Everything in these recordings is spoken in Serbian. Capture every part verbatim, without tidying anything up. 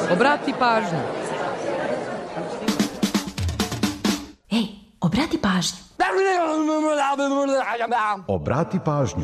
Obrati pažnju. Ej, obrati pažnju. Obrati pažnju.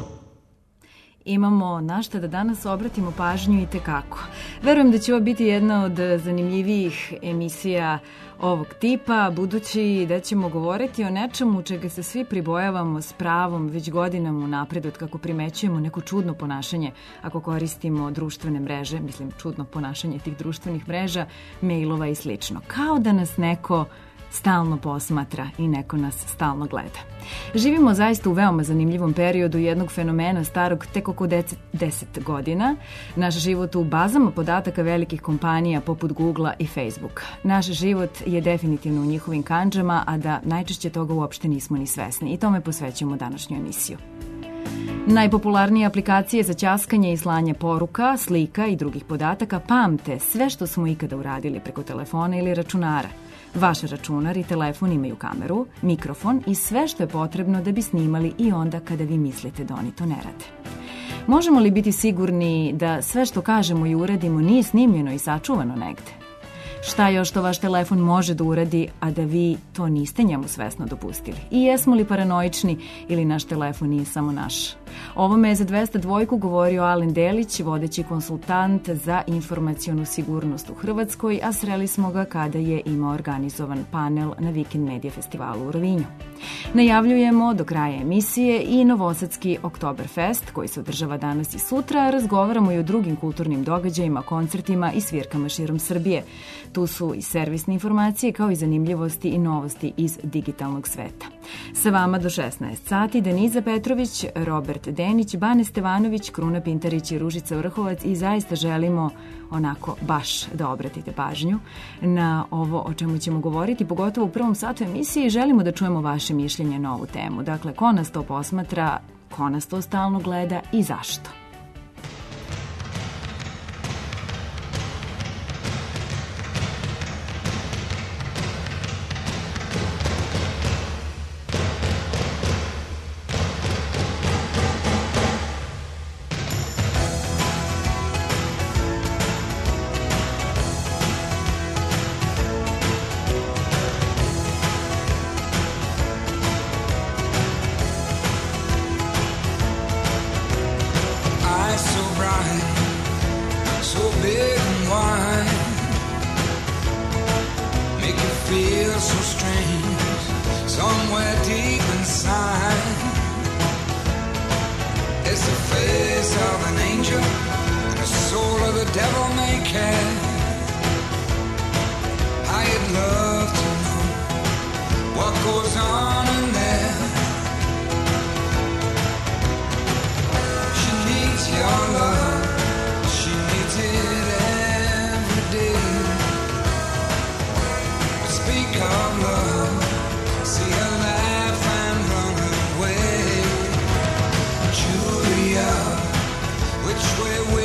Imamo na šta da danas obratimo pažnju i tekako. Verujem da će ovo biti jedna od zanimljivijih emisija ovog tipa, budući da ćemo govoriti o nečemu čega se svi pribojavamo s pravom već godinama unapred, od kako primećujemo neko čudno ponašanje ako koristimo društvene mreže, mislim čudno ponašanje tih društvenih mreža, mailova i slično. Kao da nas neko stalno posmatra i neko nas stalno gleda. Živimo zaista u veoma zanimljivom periodu jednog fenomena starog tek oko deset godina. Naš život u bazama podataka velikih kompanija poput Googlea i Facebooka. Naš život je definitivno u njihovim kandžama, a da najčešće toga uopšte nismo ni svesni. I tome posvećujemo današnju emisiju. Najpopularnije aplikacije za ćaskanje i slanje poruka, slika i drugih podataka pamte sve što smo ikada uradili preko telefona ili računara. Vaš računar i telefon imaju kameru, mikrofon i sve što je potrebno da bi snimali i onda kada vi mislite da oni to ne rade. Možemo li biti sigurni da sve što kažemo i uradimo nije snimljeno i sačuvano negde? Šta još to vaš telefon može da uradi, a da vi to niste njemu svesno dopustili? I jesmo li paranoični ili naš telefon nije samo naš? Ovome je za dvesta dvojku govorio Alen Delić, vodeći konsultant za informacionu sigurnost u Hrvatskoj, a sreli smo ga kada je imao organizovan panel na Weekend Media festivalu u Rovinju. Najavljujemo do kraja emisije i Novosadski Oktoberfest, koji se održava danas i sutra. Razgovaramo i o drugim kulturnim događajima, koncertima i svirkama širom Srbije. Tu su i servisne informacije kao i zanimljivosti i novosti iz digitalnog sveta. Sa vama do šesnaest sati Deniza Petrović, Robert Denić, Bane Stevanović, Kruna Pintarić i Ružica Vrhovac i zaista želimo onako baš da obratite pažnju na ovo o čemu ćemo govoriti, pogotovo u prvom satu emisije, i želimo da čujemo vaše mišljenje na ovu temu. Dakle, ko nas to posmatra, ko nas to stalno gleda i zašto? Which way we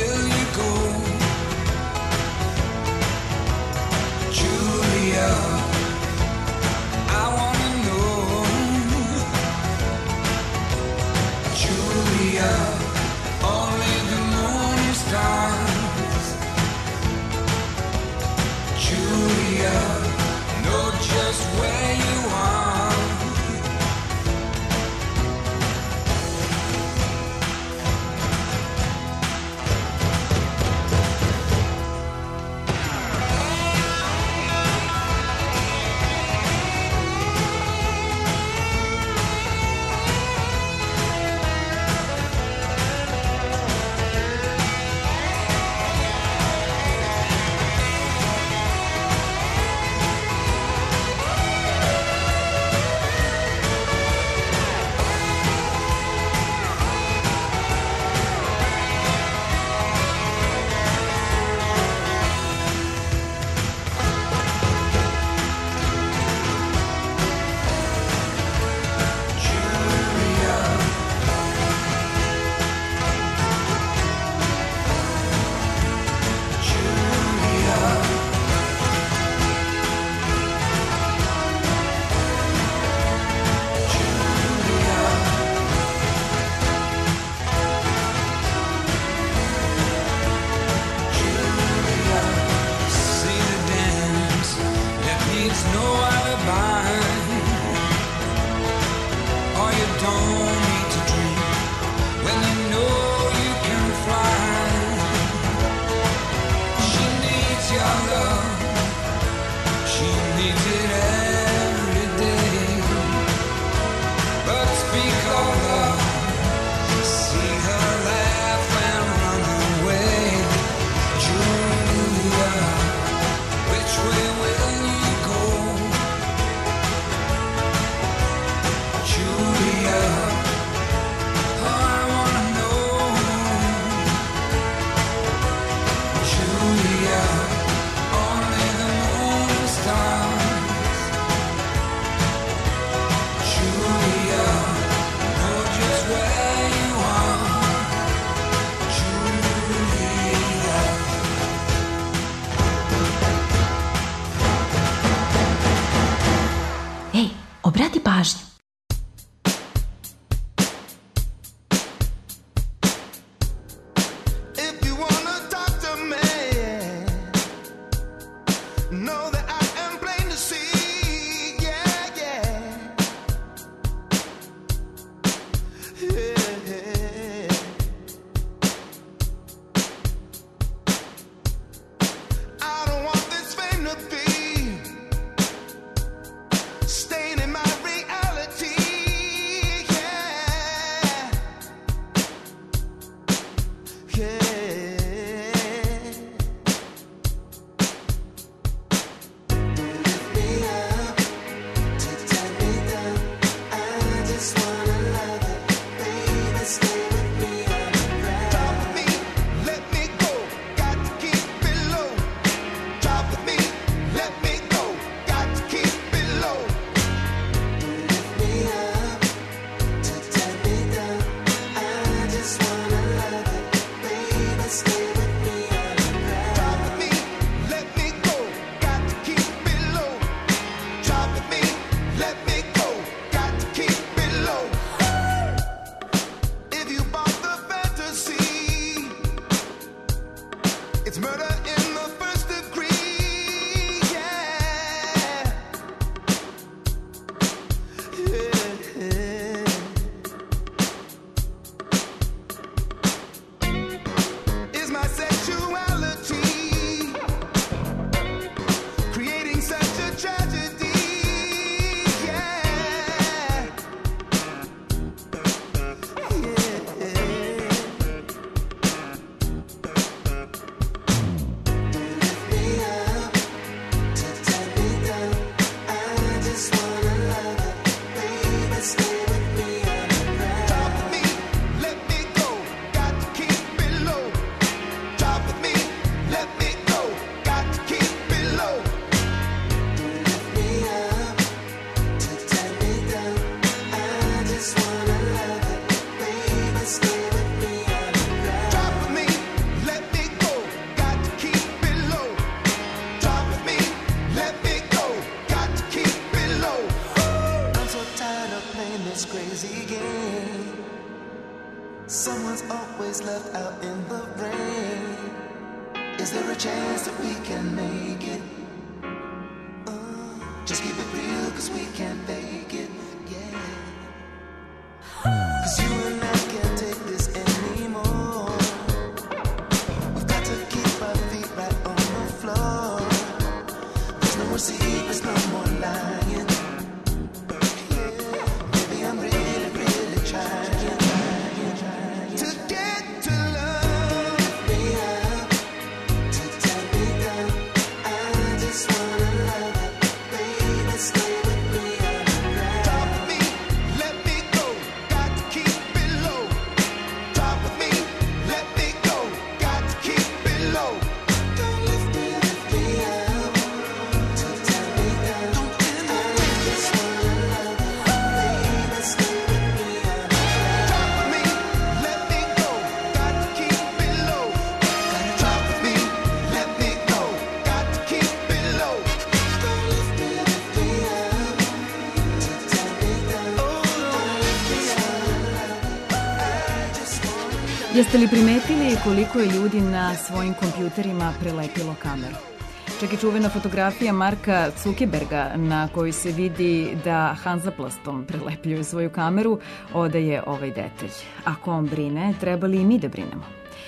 Jeste li primetili koliko je ljudi na svojim kompjuterima prelepilo kameru? Čak i čuvena fotografija Marka Zuckerberga na kojoj se vidi da Hanzaplastom prelepljuje svoju kameru odaje ovaj detalj. Ako on brine, treba li i mi da brinemo?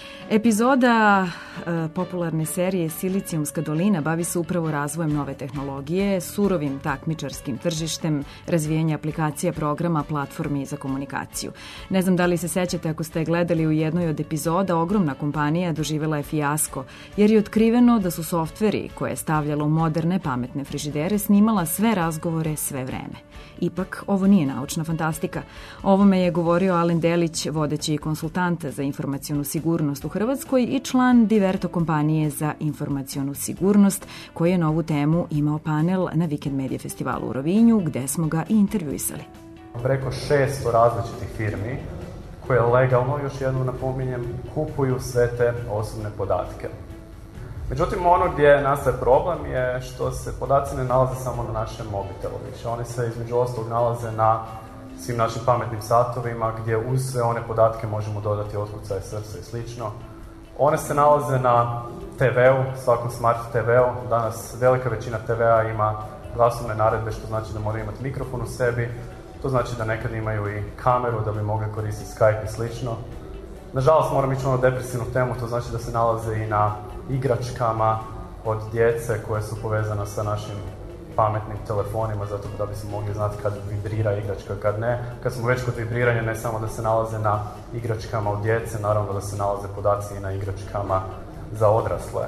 Epizoda e, popularne serije Silicijumska dolina bavi se upravo razvojem nove tehnologije, surovim takmičarskim tržištem, razvijanje aplikacija, programa, platformi za komunikaciju. Ne znam da li se sećate, ako ste gledali u jednoj od epizoda, ogromna kompanija doživela je fijasko, jer je otkriveno da su softveri koje je stavljala u moderne pametne frižidere snimala sve razgovore sve vreme. Ipak, ovo nije naučna fantastika. O ovome je govorio Alen Delić, vodeći konsultant za informacionu sigurnost u Hrvatskoj i član Diverto kompanije za informacionu sigurnost, koji je na ovu temu imao panel na Weekend Media festivalu u Rovinju, gde smo ga i intervjuisali. Preko šesto različitih firmi koje legalno, još jednom napominjem, kupuju sve te osobne podatke. Međutim, ono gdje nastaje problem je što se podaci ne nalaze samo na našem mobitelu, više oni se između ostalog nalaze na svim našim pametnim satovima, gdje uz sve one podatke možemo dodati otkucaje srca i slično. One se nalaze na te veu, svakom smart te veu. Danas velika većina te vea ima glasovne naredbe, što znači da moraju imati mikrofon u sebi. To znači da nekad imaju i kameru da bi mogli koristiti Skype i slično. Nažalost, moram ići ono depresivnu temu, to znači da se nalaze i na igračkama od djece koje su povezane sa našim pametnim telefonima, zato da bi se mogli znati kad vibrira igračka, kad ne. Kad smo već kod vibriranja, ne samo da se nalaze na igračkama od djece, naravno da se nalaze podaci i na igračkama za odrasle.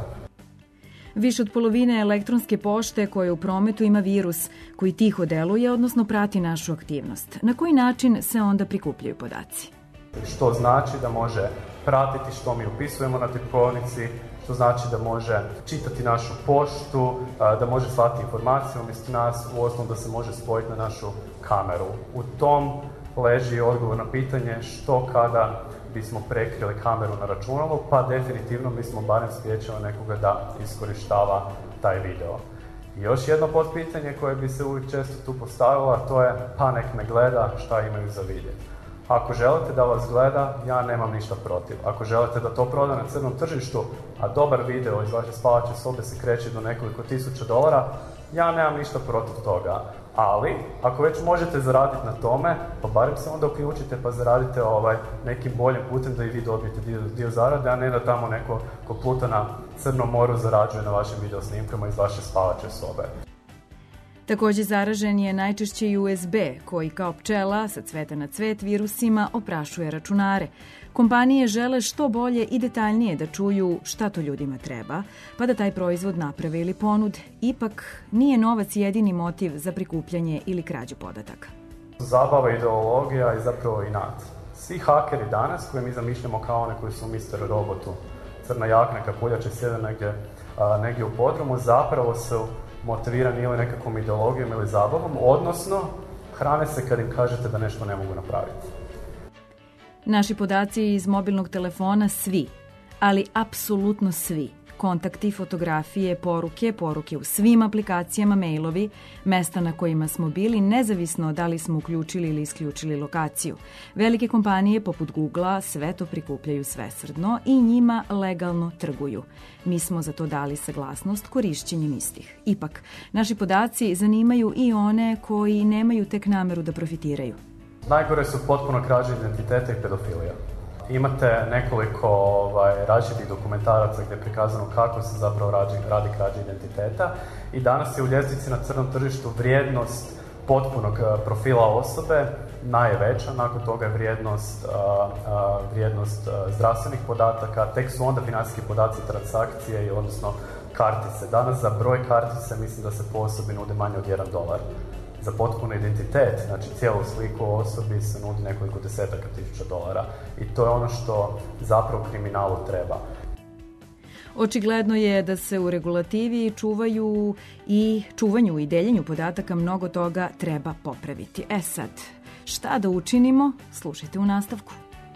Više od polovine elektronske pošte koja u prometu ima virus koji tiho deluje, odnosno prati našu aktivnost. Na koji način se onda prikupljaju podaci? Što znači da može pratiti što mi upisujemo na tipkovnici, što znači da može čitati našu poštu, da može slati informacije umjesto nas, uostalom da se može spojiti na našu kameru. U tom leži odgovor na pitanje što kada bismo prekrili kameru na računalu, pa definitivno bismo barem spriječili nekoga da iskorištava taj video. I još jedno potpitanje koje bi se uvijek često tu postavilo, a to je pa nek me gleda šta imaju za vidjeti. Ako želite da vas gleda, ja nemam ništa protiv. Ako želite da to proda na crnom tržištu, a dobar video iz vaše spavaće sobe se kreće do nekoliko tisuća dolara, ja nemam ništa protiv toga. Ali, ako već možete zaraditi na tome, pa barem se onda uključite pa zaradite ovaj, nekim boljim putem da i vi dobijete dio, dio zarade, a ne da tamo neko ko pluta na Crnom moru zarađuje na vašim video snimkama iz vaše spavaće sobe. Također zaražen je najčešće i U S B, koji kao pčela sa cveta na cvet virusima oprašuje računare. Kompanije žele što bolje i detaljnije da čuju šta to ljudima treba, pa da taj proizvod naprave ili ponude. Ipak, nije novac jedini motiv za prikupljanje ili krađu podataka. Zabava, ideologija i zapravo inat. Svi hakeri danas, koje mi zamišljamo kao one koji su mister Robotu, crna jakna, kapuljače, sjede negdje, a, negdje u podrumu, zapravo su motivirani ili nekakvom ideologijom ili zabavom, odnosno hrane se kad im kažete da nešto ne mogu napraviti. Naši podaci iz mobilnog telefona svi, ali apsolutno svi. Kontakti, fotografije, poruke, poruke u svim aplikacijama, mailovi, mesta na kojima smo bili, nezavisno da li smo uključili ili isključili lokaciju. Velike kompanije poput Googlea sve to prikupljaju svesrdno i njima legalno trguju. Mi smo za to dali saglasnost korišćenjem istih. Ipak, naši podaci zanimaju i one koji nemaju tek nameru da profitiraju. Najgore su potpuno krađe identiteta i pedofilija. Imate nekoliko ovaj, različitih dokumentaraca gdje je prikazano kako se zapravo radi, radi krađa identiteta i danas je u ljestvici na crnom tržištu vrijednost potpunog profila osobe najveća, nakon toga je vrijednost, a, a, vrijednost a, zdravstvenih podataka, tek su onda financijski podaci transakcije, odnosno kartice. Danas za broj kartice mislim da se po osobi nudi manje od jedan dolar. Za potpuno identitet, znači cijelu sliku o osobi se nudi nekoliko desetaka tisuća dolara i to je ono što zapravo kriminalu treba. Očigledno je da se u regulativi čuvaju i čuvanju i deljenju podataka mnogo toga treba popraviti. E sad, šta da učinimo? Slušajte u nastavku.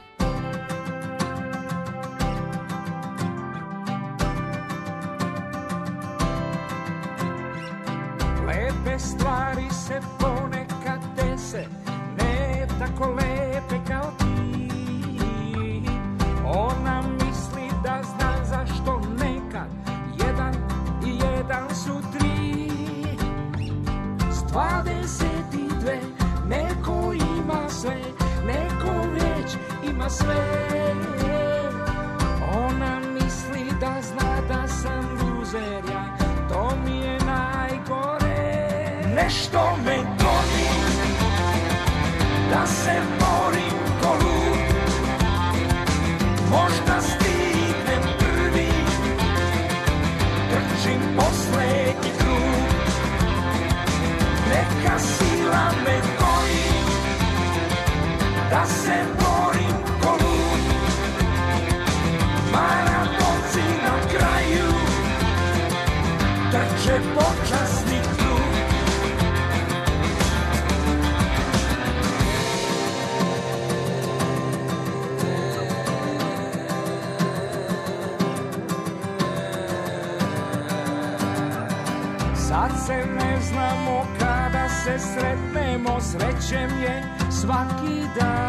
Lepe stvari se ponekad dese, ne tako lepe kao ti. Ona misli da zna zašto nekad jedan i jedan su tri. S dvadeset i dve neko ima sve, neko već ima sve. Ona misli da zna da sam luzer ja, to mi je najgore. Nešto me goni, da se borim ko lud. Možda stignem prvi, trčim poslednji krug. Neka sila me goni, da se borim ko lud. Maratonci na kraju, trče počasni krug. Sad se ne znamo kada se sretnemo, srećem je svaki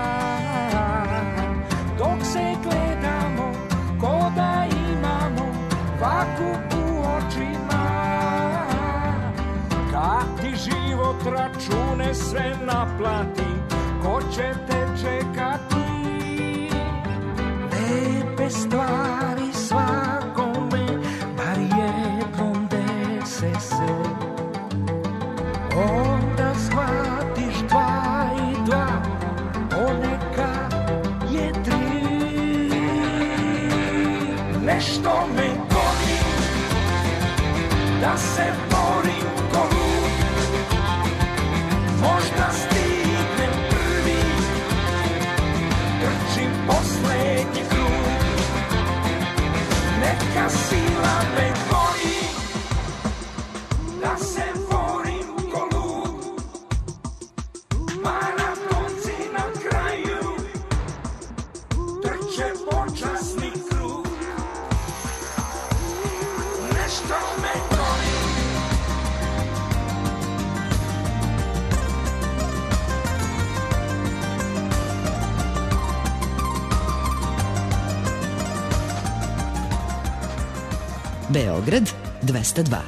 dan. Dok se gledamo, ko da imamo vaku u očima. Kad ti život račune sve naplati, ko će te čekati? Lepe stvari svakome, bar jednom dese se. Onda shvatiš dva i dva, ponekad je tri. Nešto me goni, da se borim ko lud. Možda stignem prvi, trčim poslednji krug. Neka sila me goni, da se borim ko lud. Maratonci na kraju, trčim što me gori. Beograd dvesta dva.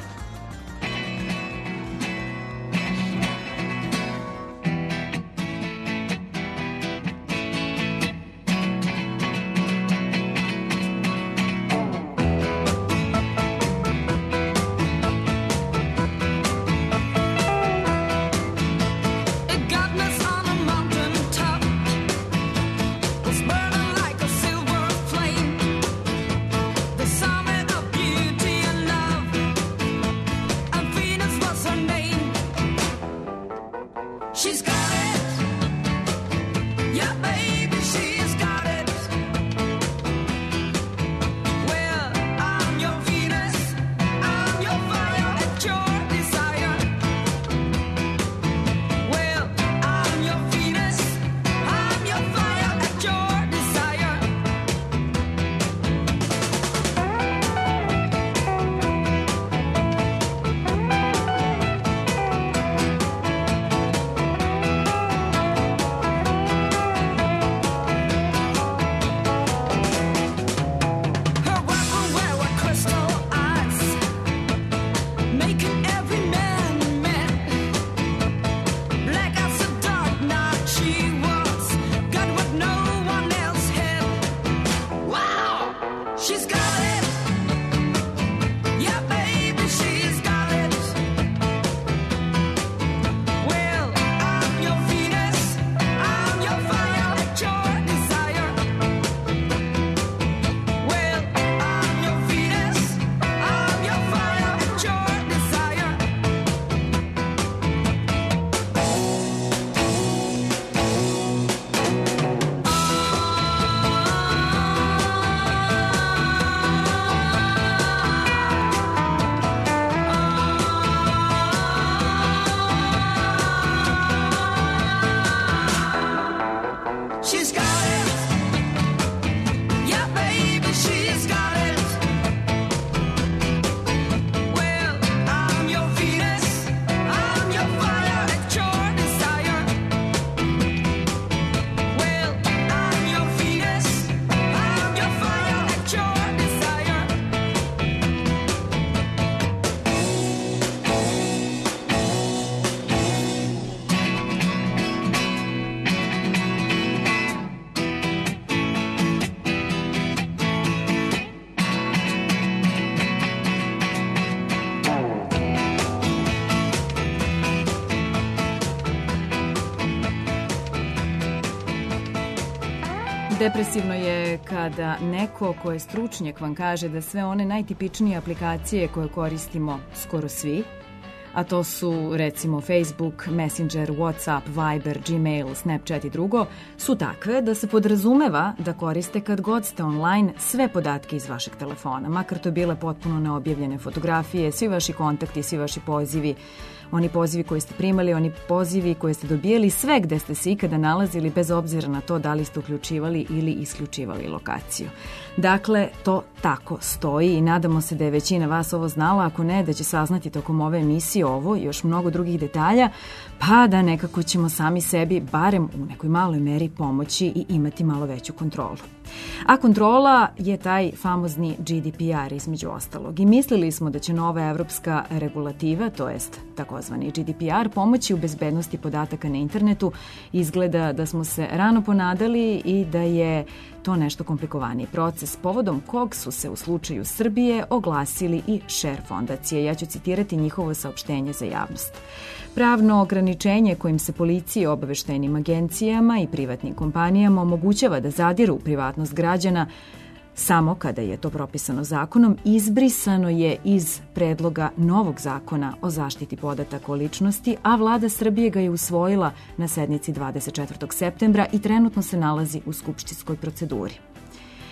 Depresivno je kada neko ko je stručnjak vam kaže da sve one najtipičnije aplikacije koje koristimo skoro svi, a to su recimo Facebook, Messenger, WhatsApp, Viber, Gmail, Snapchat i drugo, su takve da se podrazumeva da koriste kad god ste online sve podatke iz vašeg telefona, makar to bile potpuno neobjavljene fotografije, svi vaši kontakti, svi vaši pozivi, oni pozivi koje ste primali, oni pozivi koje ste dobijali, sve gde ste se ikada nalazili bez obzira na to da li ste uključivali ili isključivali lokaciju. Dakle, to tako stoji i nadamo se da je većina vas ovo znala, ako ne, da će saznati tokom ove emisije ovo i još mnogo drugih detalja, pa da nekako ćemo sami sebi, barem u nekoj maloj meri, pomoći i imati malo veću kontrolu. A kontrola je taj famozni G D P R između ostalog. I mislili smo da će nova evropska regulativa, to jest takozvani G D P R, pomoći u bezbednosti podataka na internetu. Izgleda da smo se rano ponadali i da je to nešto komplikovaniji proces, povodom kog su se u slučaju Srbije oglasili i Share fondacije. Ja ću citirati njihovo saopštenje za javnost. Pravno ograničenje kojim se policiji, obaveštajnim agencijama i privatnim kompanijama omogućava da zadiru u privatnost građana samo kada je to propisano zakonom, izbrisano je iz predloga novog zakona o zaštiti podataka o ličnosti, a vlada Srbije ga je usvojila na sednici dvadeset četvrtog septembra i trenutno se nalazi u skupštinskoj proceduri.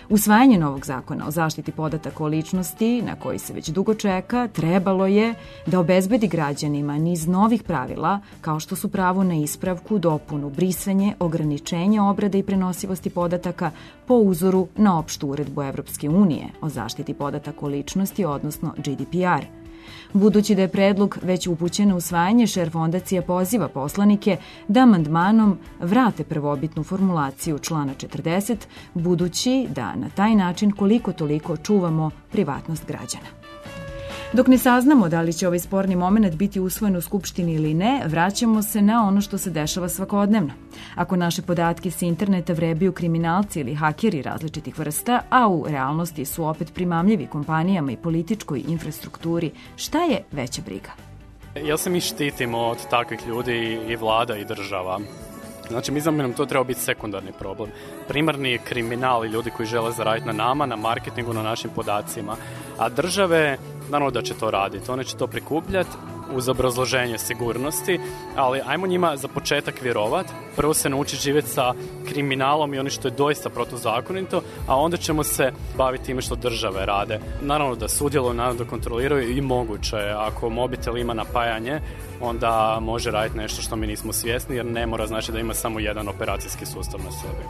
Usvajanje novog zakona o zaštiti podataka o ličnosti, na koji se već dugo čeka, trebalo je da obezbedi građanima niz novih pravila, kao što su pravo na ispravku, dopunu, brisanje, ograničenje obrade i prenosivosti podataka po uzoru na opštu uredbu Evropske unije o zaštiti podataka o ličnosti, odnosno G D P R. Budući da je predlog već upućen na usvajanje, Šer fondacija poziva poslanike da amandmanom vrate prvobitnu formulaciju člana četrdeset, budući da na taj način koliko toliko čuvamo privatnost građana. Dok ne saznamo da li će ovaj sporni moment biti usvojen u Skupštini ili ne, vraćamo se na ono što se dešava svakodnevno. Ako naše podatke s interneta vrebiju kriminalci ili hakeri različitih vrsta, a u realnosti su opet primamljivi kompanijama i političkoj infrastrukturi, šta je veća briga? Jel se mi štitimo od takvih ljudi i vlada i država? Znači, mi znamo da nam to treba biti sekundarni problem. Primarni je kriminal i ljudi koji žele zaraditi na nama, na marketingu, na našim podacima. A države, naravno da će to raditi. One će to prikupljati uz obrazloženje sigurnosti, ali ajmo njima za početak vjerovati. Prvo se naučiti živjeti sa kriminalom i ono što je doista protuzakonito, a onda ćemo se baviti time što države rade. Naravno da sudjeluju, naravno da kontroliraju i moguće. Ako mobitel ima napajanje, onda može raditi nešto što mi nismo svjesni, jer ne mora znači da ima samo jedan operacijski sustav na sebi.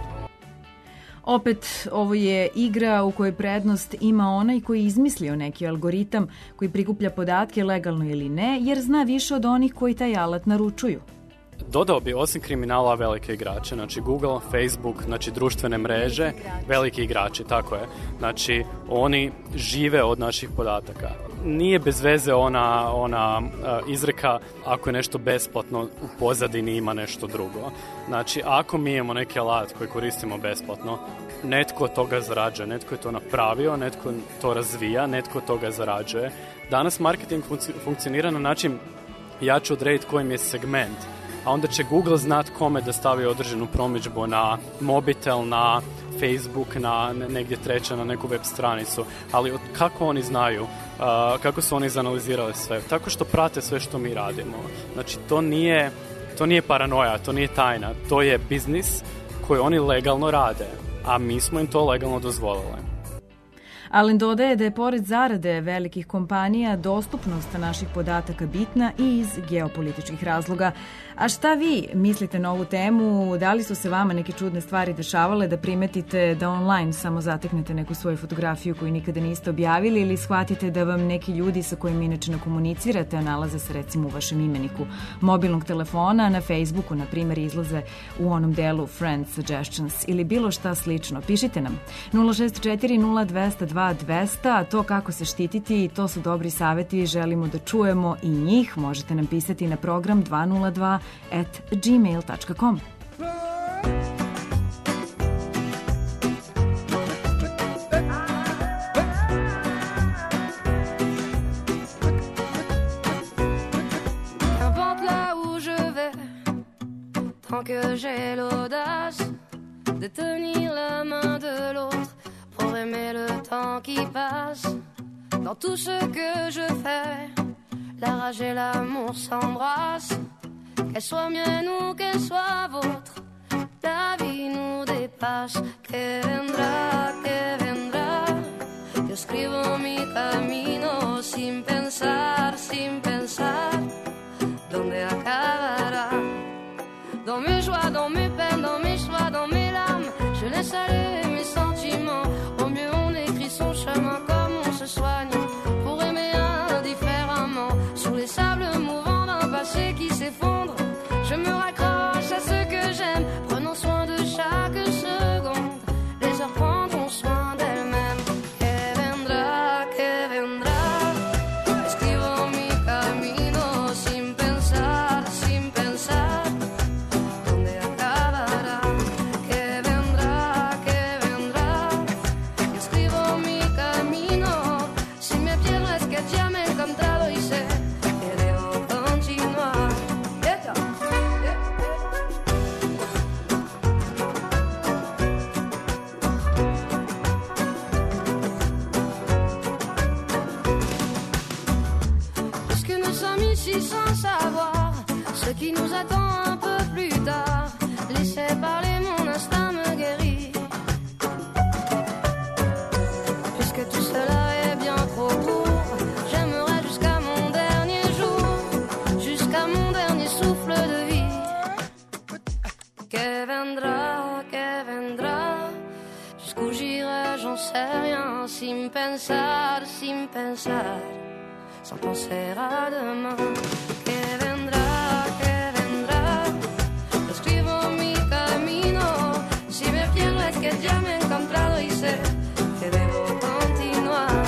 Opet, ovo je igra u kojoj prednost ima onaj koji je izmislio neki algoritam koji prikuplja podatke legalno ili ne, jer zna više od onih koji taj alat naručuju. Dodao bi osim kriminala velike igrače, znači Google, Facebook, znači društvene mreže, veliki igrači, tako je. Znači, oni žive od naših podataka. Nije bez veze ona, ona uh, izreka ako je nešto besplatno, u pozadini ima nešto drugo. Znači, ako mi imamo neki alat koji koristimo besplatno, netko od toga zarađuje, netko je to napravio, netko to razvija, netko od toga zarađuje. Danas marketing funkci- funkcionira na način ja ću odrediti kojim je segment, a onda će Google znat kome da stavi određenu promidžbu na mobitel, na Facebook, na negdje treće, na neku web stranicu. Ali kako oni znaju, uh, kako su oni izanalizirali sve? Tako što prate sve što mi radimo. Znači, to nije, to nije paranoja, to nije tajna, to je biznis koji oni legalno rade, a mi smo im to legalno dozvolili. Allen dodaje da je pored zarade velikih kompanija dostupnost naših podataka bitna i iz geopolitičkih razloga. A šta vi mislite na ovu temu? Da li su se vama neke čudne stvari dešavale da primetite da online samo zateknete neku svoju fotografiju koju nikada niste objavili ili shvatite da vam neki ljudi sa kojim inače ne komunicirate, a nalaze se recimo u vašem imeniku mobilnog telefona, na Facebooku, na primjer, izlaze u onom delu Friends Suggestions ili bilo šta slično? Pišite nam nula šest četiri nula dva nula dva dva nula nula, to kako se štititi, to su dobri savjeti, želimo da čujemo i njih. Možete nam pisati na program dva nula dva at gmail dot com. Qu'importe là où je vais, tant que j'ai l'audace de tenir la main de l'autre pour aimer le temps qui passe. Dans tout ce que je fais, la rage et l'amour s'embrassent. Qu'elle soit mienne ou qu'elle soit vôtre, la vie nous dépasse. Que vendrá, que vendrá. Yo escribo mi camino sin pensar, sin pensar dónde acabará. Dans mes joies, dans mes peines, dans mes choix, dans mes larmes, je laisse aller mes sentiments. Au mieux on écrit son chemin comme on se soigne pour aimer indifféremment. Sous les sables mouvants d'un passé qui s'effondre, je me raccroche à ce que j'aime, prenons soin de chaque seconde. Les heures prendront soin d'elles-mêmes. Que vendrá, que vendrá. Escribo mi camino sin pensar, sin pensar dónde acabará. Que vendrá, que vendrá. Escribo mi camino. Si me pierdo es que ya me he encontrado y sé que debo continuar. Puisque nous sommes ici sans savoir ce qui nous attend un peu plus tard, laissez parler, mon instinct me guérit. pensar, sin pensar, sans penser à demain. Que vendrá, que vendrá, yo escribo mi camino. Si me pierdo es que ya me he encontrado y sé que debo continuar.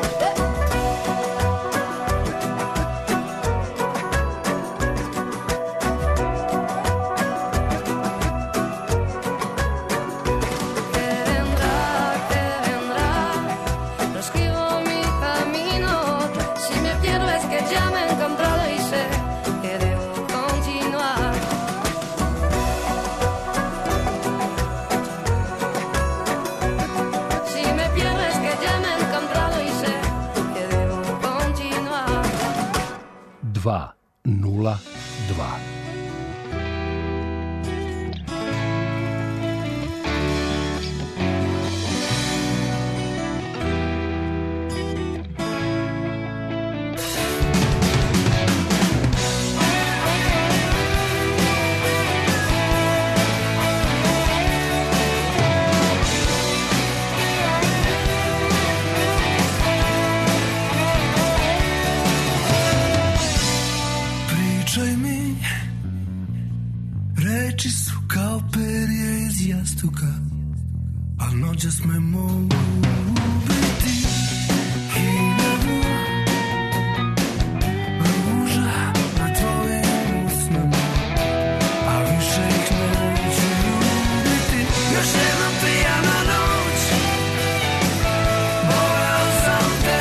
dva nula dva. Reči su kao perje iz jastuka, al noćas me mogu biti hiljadu ruža na tvojim usnama, a više ih neću ljubiti. Još jedna pijana noć, voleo sam te,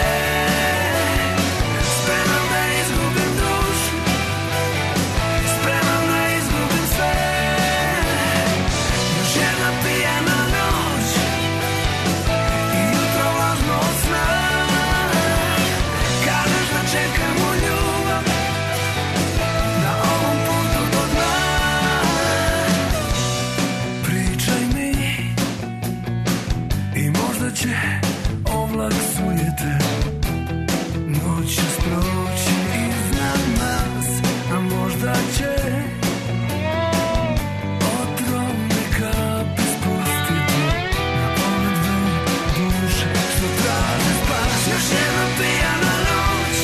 spreman da izgubim dušu, spreman da izgubim sve. Još jedna pijana noć i jutro lažno od sna. Kažeš da čekamo ljubav na ovom putu do dna. Pričaj mi i možda će oblak sujete noćas proći iznad nas, a možda će otrovne kapi spustiti na one dve duše što traže spas. Još jedna pijana noć,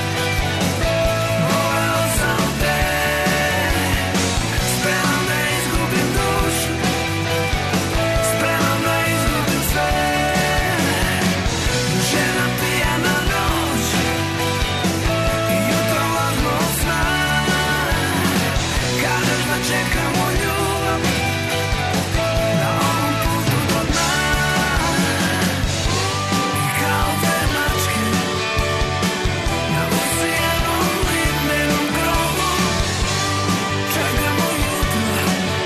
voleo sam te, spreman da izgubim dušu, spreman da izgubim sve. Još jedna pijana noć i jutro lažno od sna. Kažeš da čekamo ljubav na ovom putu do dna. I kao dve mačke na usijenom limenom grobu čekamo jutro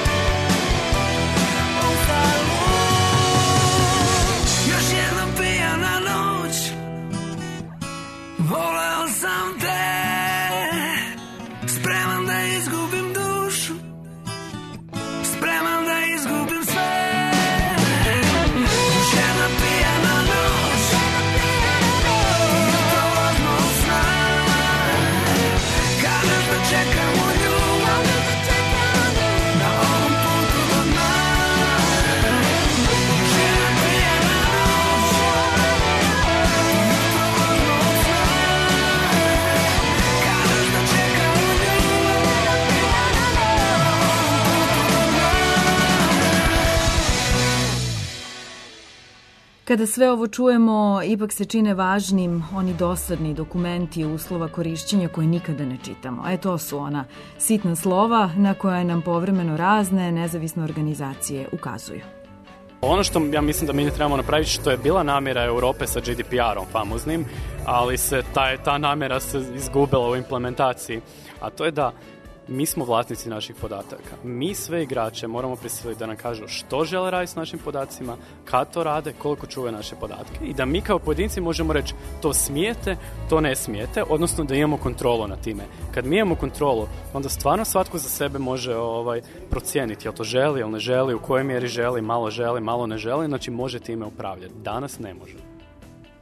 u halu. Još jedna pijana noć, voleo sam te, spreman da izgubim dušu, spreman da izgubim sve. Još jedna pijana noć i jutro lažno od sna. Kažeš da čekamo ljubav na ovom putu do dna. Još jedna pijana noć i jutro lažno od sna. Kažeš da čekamo ljubav na ovom putu do dna. Kada sve ovo čujemo, ipak se čine važnim oni dosadni dokumenti uslova korišćenja koje nikada ne čitamo. E, to su ona sitna slova na koje nam povremeno razne nezavisne organizacije ukazuju. Ono što ja mislim da mi ne trebamo napraviti, što je bila namjera Europe sa G D P R-om famoznim, ali se ta, ta namjera se izgubila u implementaciji, a to je da mi smo vlasnici naših podataka. Mi sve igrače moramo prisiliti da nam kažu što žele raditi s našim podacima, kad to rade, koliko čuvaju naše podatke i da mi kao pojedinci možemo reći to smijete, to ne smijete, odnosno da imamo kontrolu na time. Kad mi imamo kontrolu, onda stvarno svatko za sebe može ovaj, procijeniti jel to želi, jel ne želi, u kojoj mjeri želi, malo želi, malo ne želi, znači može time upravljati. Danas ne može.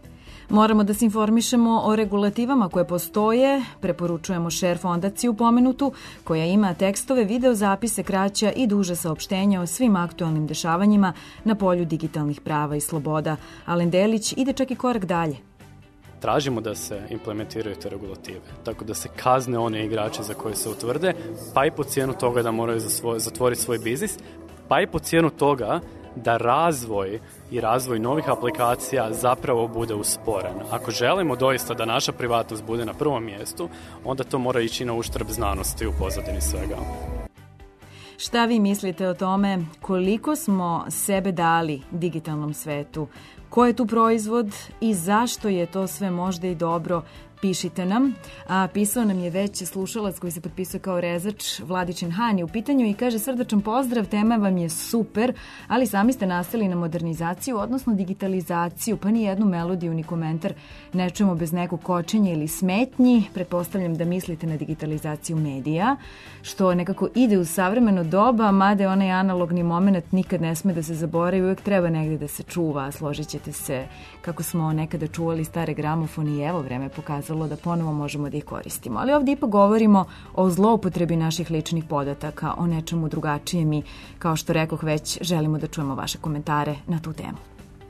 Moramo da se informišemo o regulativama koje postoje, preporučujemo Share fondaciju pomenutu, koja ima tekstove, video zapise, kraća i duže saopštenja o svim aktualnim dešavanjima na polju digitalnih prava i sloboda. Alen Delić ide čak i korak dalje. Tražimo da se implementiraju te regulative, tako da se kazne one igrače za koje se utvrde, pa i po cijenu toga da moraju zatvoriti svoj biznis, pa i po cijenu toga da razvoj i razvoj novih aplikacija zapravo bude usporen. Ako želimo doista da naša privatnost bude na prvom mjestu, onda to mora ići na uštrb znanosti u pozadini svega. Šta vi mislite o tome koliko smo sebe dali digitalnom svetu? Ko je tu proizvod i zašto je to sve možda i dobro? Pišite nam. A pisao nam je već slušalac koji se potpisuje kao rezač, Vladičin Han je u pitanju i kaže: srdačan pozdrav, tema vam je super, ali sami ste nastali na modernizaciju, odnosno digitalizaciju, pa ni jednu melodiju ni komentar ne čujemo bez nekog kočenja ili smetnji. Pretpostavljam da mislite na digitalizaciju medija, što nekako ide u savremeno doba, mada je onaj analogni moment nikad ne sme da se zaboravi, uvijek treba negde da se čuva. Složit ćete se kako smo nekada čuvali stare gramofone i evo vreme pokazalo da ponovo možemo da ih koristimo. Ali ovdje ipak govorimo o zloupotrebi naših ličnih podataka, o nečemu drugačijem i, kao što rekoh već, želimo da čujemo vaše komentare na tu temu.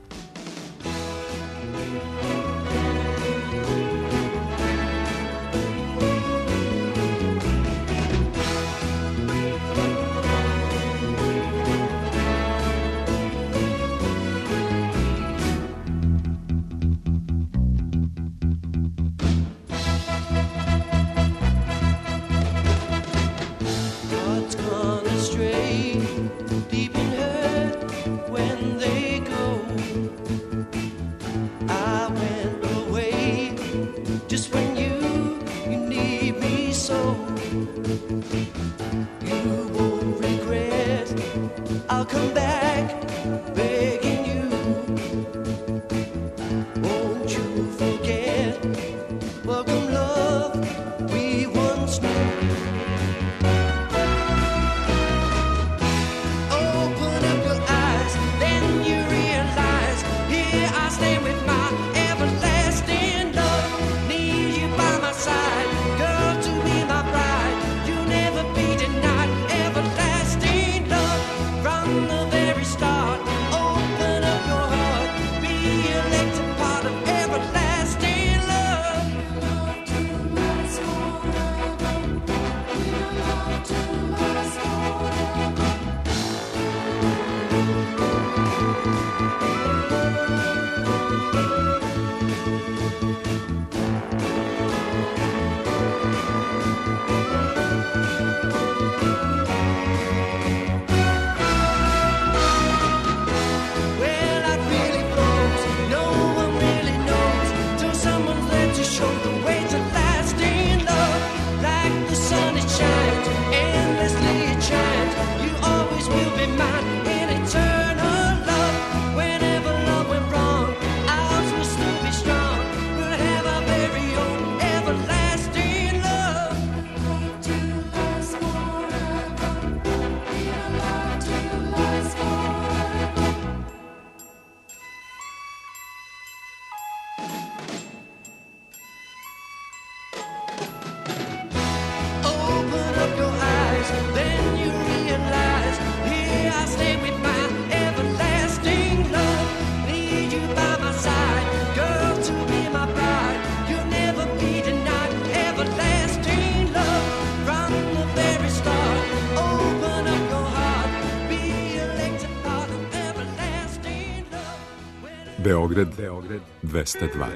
Beograd, Beograd dvesta dva.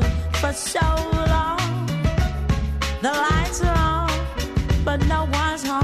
The lights are on, but no one's home.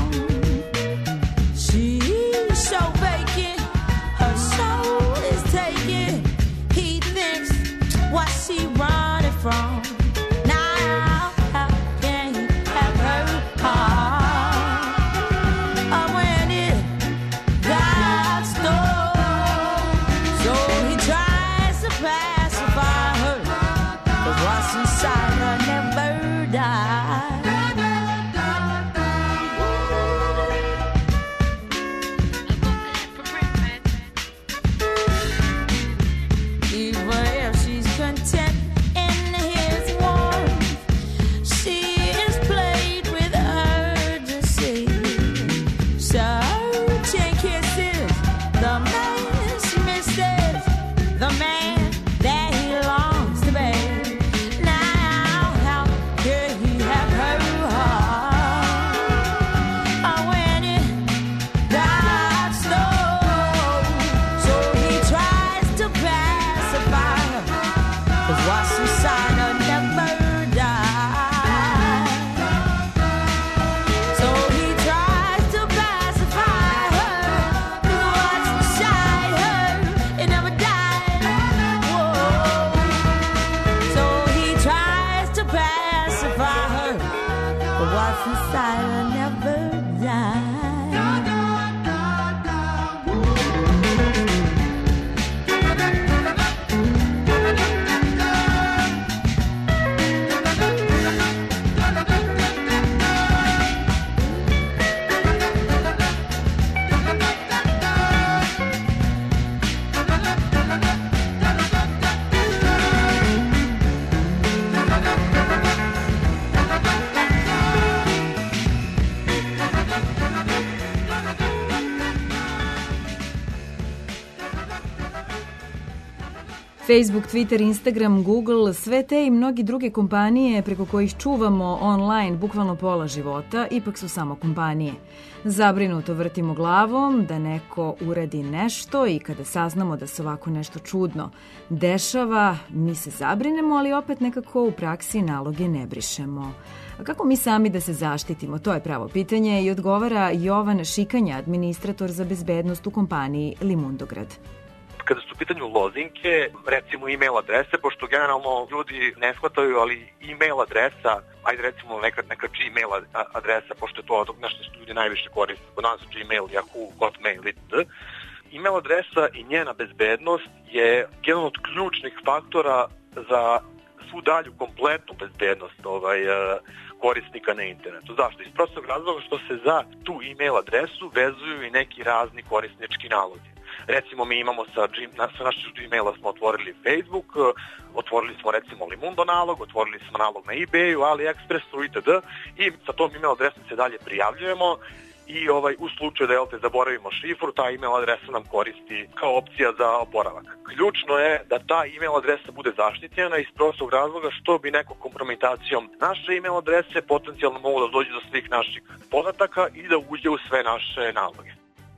Facebook, Twitter, Instagram, Google, sve te i mnogi druge kompanije preko kojih čuvamo online bukvalno pola života, ipak su samo kompanije. Zabrinuto vrtimo glavom da neko uradi nešto i kada saznamo da se ovako nešto čudno dešava, mi se zabrinemo, ali opet nekako u praksi naloge ne brišemo. A kako mi sami da se zaštitimo? To je pravo pitanje i odgovara Jovan Šikanja, administrator za bezbednost u kompaniji Limundograd. Kada su u pitanju lozinke, recimo e-mail adrese, pošto generalno ljudi ne shvataju, ali e-mail adresa, ajde recimo neka, neka Gmail adresa, pošto je to nešto što ljudi najviše koriste, kod nas Gmail, Yahoo, Hotmail itd. E-mail adresa i njena bezbednost je jedan od ključnih faktora za svu dalju kompletnu bezbednost ovaj, korisnika na internetu. Zašto? Iz prostog razloga što se za tu e-mail adresu vezuju i neki razni korisnički nalogi. Recimo mi imamo sa, sa našeg Gmaila smo otvorili Facebook, otvorili smo recimo Limundo nalog, otvorili smo nalog na eBayu, AliExpressu itd. I sa tom e-mail adresom se dalje prijavljujemo i ovaj, u slučaju da te zaboravimo šifru, ta e-mail adresa nam koristi kao opcija za oporavak. Ključno je da ta e-mail adresa bude zaštićena iz prostog razloga što bi neko kompromitacijom naše e-mail adrese potencijalno mogu da dođe do svih naših podataka i da uđe u sve naše naloge.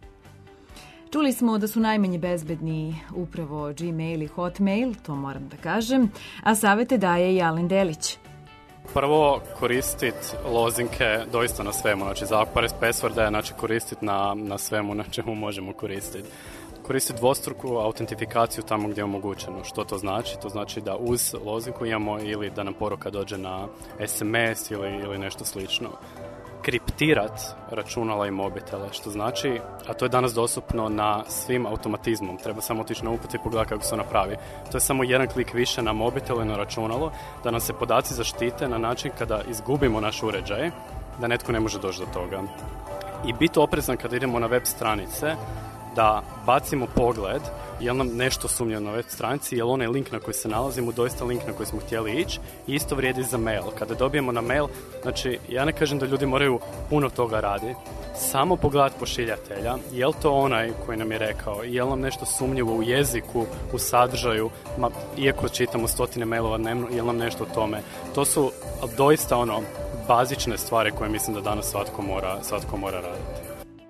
Čuli smo da su najmanje bezbedni upravo Gmail i Hotmail, to moram da kažem, a savete daje i Alen Delić. Prvo, koristiti lozinke doista na svemu, znači za passworde, znači koristiti na, na svemu na čemu možemo koristiti. Koristiti dvostruku autentifikaciju tamo gdje je omogućeno. Što to znači? To znači da uz lozinku imamo ili da nam poruka dođe na es em es ili, ili nešto slično. Kriptirat računala i mobitele, što znači, a to je danas dostupno na svim automatizmom, treba samo otići na uput i pogledati kako se napravi. To je samo jedan klik više na mobitel i na računalo, da nam se podaci zaštite na način kada izgubimo naš uređaj, da netko ne može doći do toga. I biti oprezan kada idemo na web stranice, da bacimo pogled jel nam nešto sumnja na web stranici, jel onaj link na koji se nalazimo doista link na koji smo htjeli ići, i isto vrijedi za mail. Kada dobijemo na mail, znači ja ne kažem da ljudi moraju puno toga raditi, samo pogledati pošiljatelja, jel to onaj koji nam je rekao, jel nam nešto sumnjivo u jeziku, u sadržaju, ma, iako čitamo stotine mailova dnevno, jel nam nešto o tome. To su doista ono bazične stvari koje mislim da danas svatko mora, svatko mora raditi.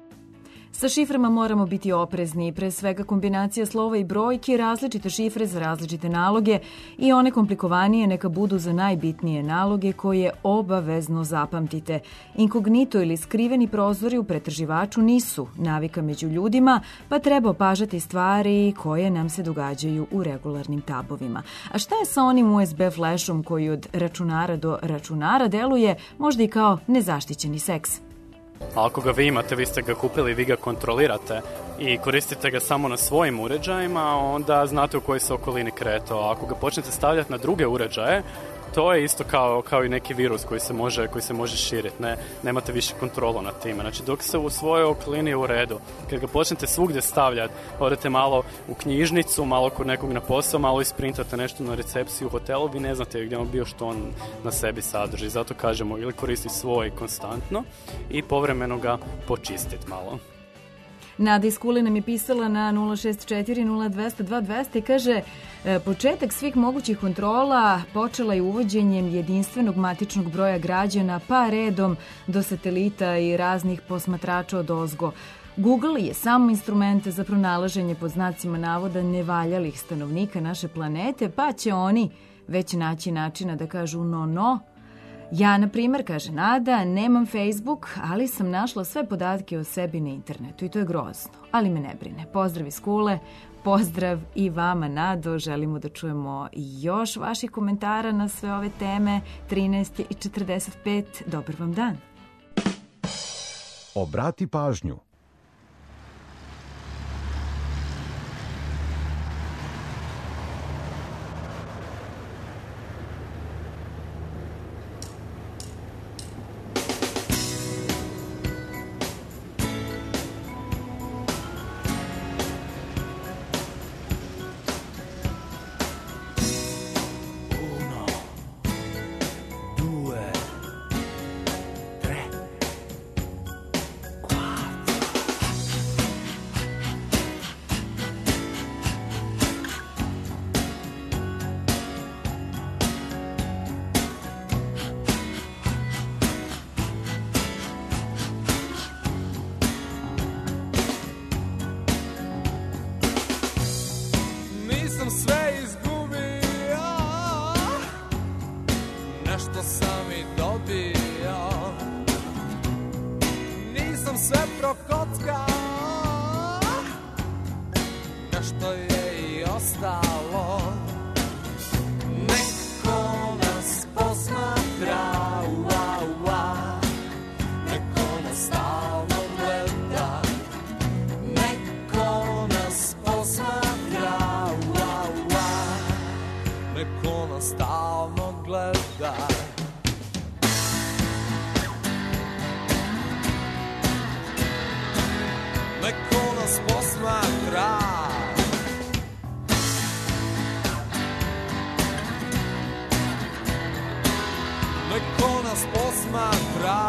Sa šiframa moramo biti oprezni, pre svega kombinacija slova i brojki, različite šifre za različite naloge i one komplikovanije neka budu za najbitnije naloge koje obavezno zapamtite. Inkognito ili skriveni prozori u pretraživaču nisu navika među ljudima, pa treba opažati stvari koje nam se događaju u regularnim tabovima. A šta je sa onim u es be flashom koji od računara do računara deluje možda i kao nezaštićeni seks? A ako ga vi imate, vi ste ga kupili, vi ga kontrolirate i koristite ga samo na svojim uređajima, onda znate u kojoj se okolini kretao. A ako ga počnete stavljati na druge uređaje, to je isto kao, kao i neki virus koji se može, koji se može širiti. Ne, nemate više kontrolu nad time. Znači, dok se u svojoj okolini je u redu. Kad ga počnete svugdje stavljati, odete malo u knjižnicu, malo kod nekog na posao, malo isprintate nešto na recepciju u hotelu, vi ne znate gdje on bio, što on na sebi sadrži. Zato kažemo, ili koristi svoj konstantno i povremeno ga počistiti malo. Nada iz Kule nam je pisala na nula šest četiri nula dva zero dva dva zero zero i kaže početak svih mogućih kontrola počela je uvođenjem jedinstvenog matičnog broja građana, pa redom do satelita i raznih posmatrača od ozgo. Google je samo instrument za pronalaženje pod znacima navoda nevaljalih stanovnika naše planete, pa će oni već naći načina da kažu no no. Ja, na primjer, kaže Nada, nemam Facebook, ali sam našla sve podatke o sebi na internetu i to je grozno, ali me ne brine. Pozdrav iz Kule, pozdrav i vama, Nado. Želimo da čujemo još vaših komentara na sve ove teme. trinaest i četrdeset pet, dobar vam dan. Obrati pažnju. Due, tre, quattro. sve prokocka, nešto je i ostalo. Neko nas posmatra, ua, ua, neko nas stalno gleda. Neko nas posmatra, ua, ua, neko nas stalno gleda. Neko nas posmatra, neko nas posmatra.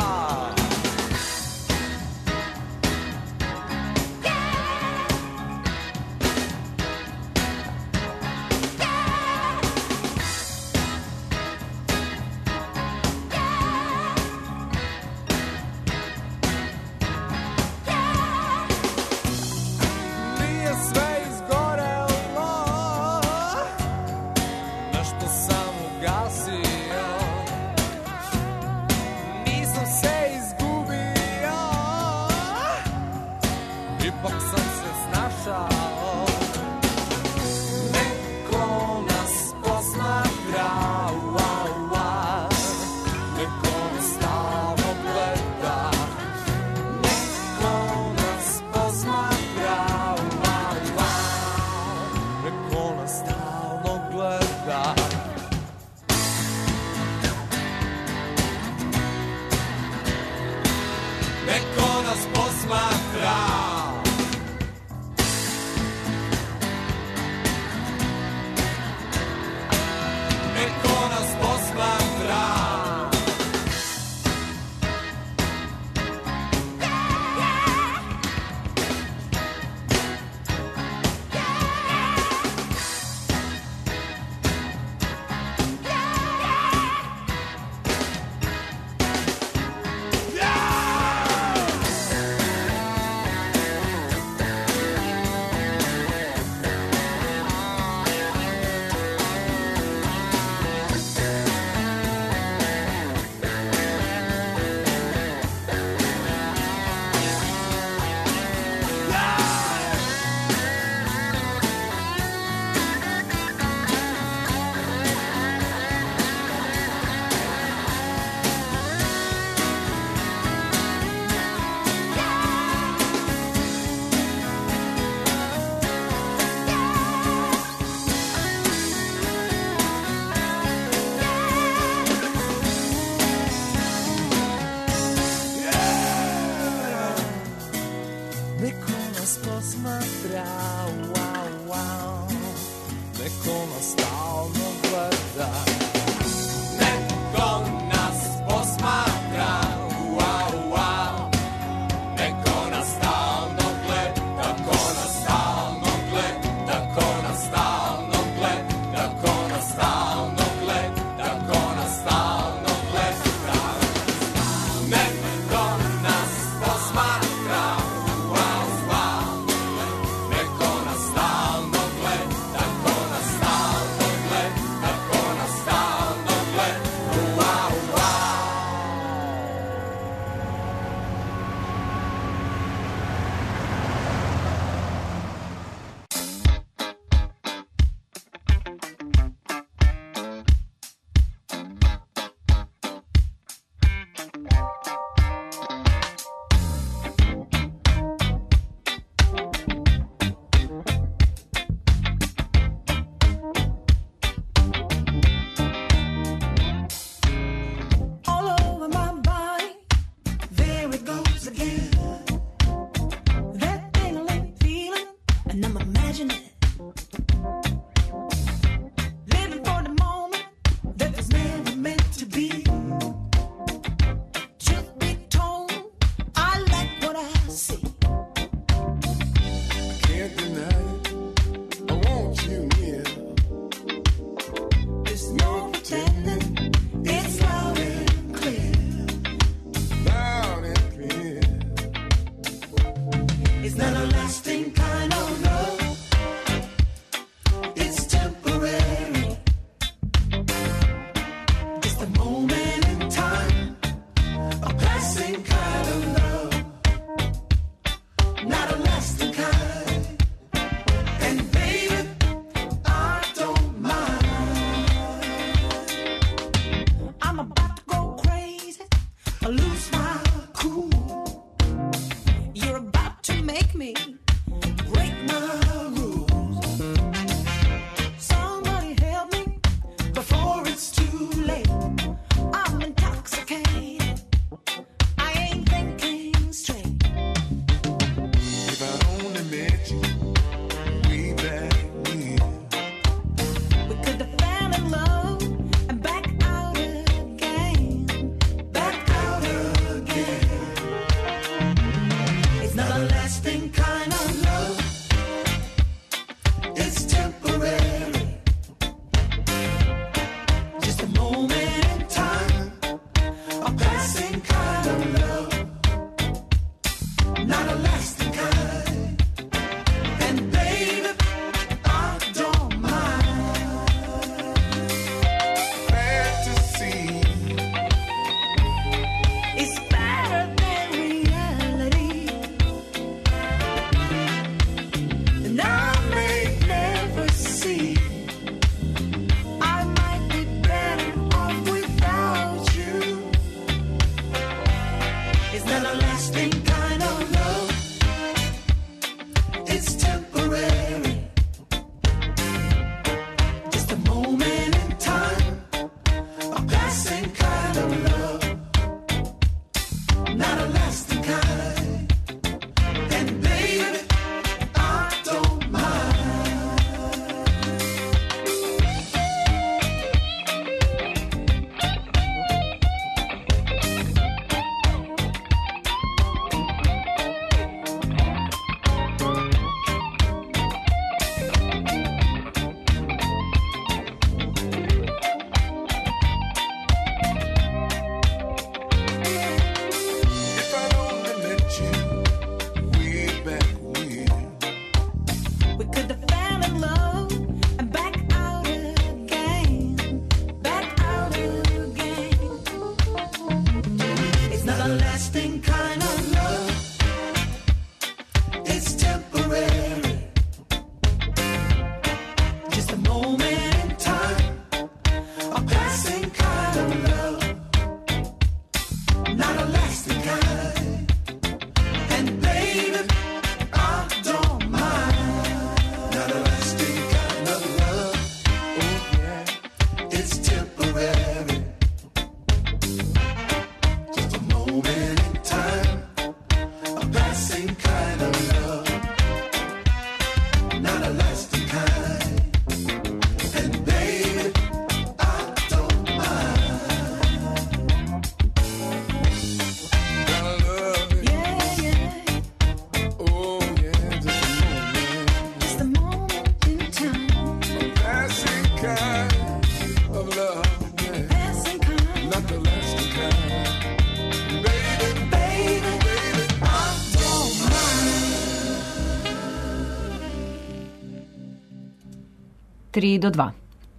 tri do dva.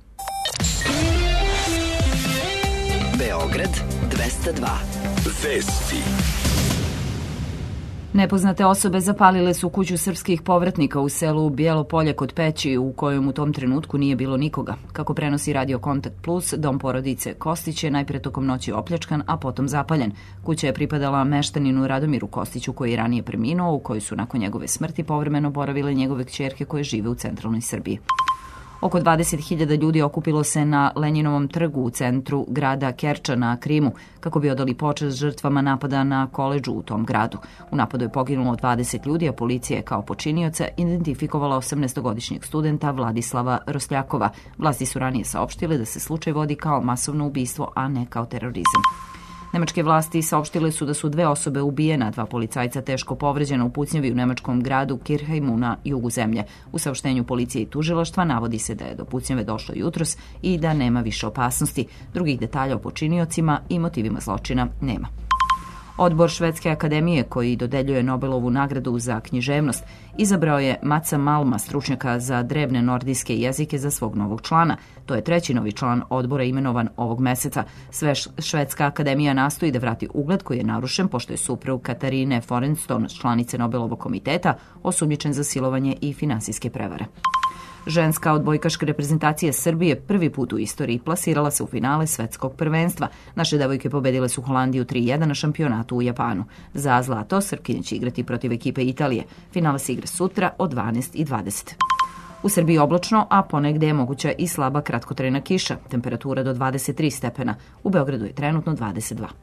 Beograd dvesta dva. Vesti. Nepoznate osobe zapalile su kuću srpskih povratnika u selu Bijelo Polje kod Peći, u kojem u tom trenutku nije bilo nikoga. Kako prenosi Radio Kontakt Plus, dom porodice Kostić je najpre tokom noći opljačkan, a potom zapaljen. Kuća je pripadala meštaninu Radomiru Kostiću, koji je ranije preminuo, u kojoj su nakon njegove smrti povremeno boravile njegove kćerke koje žive u centralnoj Srbiji. Oko dvadeset hiljada ljudi okupilo se na Lenjinovom trgu u centru grada Kerča na Krimu kako bi odali počast žrtvama napada na koledžu u tom gradu. U napadu je poginulo dvadeset ljudi, a policija je kao počinioca identifikovala osamnaestogodišnjeg studenta Vladislava Rosljakova. Vlasti su ranije saopštile da se slučaj vodi kao masovno ubistvo, a ne kao terorizam. Nemačke vlasti saopštile su da su dve osobe ubijena, dva policajca teško povređena u pucnjavi u nemačkom gradu Kirchheimu na jugu zemlje. U saopštenju policije i tužilaštva navodi se da je do pucnjave došlo jutros i da nema više opasnosti. Drugih detalja o počiniocima i motivima zločina nema. Odbor Švedske akademije, koji dodeljuje Nobelovu nagradu za književnost, izabrao je Matsa Malma, stručnjaka za drevne nordijske jezike, za svog novog člana. To je treći novi član odbora imenovan ovog meseca. Sve Švedska akademija nastoji da vrati ugled koji je narušen pošto je suprug Katarine Forenston, članice Nobelovog komiteta, osumnjičen za silovanje i finansijske prevare. Ženska odbojkaška reprezentacija Srbije prvi put u istoriji plasirala se u finale svetskog prvenstva. Naše devojke pobedile su Holandiju tri jedan na šampionatu u Japanu. Za zlato Srpkinje će igrati protiv ekipe Italije. Finale se igra sutra od dvanaest i dvadeset. U Srbiji oblačno, a ponegde je moguća i slaba kratkotrajna kiša. Temperatura do dvadeset tri stepena. U Beogradu je trenutno dvadeset dva.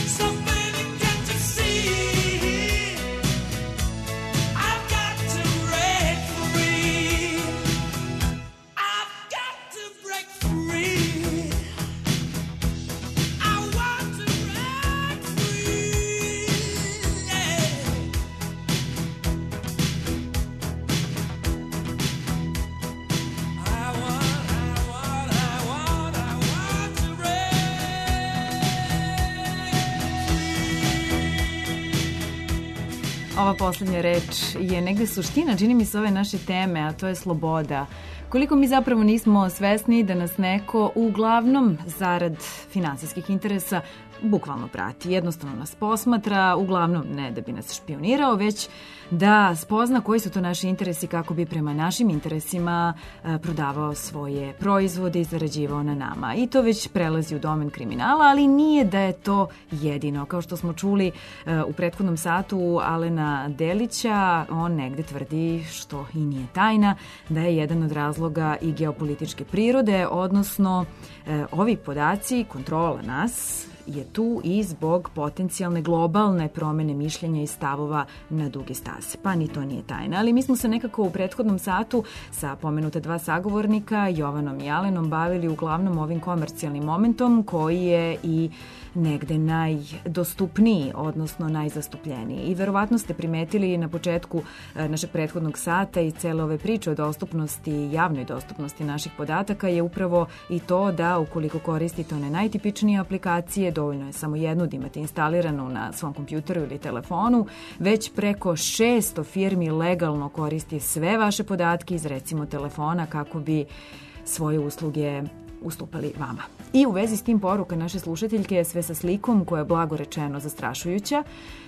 Ova poslednja reč je negde suština, čini mi se, ove naše teme, a to je sloboda. Koliko mi zapravo nismo svesni da nas neko uglavnom zarad finansijskih interesa bukvalno prati. Jednostavno nas posmatra, uglavnom ne da bi nas špionirao, već da spozna koji su to naši interesi kako bi prema našim interesima prodavao svoje proizvode i zarađivao na nama. I to već prelazi u domen kriminala, ali nije da je to jedino. Kao što smo čuli u prethodnom satu Alena Delića, on negde tvrdi, što i nije tajna, da je jedan od razloga i geopolitičke prirode, odnosno ovi podaci, kontrola nas, je tu i zbog potencijalne globalne promene mišljenja i stavova na duge staze. Pa ni to nije tajna. Ali mi smo se nekako u prethodnom satu sa pomenute dva sagovornika, Jovanom i Alenom, bavili uglavnom ovim komercijalnim momentom koji je i negde najdostupniji, odnosno najzastupljeniji. I verovatno ste primetili na početku našeg prethodnog sata i cele ove priče o dostupnosti, javnoj dostupnosti naših podataka je upravo i to da ukoliko koristite one najtipičnije aplikacije, dovoljno je samo jednu da imate instaliranu na svom kompjuteru ili telefonu, već preko šesto firmi legalno koristi sve vaše podatke iz recimo telefona kako bi svoje usluge ustupali vama. I u vezi s tim poruka naše slušateljke je sve sa slikom koja je blago rečeno zastrašujuća.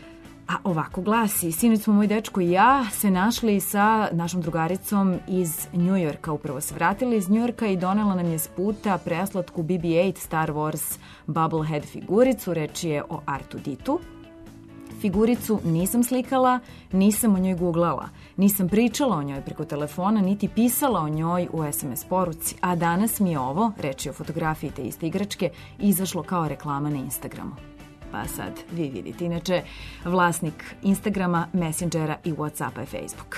A ovako glasi, sinoć smo moj dečko i ja se našli sa našom drugaricom iz Njujorka. Upravo se vratili iz Njujorka i donela nam je s puta preslatku B B osam Star Wars Bubblehead figuricu. Reč je o R dva D dva. Figuricu nisam slikala, nisam o njoj googlala, nisam pričala o njoj preko telefona, niti pisala o njoj u S M S poruci. A danas mi je ovo, reč je o fotografiji te iste igračke, izašlo kao reklama na Instagramu. Pa sad vi vidite. Inače, vlasnik Instagrama, Messengera i Whatsappa je Facebook.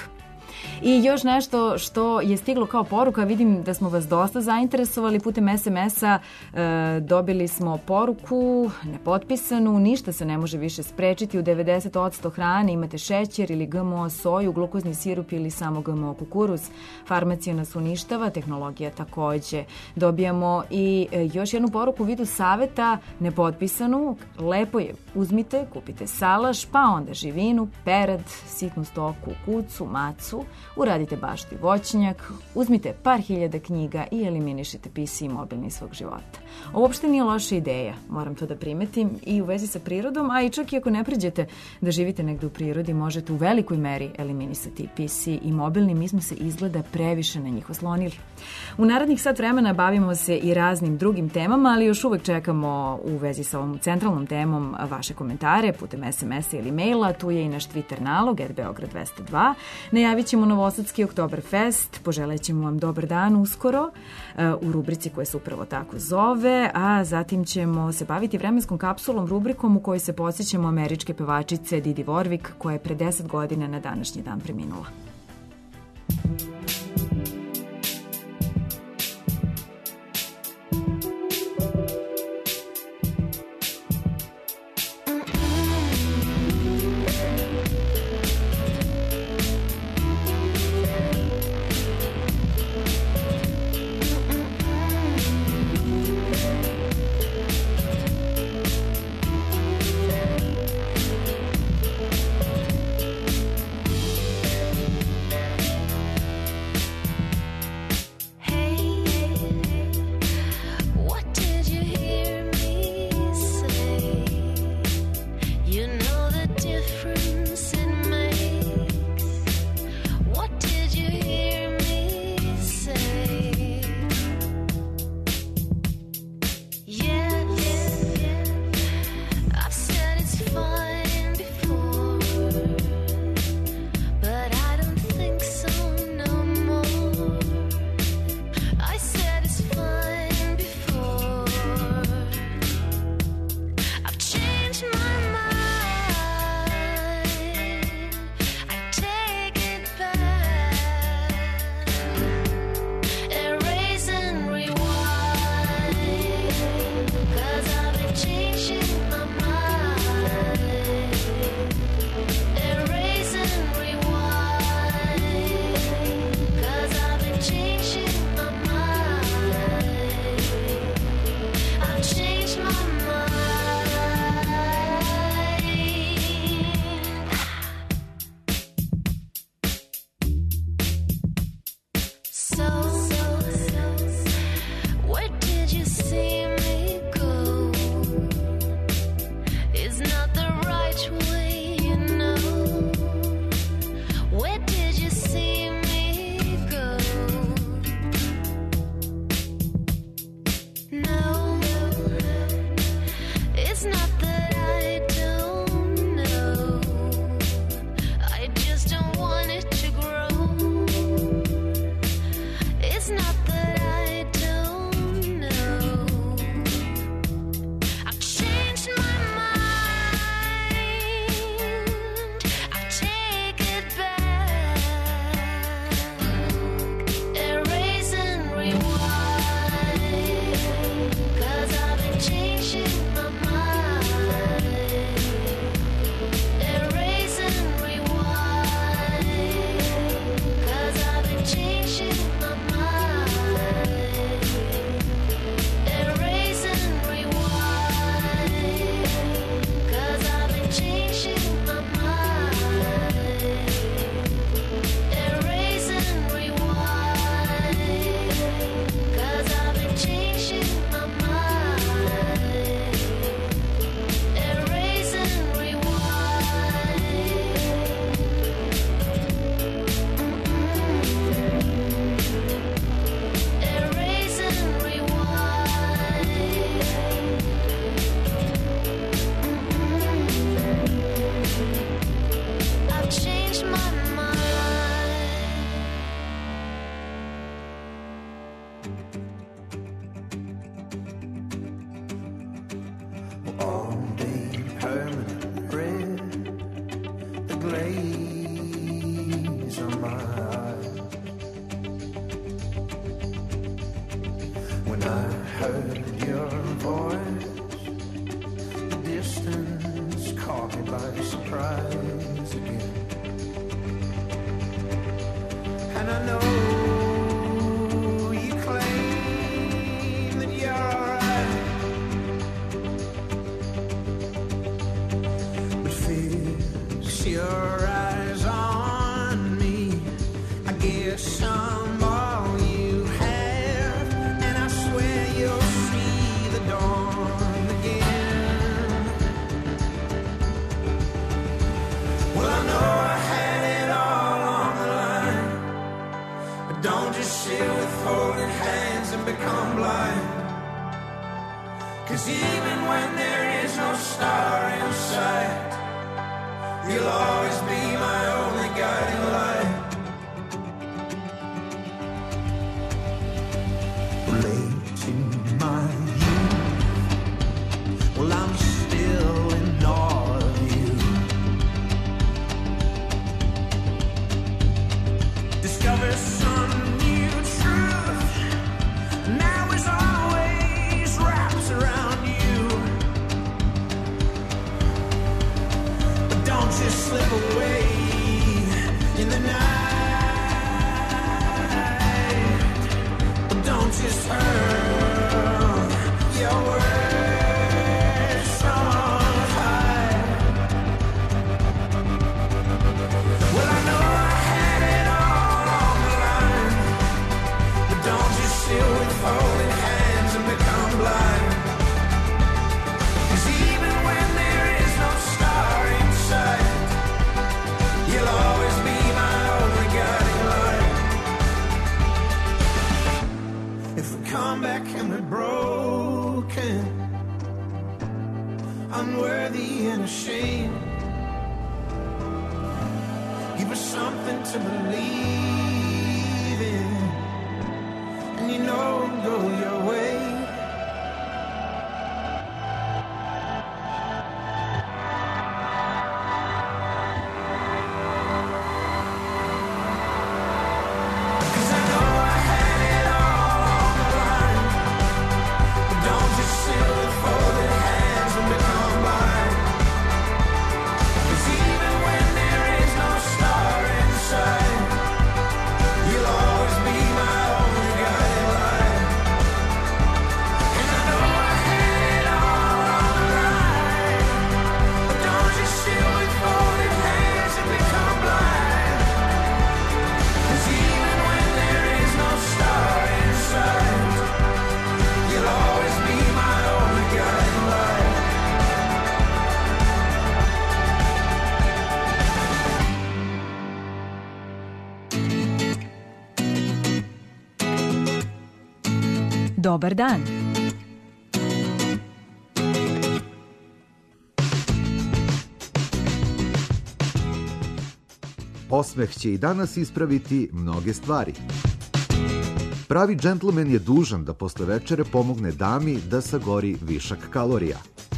I još nešto što je stiglo kao poruka, vidim da smo vas dosta zainteresovali putem S M S-a, e, dobili smo poruku nepotpisanu, ništa se ne može više sprečiti, u devedeset posto hrane imate šećer ili G M O soju, glukozni sirup ili samo G M O kukuruz, farmacija nas uništava, tehnologija takođe. Dobijamo i e, još jednu poruku u vidu saveta nepotpisanu, lepo je, uzmite, kupite salaš, pa onda živinu, perad, sitnu stoku, kucu, macu, uradite baštu i voćnjak, uzmite par hiljada knjiga i eliminišite P C i mobilni svog života. Ovo uopšte nije loša ideja, moram to da primetim, i u vezi sa prirodom, a i čak i ako ne priđete da živite negde u prirodi, možete u velikoj meri eliminisati P C i mobilni. Mi smo se izgleda previše na njih oslonili. U narednih sat vremena bavimo se i raznim drugim temama, ali još uvek čekamo u vezi sa ovom centralnom temom vaše komentare putem S M S-a ili maila. Tu je i naš Twitter nalog, et beograd dvesta dva. Najavit ćemo Novosadski Oktoberfest, poželit ćemo vam dobar dan uskoro u rubrici koja se upravo tako zove, a zatim ćemo se baviti vremenskom kapsulom, rubrikom u kojoj se podsjećamo američke pevačice Didi Warwick, koja je pre deset godina na današnji dan preminula. heard your voice. The distance caught me by surprise again. And I know you claim that you're alright, but fix your eyes on me. I guess I'm all you have, and I swear you'll see the dawn again. Well, I know I had it all on the line, but don't just sit with folded hands and become blind. 'Cause even when there is no star in sight, you'll always be my only guiding light. Late in my youth, well, I'm still in awe of you. Discover some new truth, now is always wrapped around you. But don't just slip away in the night. But don't just hurl your words from high. Well, I know I had it all on the line, but don't just sit with folded hands and become blind. 'Cause even when there is no star in sight, you'll always be my only guiding light. If we come back and we're broken, unworthy and ashamed, give us something to believe in, and you know it'll go your way. Dobar dan. Osmeh će i danas ispraviti mnoge stvari. Pravi džentlmen je dužan da posle večere pomogne dami da sagori višak kalorija.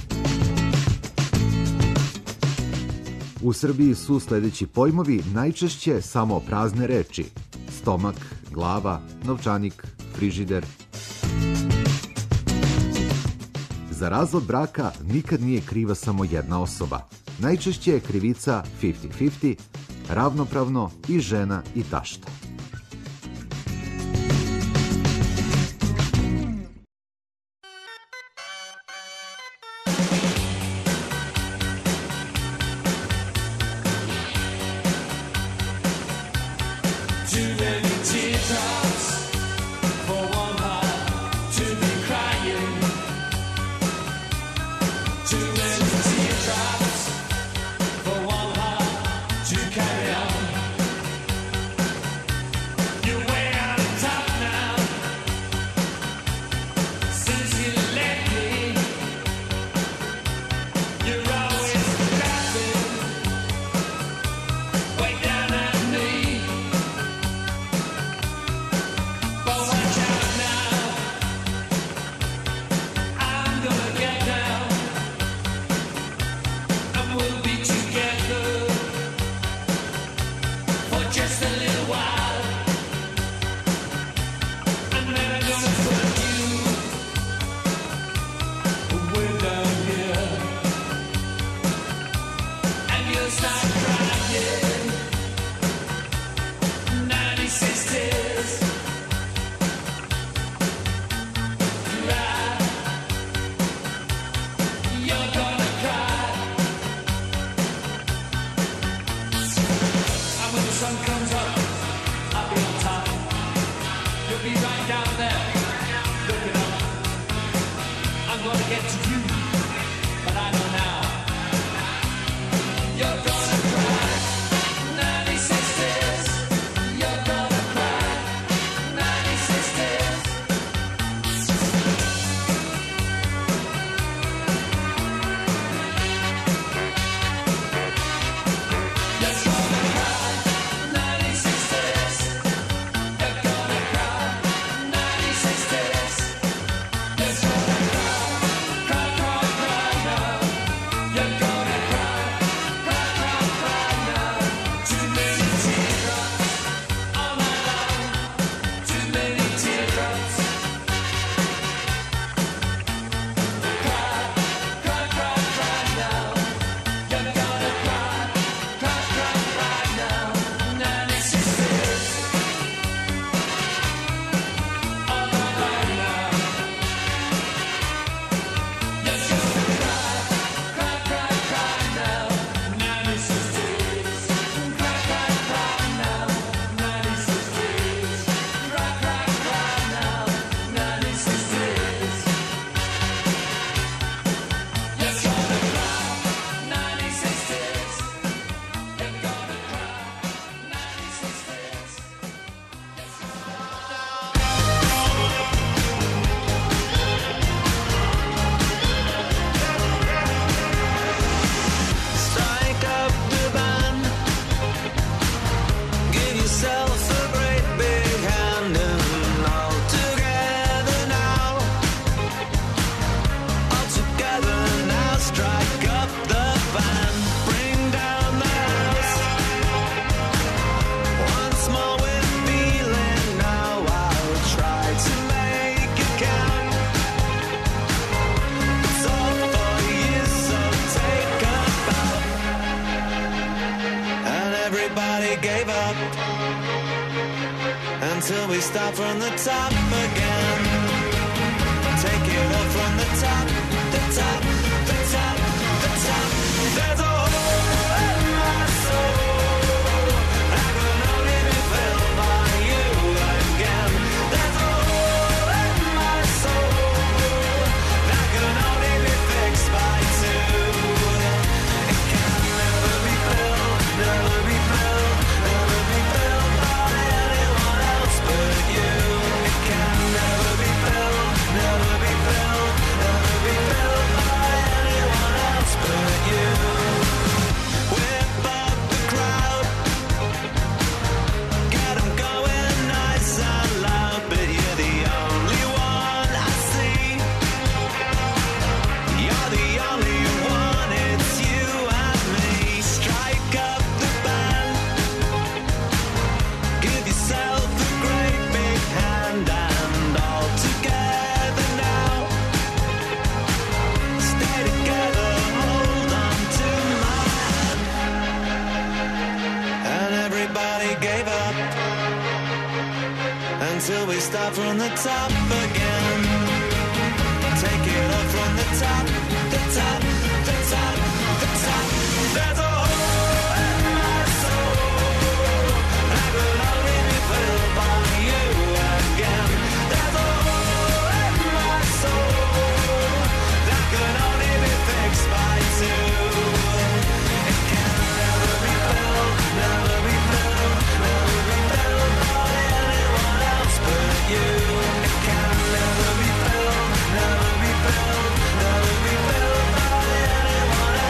U Srbiji su sledeći pojmovi najčešće samo prazne reči: stomak, glava, novčanik, frižider. Za razvod braka nikad nije kriva samo jedna osoba. Najčešće je krivica pedeset pedeset, ravnopravno i žena i tašta. To carry on. Until we start from the top again. Take it up from the top, the top, the top, the top. There's a hole in my soul. I can only be filled by you again. There's a hole in my soul that can only be fixed by two. It can never be filled, never be filled, never be filled by anyone else but you. It can never be filled, never be filled, never be filled by anyone else but you. Whip up the crowd, get 'em going nice and loud, but you're the only one I see. You're the only one, it's you and me. Strike up the band, give yourself a great big hand, and all together now. Stay together, hold on to my hand. And everybody gave up until we start from the top again. Take it up from the top, the top, the top, the top. There's a hole in my soul that will only be filled by you again. There's a hole in my soul that can only be fixed by two. It can never be filled, never be filled, never be filled by anyone else but you. It can never be filled, never be filled, never be filled by anyone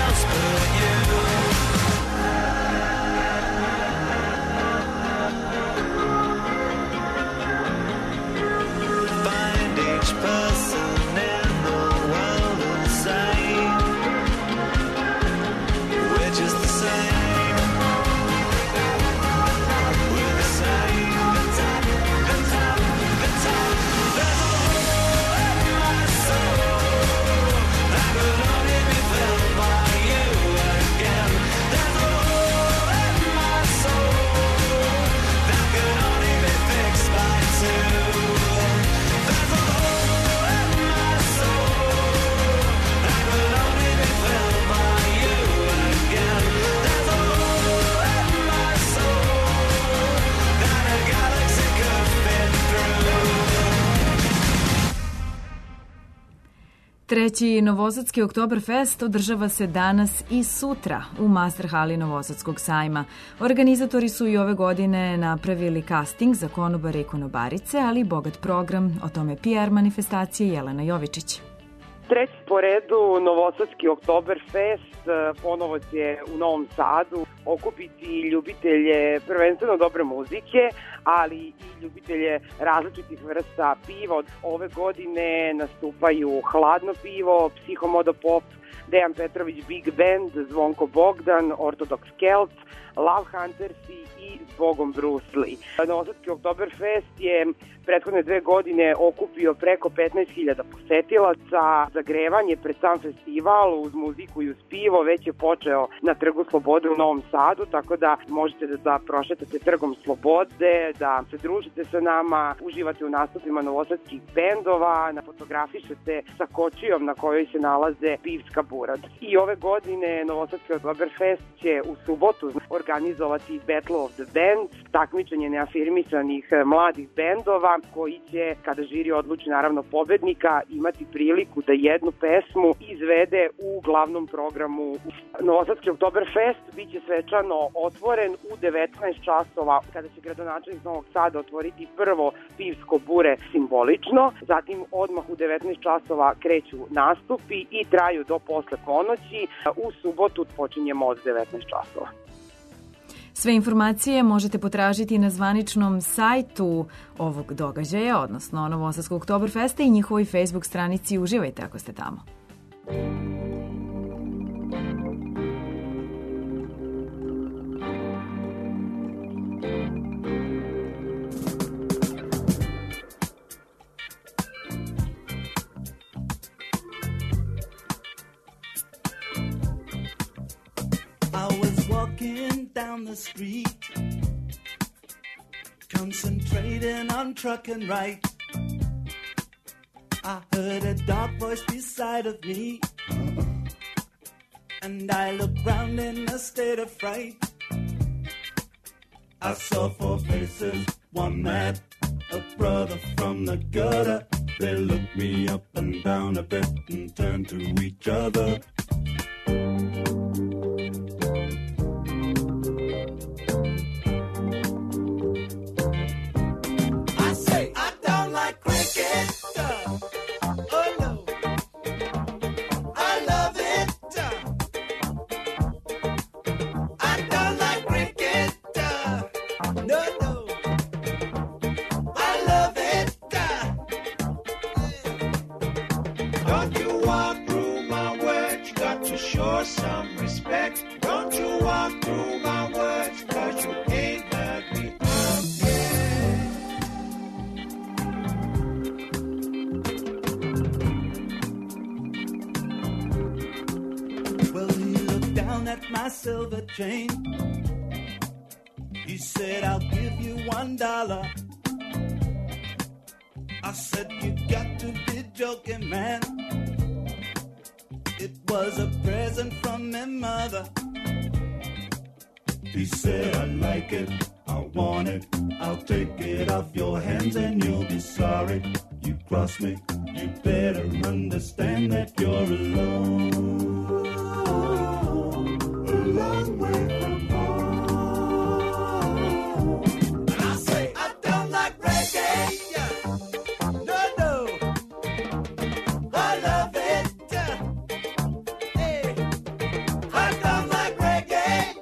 Treći Novosadski Oktoberfest održava se danas i sutra u Master hali Novosadskog sajma. Organizatori su i ove godine napravili casting za konobare i konobarice, ali i bogat program. O tome P R manifestacije Jelena Jovičić. Treći po redu Novosadski Oktoberfest ponovo će u Novom Sadu okupiti ljubitelje prvenstveno dobre muzike, ali i ljubitelje različitih vrsta piva. Od ove godine nastupaju Hladno pivo, Psihomodo Pop, Dejan Petrović Big Band, Zvonko Bogdan, Ortodox Celt, Love Huntersi i Zbogom Bruce Lee. Novosadski Oktoberfest je prethodne dve godine okupio preko petnaest hiljada posetilaca. Zagrevanje pred sam festival uz muziku i uz pivo već je počeo na Trgu Slobode u Novom Sadu, tako da možete da, da prošetate Trgom Slobode, da se družite sa nama, uživate u nastupima novosadskih bendova, fotografišete sa kočijom na kojoj se nalaze pivska burad. I ove godine Novosadski Oktoberfest će u subotu organizovati Battle of the Bands, takmičenje neafirmisanih mladih bendova koji će, kada žiri odluči naravno pobednika, imati priliku da jednu pesmu izvede u glavnom programu. Novosadski Oktoberfest biće svečano otvoren u devetnaest časova, kada će gradonačelnik Novog Sada otvoriti prvo pivsko bure simbolično, zatim odmah u devetnaest časova kreću nastupi i traju do posle ponoći. U subotu počinjemo od devetnaest časova. Sve informacije možete potražiti na zvaničnom sajtu ovog događaja, odnosno Novosadskog Oktoberfesta i njihovoj Facebook stranici. Uživajte ako ste tamo. Walking down the street, concentrating on truck and right, I heard a dark voice beside of me, and I looked round in a state of fright. I saw four faces, one mad, a brother from the gutter. They looked me up and down a bit and turned to each other. Chain. He said, I'll give you one dollar. I said, you got to be joking, man. It was a present from my mother. He said, I like it, I want it, I'll take it off your hands and you'll be sorry. You cross me, you better understand that you're alone. A long way from home. And I say, I don't like reggae. No, no. I love it. Hey, I don't like reggae.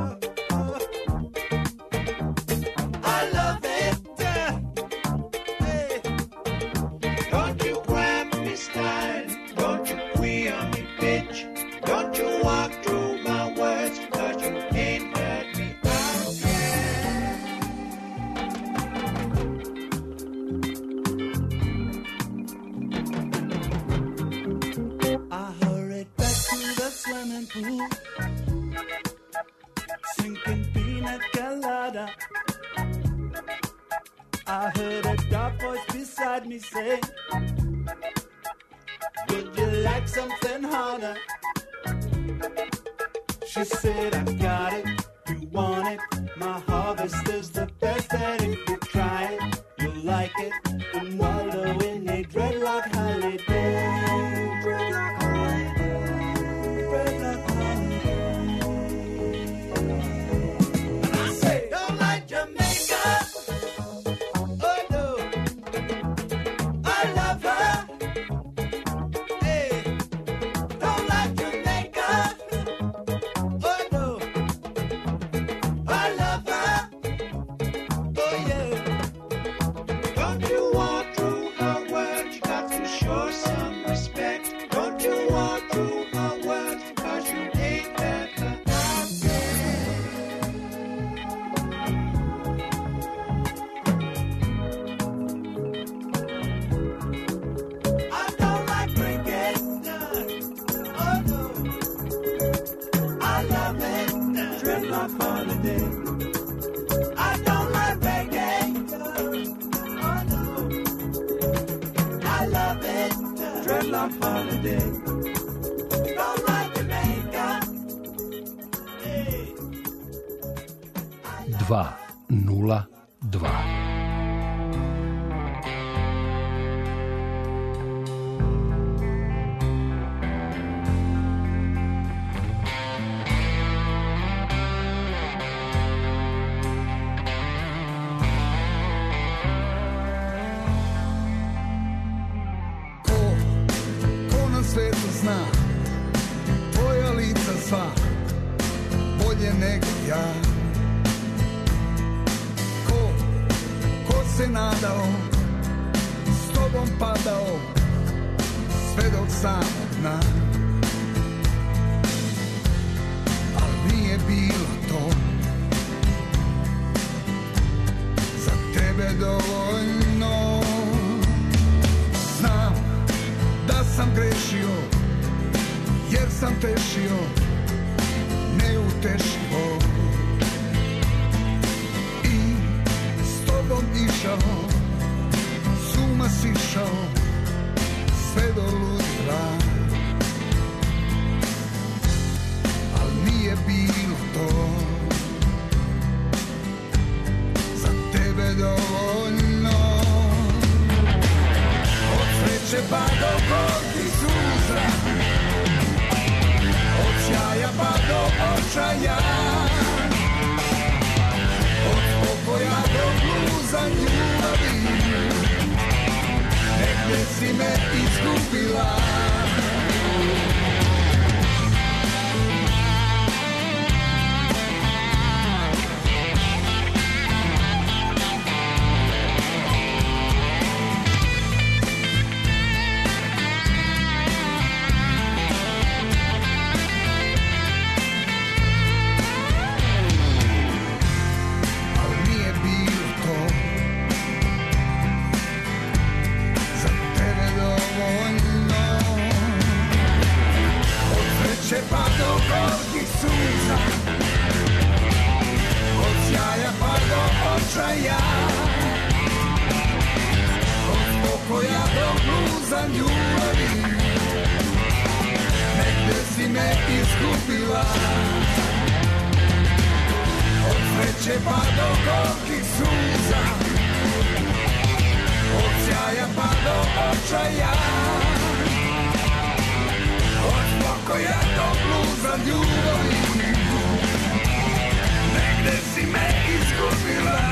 I love it. Hey, don't you grab me style. Don't you queer me, bitch. Don't you walk through my words, cause you ain't heard me out yet. I hurried back to the swimming pool, sinking pina colada. I heard a dark voice beside me say, would you like something harder? She said, I got it, you want it. My harvest is the best, and if you try it, you'll like it. And Waldo in a dreadlock holiday. I love it. Dreadlock holiday. I don't like reggae. Oh no. I love it. Dreadlock holiday. Don't like Jamaica. Hey. dva nula dva. Svetu zna tvoja lica sva bolje nego ja. Ko, ko se nadao s tobom padao sve do samog dna. Al nije bilo to za tebe dovoljno. Znam da sam grešio, jer sam tešio neutešivo i s tobom išao, s uma sišao sve do ludila. Al nije bilo to za tebe dovoljno. Od sreće pa do gorkih suza, od sjaja pa do očaja, od pokoja do bluza ljubavi, negdje si me izgubila. Pa do gorkih suza, od sjaja pa do očaja, od pokoja do bluza ljubavi, negdje si me izgubila. Od sreće pa do gorkih suza, od sjaja pa do očaja, od pokoja do bluza ljubavi, negdje si me izgubila.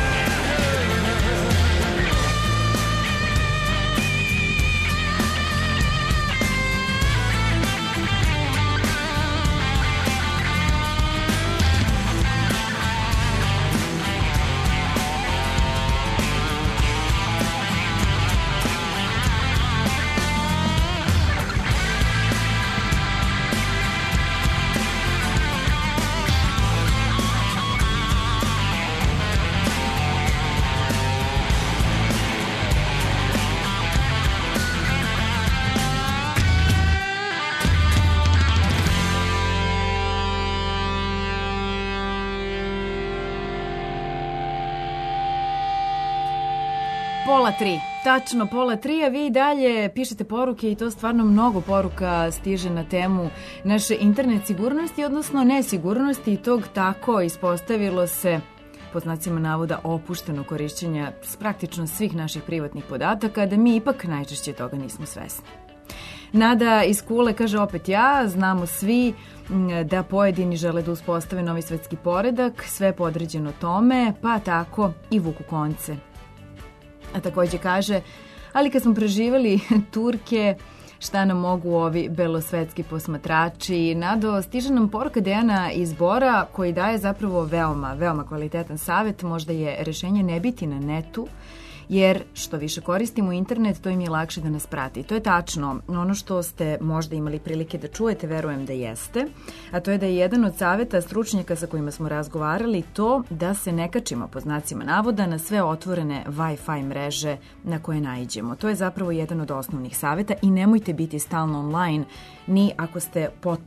Pola tri, tačno pola tri, a vi dalje pišete poruke i to stvarno mnogo poruka stiže na temu naše internet sigurnosti, odnosno nesigurnosti i tog tako ispostavilo se pod znacima navoda opušteno korišćenja s praktično svih naših privatnih podataka, da mi ipak najčešće toga nismo svesni. Nada iz Kule kaže opet ja, znamo svi da pojedini žele da uspostave novi svetski poredak, sve podređeno tome, pa tako i vuku konce. A takođe kaže, ali kad smo preživali Turke, šta nam mogu ovi belosvetski posmatrači? Nado, stiže nam poruka Dejana iz Bora koji daje zapravo veoma, veoma kvalitetan savjet. Možda je rešenje ne biti na netu, jer što više koristimo internet, to im je lakše da nas prati. To je tačno. Ono što ste možda imali prilike da čujete, verujem da jeste, a to je da je jedan od savjeta stručnjaka sa kojima smo razgovarali to da se ne kačimo pod znacima navoda na sve otvorene Wi-Fi mreže na koje naiđemo. To je zapravo jedan od osnovnih savjeta i nemojte biti stalno online ni ako ste potpuno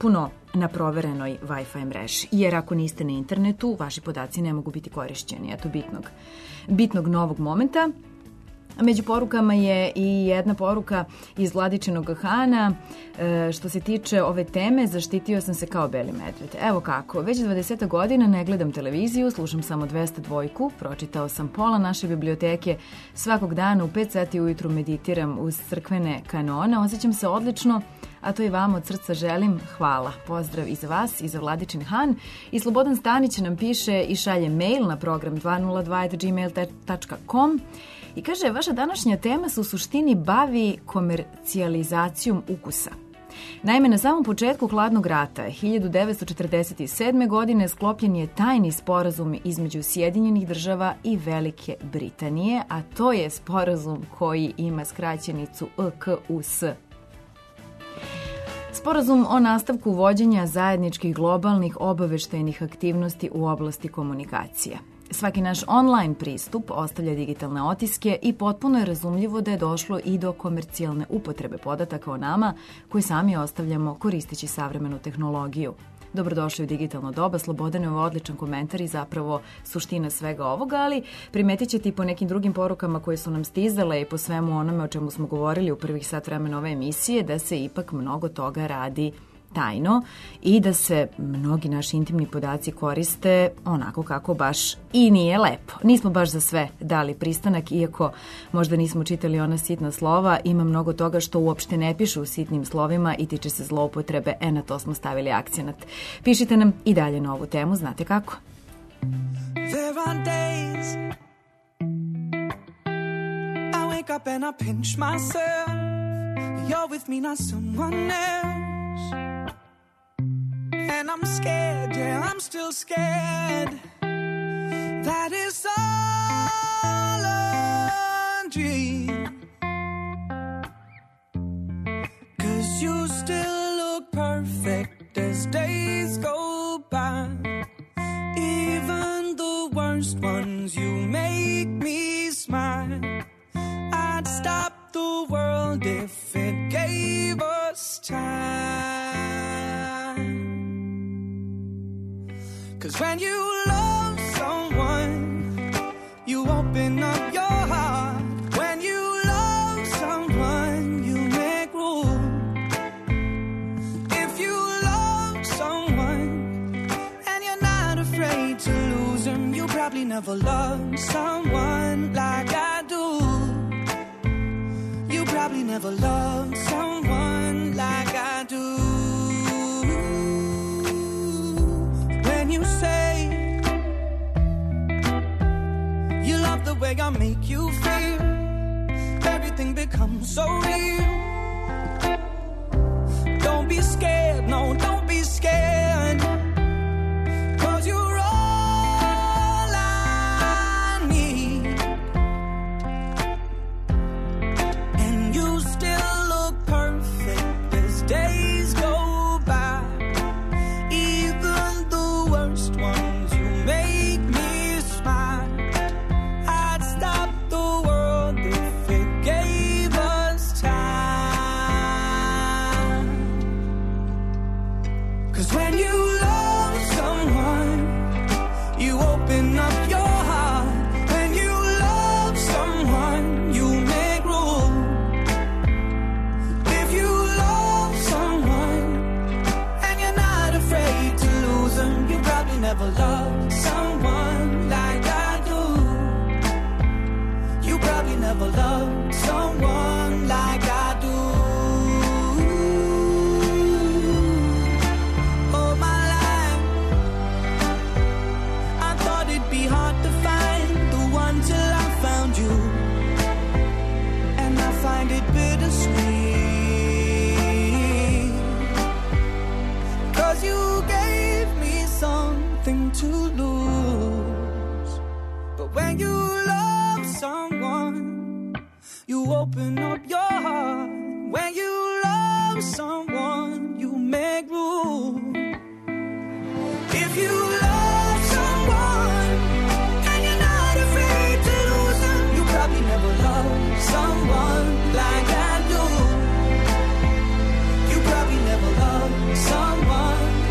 na proverenoj Wi-Fi mreži. Jer ako niste na internetu, vaši podaci ne mogu biti korišćeni. Eto bitnog, bitnog novog momenta. Među porukama je i jedna poruka iz Vladičinog Hana. E, što se tiče ove teme, zaštitio sam se kao beli medved. Evo kako, već dvadeset godina ne gledam televiziju, slušam samo dvesta dva, pročitao sam pola naše biblioteke, svakog dana u pet sati ujutru meditiram uz crkvene kanone, osjećam se odlično, a to i vama od srca želim. Hvala. Pozdrav i za vas i za Vladičin Han. I Slobodan Stanić nam piše i šalje mail na program dva nula dva at gmail dot com. I kaže, vaša današnja tema se u suštini bavi komercijalizacijom ukusa. Naime, na samom početku hladnog rata, hiljadu devetsto četrdeset sedme. godine, sklopljen je tajni sporazum između Sjedinjenih država i Velike Britanije, a to je sporazum koji ima skraćenicu E K U S. Sporazum o nastavku vođenja zajedničkih globalnih obaveštajnih aktivnosti u oblasti komunikacija. Svaki naš online pristup ostavlja digitalne otiske i potpuno je razumljivo da je došlo i do komercijalne upotrebe podataka o nama koji sami ostavljamo koristeći savremenu tehnologiju. Dobrodošli u digitalno doba, Slobodan je ovo odličan komentar i zapravo suština svega ovoga, ali primetit ćete i po nekim drugim porukama koje su nam stizale i po svemu onome o čemu smo govorili u prvih sat vremena ove emisije, da se ipak mnogo toga radi tajno i da se mnogi naši intimni podaci koriste onako kako baš i nije lepo. Nismo baš za sve dali pristanak, iako možda nismo čitali ona sitna slova, ima mnogo toga što uopšte ne piše u sitnim slovima i tiče se zloupotrebe, e na to smo stavili akcenat. Pišite nam i dalje na ovu temu, znate kako? There are days I wake up and I pinch myself. You're with me, not someone else. And I'm scared, yeah, I'm still scared. That is all a dream. 'Cause you still look perfect as days go by. Even the worst ones, you make me smile. I'd stop the world if it gave us time. 'Cause when you love someone, you open up your heart. When you love someone, you make room. If you love someone and you're not afraid to lose them, you probably never loved someone like I do. You probably never loved someone like I do. When you say you love the way I make you feel, everything becomes so real. Don't be scared, no, don't be scared. 'Cause you're all I need. And you still look perfect as days go by. Even the worst ones, you make me smile. I'd stop the world if it gave us time. 'Cause when you love someone, you open up your heart. When you love someone, you make room. If you love someone and you're not afraid to lose them, you probably never loved someone like I do. You probably never loved someone like I do. All my life, I thought it'd be hard to find the one till I found you. And I find it bittersweet. 'Cause you gave me something to lose. But when you love someone, you open up your heart. When you love someone, you make room. If you love someone and you're not afraid to lose them, you probably never loved someone like I do. You probably never loved someone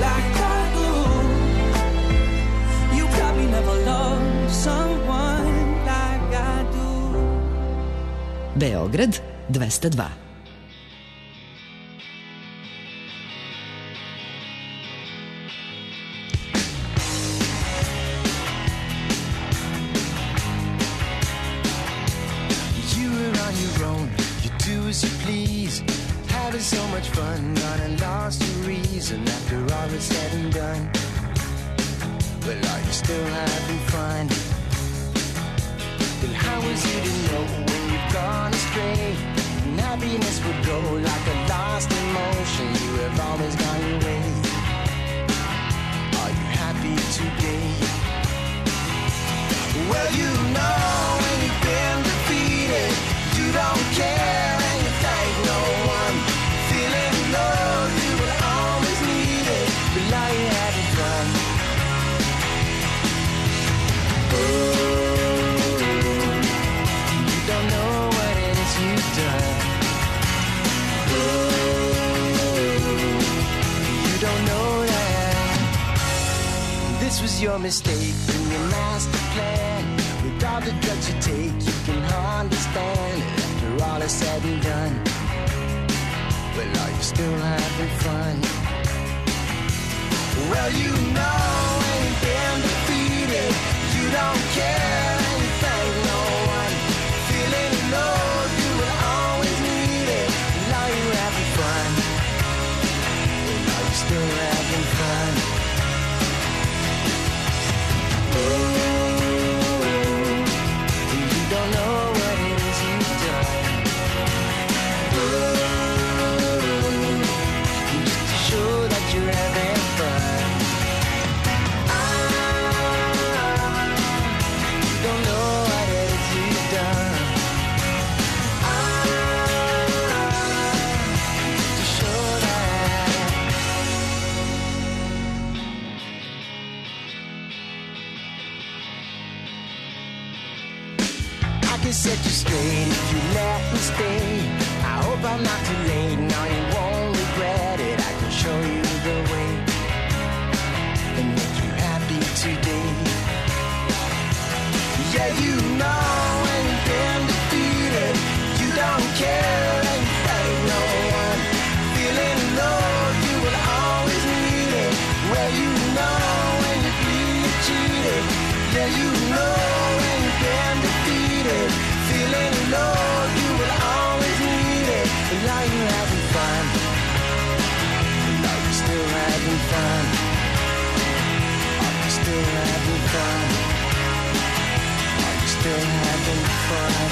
Beograd dvesta dva. You were on your own, you do as you please, having so much fun, gone and lost your reason after all is said and done. Well, are you still having fun? Well, how was you to know when you've gone astray? And happiness would go like a lost emotion. You have always gone your way. Are you happy today? Well, you know when you've been defeated, you don't care and you thank no one. Feeling low, you will always need it. But are you having fun? This was your mistake in your master plan. With all the drugs you take, you can understand it after all is said and done. Well, are you still having fun? Well, you know when you've been defeated, you don't care and you thank no one. Feeling low, you will always need it. Well, are you having fun? Well, are you still having fun? You don't know what it is you've done. Just to show that you're having fun. You don't know what it is you've done. Just to show that. I can set you straight if you let me stay. I hope I'm not too late, no, you won't regret it. I can show you the way and make you happy today. Yeah, you know when you've been defeated, you don't care and you thank no one. Feeling low, you will always need it. Well, you know when you feel cheated. Yeah, you know when you've been defeated. Feeling low, you will always need it. But are you having fun? Are you still having fun? Are you still having fun? Are you still having fun?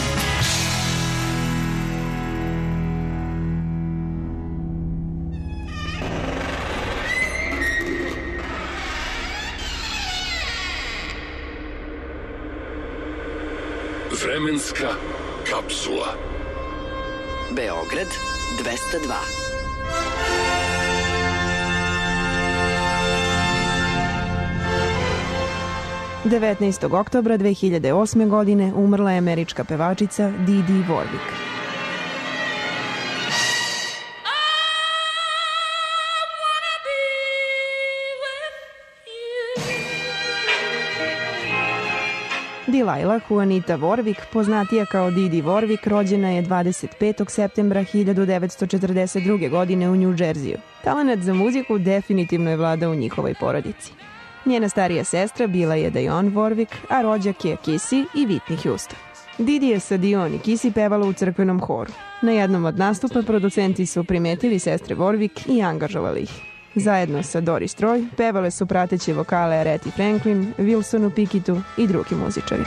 Vremenska kapsula. Beograd dvesta dva. devetnaestog oktobra dve hiljade osme. godine umrla je američka pevačica Didi Warwick. Delilah Juanita Warwick, poznatija kao Didi Warwick, rođena je dvadeset petog septembra hiljadu devetsto četrdeset druge. godine u New Jersey-u. Talenat za muziku definitivno je vladao u njihovoj porodici. Njena starija sestra bila je Dionne Warwick, a rođak je Kissy i Whitney Houston. Didi je sa Dionne i Kissy pevala u crkvenom horu. Na jednom od nastupa producenti su primetili sestre Warwick i angažovali ih. Zajedno sa Doris Troy pevale su prateće vokale Aretha Franklin, Wilsonu Picketu i drugi muzičari.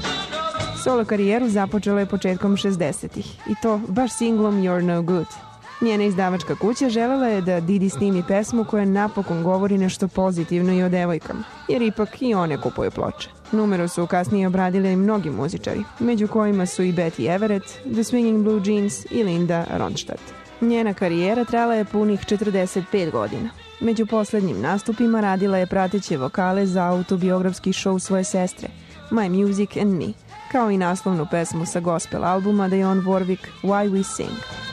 Solo karijeru započela je početkom šezdesetih i to baš singlom You're No Good. Njena izdavačka kuća želela je da Didi snimi pesmu koja napokon govori nešto pozitivno i o devojkama, jer ipak i one kupuju ploče. Numero su kasnije obradili i mnogi muzičari, među kojima su i Betty Everett, The Swinging Blue Jeans i Linda Ronstadt. Njena karijera trajala je punih četrdeset pet godina. Među poslednjim nastupima radila je prateće vokale za autobiografski show svoje sestre, My Music and Me, kao i naslovnu pesmu sa gospel albuma Dionne Warwick, Why We Sing.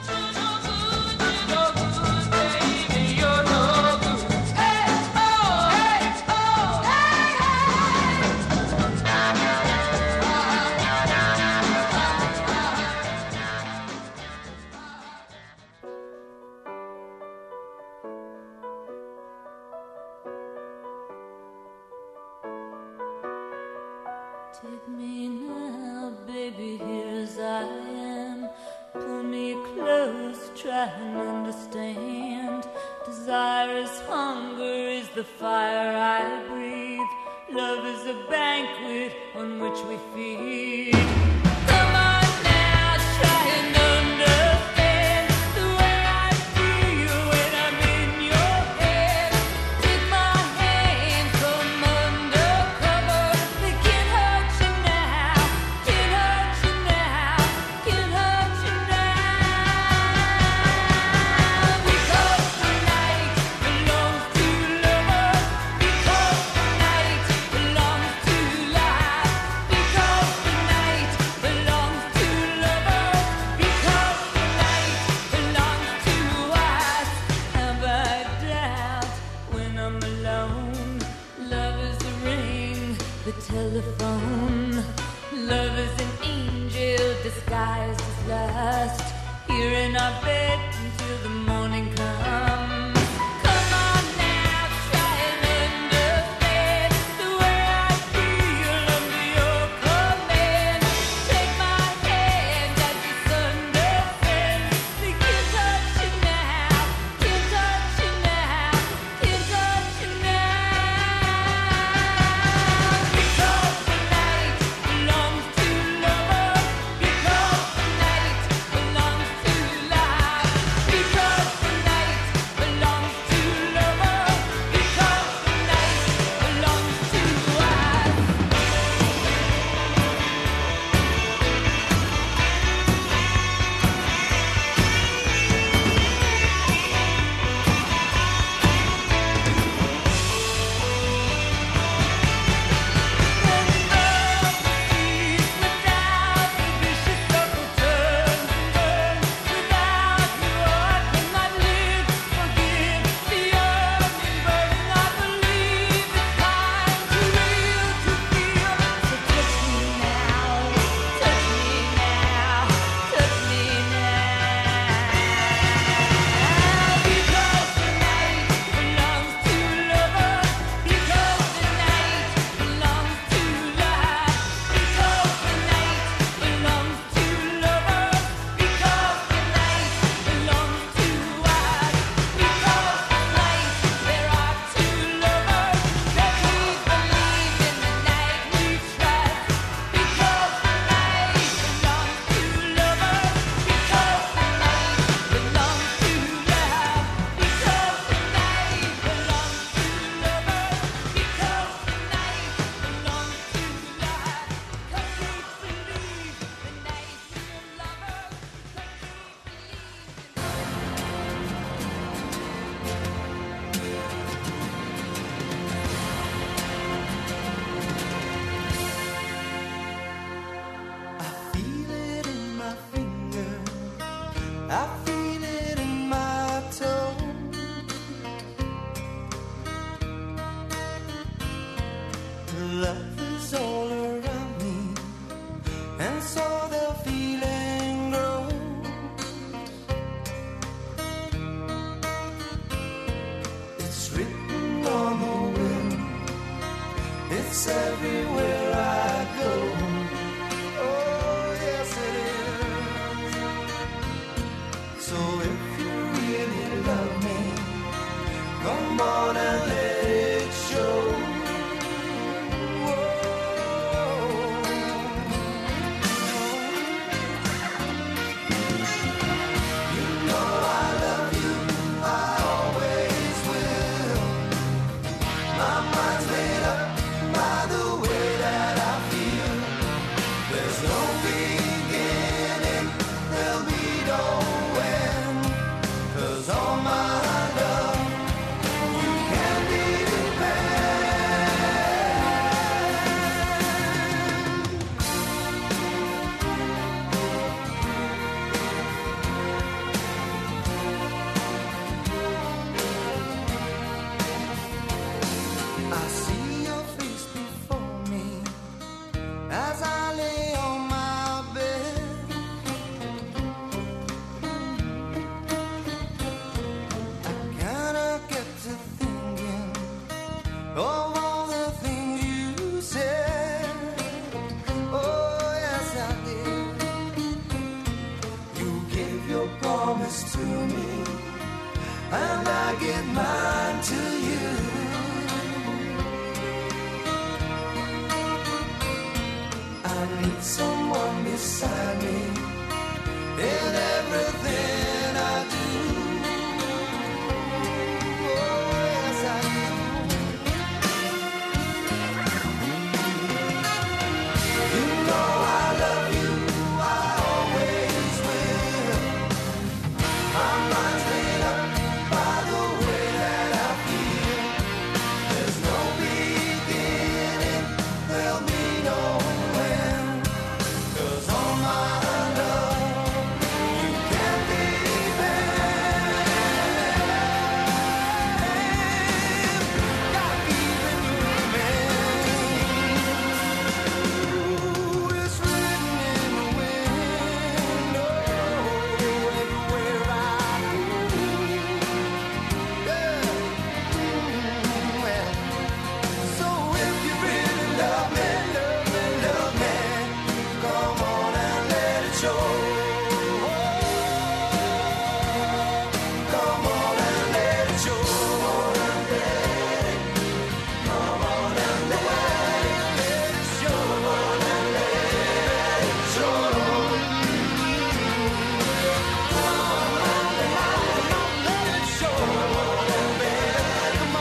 Take me now, baby, here as I am. Pull me close, try and understand. Desire is hunger, is the fire I breathe. Love is a banquet on which we feed. Come on now, try and understand the way I feel when I'm in your head. Take my hand, come undercover. They can't hurt you now, can't hurt you now, can't hurt you now. Because the night belongs to lovers. Because the night belongs to life. Because the night belongs to lovers. Because the night belongs to us. Have I doubt when I'm alone? Love is the ring, the telephone. Love is an angel disguised as lust. Here in our bed until the morning comes. Come on now, try and understand the way I feel under your command. Take my hand as the sun descends. They can't touch you now, can't touch you now, can't touch you now. Because the night belongs to lovers. Because the night belongs to life. Because the night belongs to lovers. Because the night belongs to us. Feel it in my finger, I feel it in my toe. Love is all around me, and so the feeling grows. It's written on the wind, it's everywhere I go. Oh, yes it is. So if you really love me, come on and let it show. You know I love get mine to you. I need someone beside me in everything I do. Oh, yes, I do. You know I love you, I always will. My mind's made up by the way that I feel. There's no beginning, there'll be no end. 'Cause all my love, you can leave it. Gotta keep it moving. Ooh, it's written in the wind. Oh, everywhere I go. Yeah. Mm, so if you really love me, love me, love me, come on and let it show. Come on and let it show. Come on and let it show. Come on and let it show. Come on and let it show. Come on and let it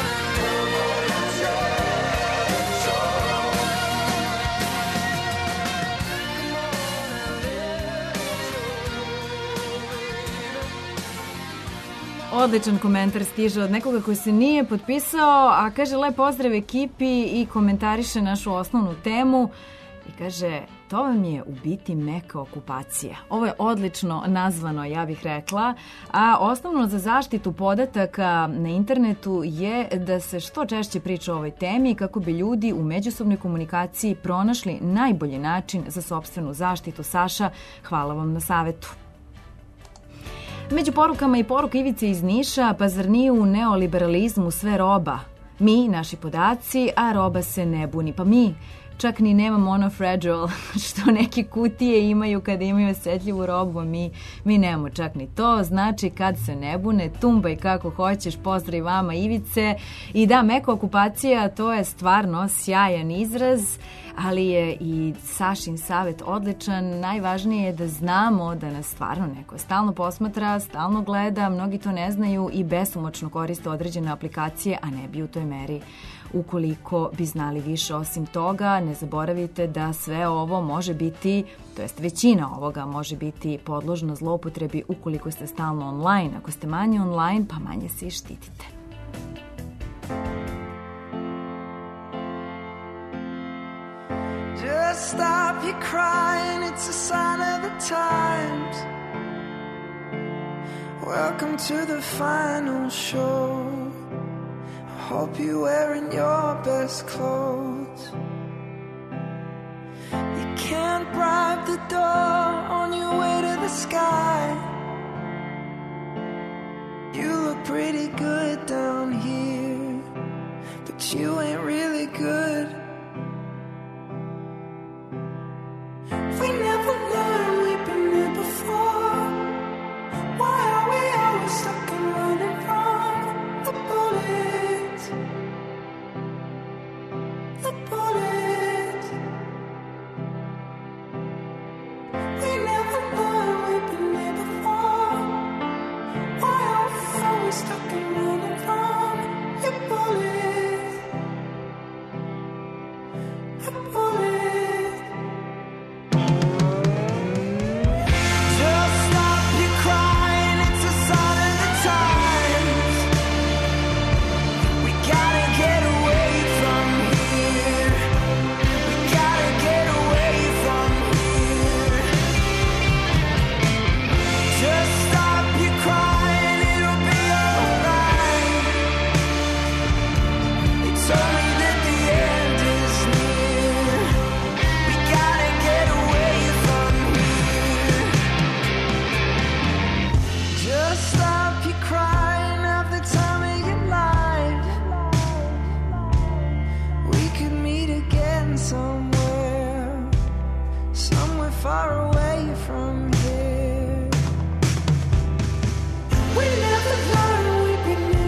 Odličan komentar stiže od nekoga koji se nije potpisao, a kaže lep pozdrav ekipi i komentariše našu osnovnu temu i kaže to vam je u biti meka okupacija. Ovo je odlično nazvano, ja bih rekla, a osnovno za zaštitu podataka na internetu je da se što češće priča o ovoj temi kako bi ljudi u međusobnoj komunikaciji pronašli najbolji način za sopstvenu zaštitu. Saša, hvala vam na savetu. Među porukama i poruka Ivice iz Niša, pa zar nije u neoliberalizmu sve roba? Mi, naši podaci, a roba se ne buni. Pa mi čak ni nemamo ono fragile što neke kutije imaju kada imaju osjetljivu robu, a mi, mi nemamo čak ni to. Znači kad se ne bune, tumbaj kako hoćeš, pozdrav i vama Ivice. I da, meka okupacija, to je stvarno sjajan izraz, ali je i Sašin savjet odličan. Najvažnije je da znamo da nas stvarno neko stalno posmatra, stalno gleda, mnogi to ne znaju i besomučno koriste određene aplikacije, a ne bi u toj meri ukoliko bi znali više. Osim toga, ne zaboravite da sve ovo može biti, to jest većina ovoga može biti podložno zloupotrebi ukoliko ste stalno online. Ako ste manje online, pa manje se i štitite. Just stop your crying, it's a sign of the times. Welcome to the final show. I hope you're wearing your best clothes. You can't bribe the door on your way to the sky. You look pretty good down here, but you ain't really good. We never learned, we've been here before. Why are we always stuck and running from the bullets? The bullets. We never learned, we've been here before. Why are we always stuck and running from your bullets? The bullets. We never learned, we've been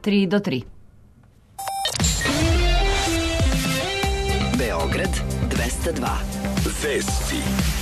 tri do tri. Beograd dvesta dva. Vesti.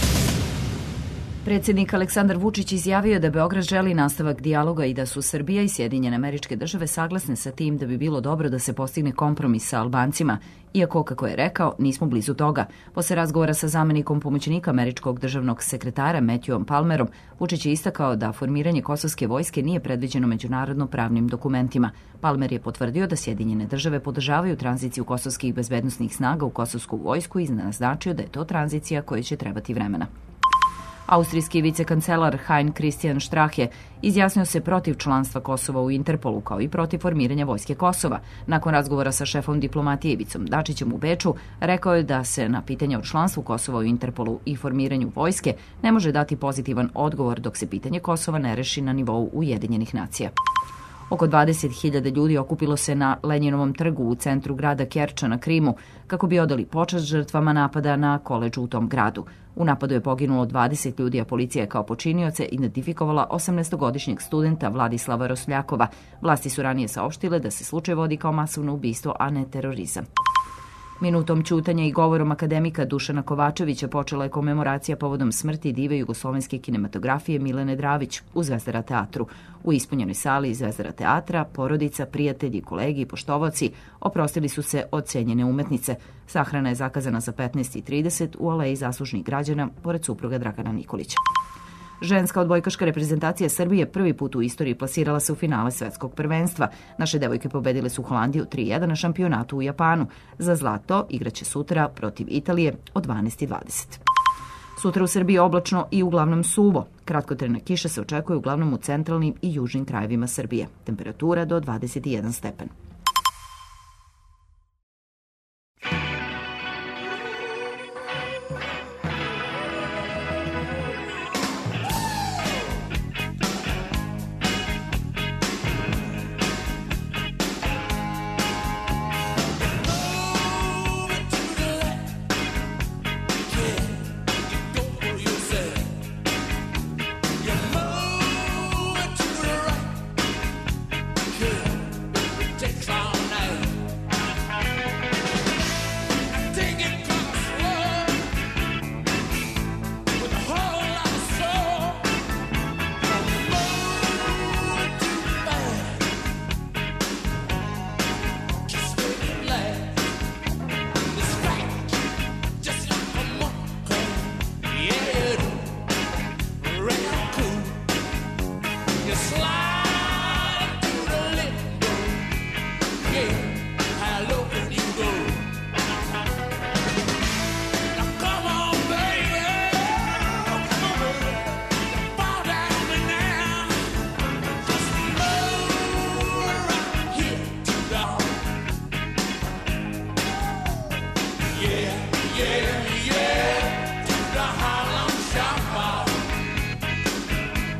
Predsjednik Aleksandar Vučić izjavio da Beograd želi nastavak dijaloga i da su Srbija i Sjedinjene Američke Države saglasne sa tim da bi bilo dobro da se postigne kompromis sa Albancima, iako, kako je rekao, nismo blizu toga. Posle razgovora sa zamenikom pomoćnika američkog državnog sekretara Matthewom Palmerom, Vučić je istakao da formiranje kosovske vojske nije predviđeno međunarodno pravnim dokumentima. Palmer je potvrdio da Sjedinjene Države podržavaju tranziciju kosovskih bezbednosnih snaga u kosovsku vojsku i naznačio da je to tranzicija koja će trebati vremena. Austrijski vicekancelar Hein Christian Strache izjasnio se protiv članstva Kosova u Interpolu, kao i protiv formiranja vojske Kosova. Nakon razgovora sa šefom diplomatije Ivicom Dačićem u Beču, rekao je da se na pitanje o članstvu Kosova u Interpolu i formiranju vojske ne može dati pozitivan odgovor dok se pitanje Kosova ne reši na nivou Ujedinjenih nacija. Oko dvadeset hiljada ljudi okupilo se na Lenjinovom trgu u centru grada Kerča na Krimu kako bi odali počast žrtvama napada na koledž u tom gradu. U napadu je poginulo dvadeset ljudi, a policija je kao počinioce identifikovala osamnaestogodišnjeg studenta Vladislava Rosljakova. Vlasti su ranije saopštile da se slučaj vodi kao masovno ubistvo, a ne terorizam. Minutom ćutanja i govorom akademika Dušana Kovačevića počela je komemoracija povodom smrti dive jugoslovenske kinematografije Milene Dravić u Zvezdara teatru. U ispunjenoj sali Zvezdara teatra porodica, prijatelji, kolegi i poštovaoci oprostili su se od cenjene umetnice. Sahrana je zakazana za petnaest i trideset u aleji zaslužnih građana pored supruga Dragana Nikolića. Ženska odbojkaška reprezentacija Srbije prvi put u istoriji plasirala se u finale svetskog prvenstva. Naše devojke pobedile su Holandiju tri jedan na šampionatu u Japanu. Za zlato igraće sutra protiv Italije od dvanaest i dvadeset. Sutra u Srbiji oblačno i uglavnom suvo. Kratkotrajna kiša se očekuje uglavnom u centralnim i južnim krajevima Srbije. Temperatura do dvadeset jedan stepen.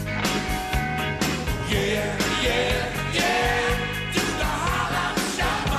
Yeah, yeah, yeah, to the Harlem Shop.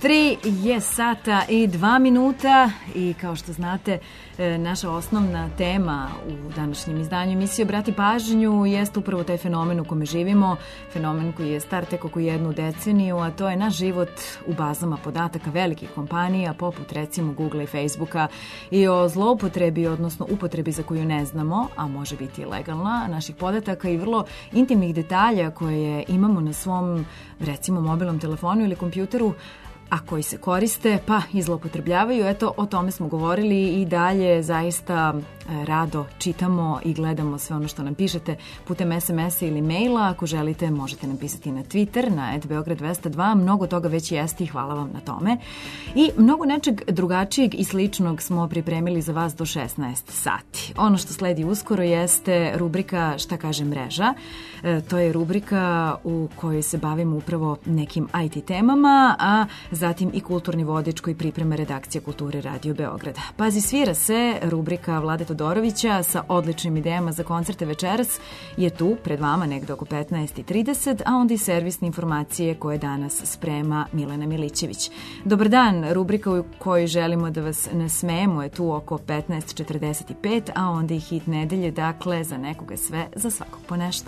Tri je sata i dva minuta i kao što znate, naša osnovna tema u današnjem izdanju emisije Obrati pažnju jeste upravo taj fenomen u kome živimo, fenomen koji je star tek oko jednu deceniju, a to je naš život u bazama podataka velikih kompanija poput recimo Google i Facebooka i o zloupotrebi, odnosno upotrebi za koju ne znamo, a može biti legalna, naših podataka i vrlo intimnih detalja koje imamo na svom recimo mobilnom telefonu ili kompjuteru, a koji se koriste pa i zloupotrebljavaju. Eto, o tome smo govorili i dalje zaista rado čitamo i gledamo sve ono što nam pišete putem es em es ili maila. Ako želite, možete nam pisati na Twitter, na et beograd dvesta dva. Mnogo toga već jeste i hvala vam na tome. I mnogo nečeg drugačijeg i sličnog smo pripremili za vas do šesnaest sati. Ono što sledi uskoro jeste rubrika Šta kaže mreža. E, to je rubrika u kojoj se bavimo upravo nekim i te temama, a zatim i kulturni vodič koji priprema redakcija Kulture Radio Beograda. Pazi svira se, rubrika Vlade Todorovića sa odličnim idejama za koncerte večeras je tu pred vama negde oko petnaest i trideset, a onda i servisne informacije koje danas sprema Milena Milićević. Dobar dan, rubrika u kojoj želimo da vas nasmejemo je tu oko petnaest četrdeset pet, a onda i hit nedelje, dakle za nekoga sve, za svakog po nešto.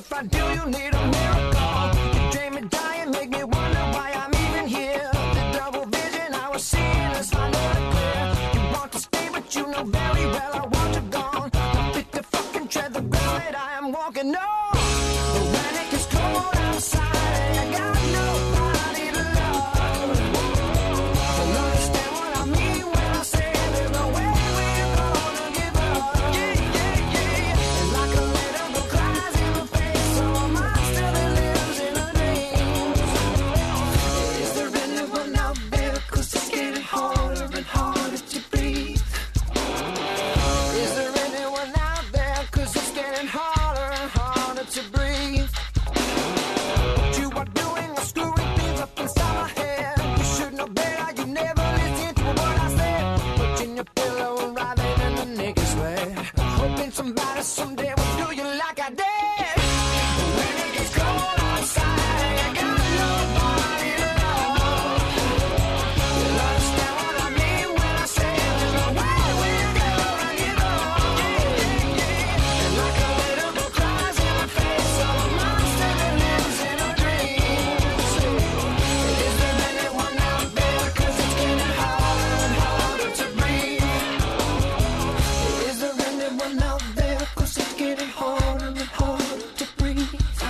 if I do, you need a miracle. You drain me dying, make me wonder why I'm even here. The double vision I was seeing is finally clear. You want to stay, but you know very well I want you gone. I pick the fucking tread the ground that I am walking on. The panic is cold outside, I got nobody to love. You'll understand what I mean when I say there's no way we're gonna give up. Yeah, yeah, yeah. And like a little girl cries in the face, so a monster that lives in her dreams. Is there anyone out there? 'Cause it's getting harder and harder to breathe. Is there anyone out there? 'Cause it's getting harder and harder to breathe. What you are doing is screwing things up inside my head. You should know better, you never listen to what I said. Putting your pillow rather than the niggas way. Hoping somebody someday will do you like I did. When it gets cold outside, I got nobody to love. You'll understand what I mean when I say there's no way we're gonna give up. Yeah, yeah, yeah. And like a little girl cries in my face, so a monster that lives in her dreams. Is there anyone out there? 'Cause it's getting harder and harder to breathe. Is there anyone out there? 'Cause it's getting harder and harder to breathe.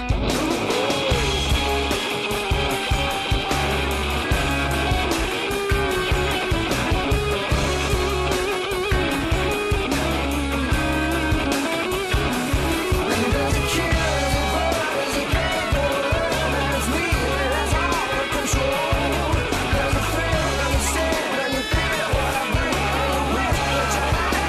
And there's a cure, there's a void, there's a paper, there's weird, there's out of control. There's a thrill, there's a sin, and you feel what I bring with you tonight.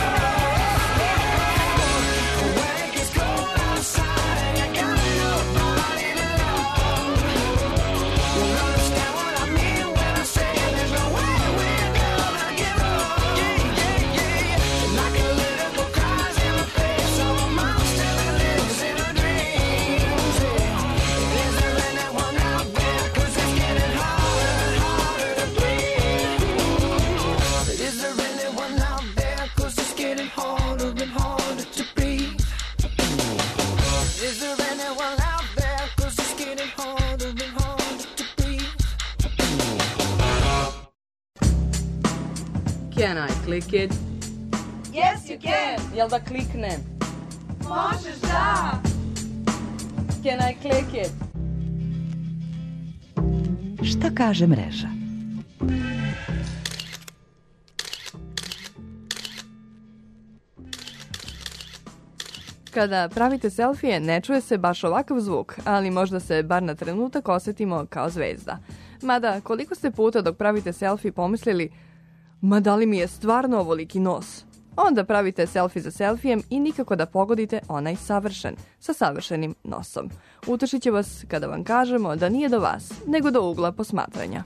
When it gets cold outside, I got nobody to love. You'll understand what I mean when I say there's no way we're gonna give up. Yeah, yeah, yeah. And like a little girl cries in my face, so a monster that lives in her dreams. Yeah. Is there anyone out there? 'Cause it's getting harder and harder to breathe. Is there anyone out there? 'Cause it's getting harder and harder to breathe. Is there anyone out there? 'Cause it's getting harder and harder to breathe. Can I click it? Yes, you can. Jel da kliknem? Možeš, da. Can I click it? Šta kaže mreža? Kada pravite selfije, ne čuje se baš ovakav zvuk, ali možda se bar na trenutak osetimo kao zvezda. Mada, koliko ste puta dok pravite selfie pomislili, ma da li mi je stvarno ovoliki nos? Onda pravite selfie za selfijem i nikako da pogodite onaj savršen, sa savršenim nosom. Utešit će vas kada vam kažemo da nije do vas, nego do ugla posmatranja.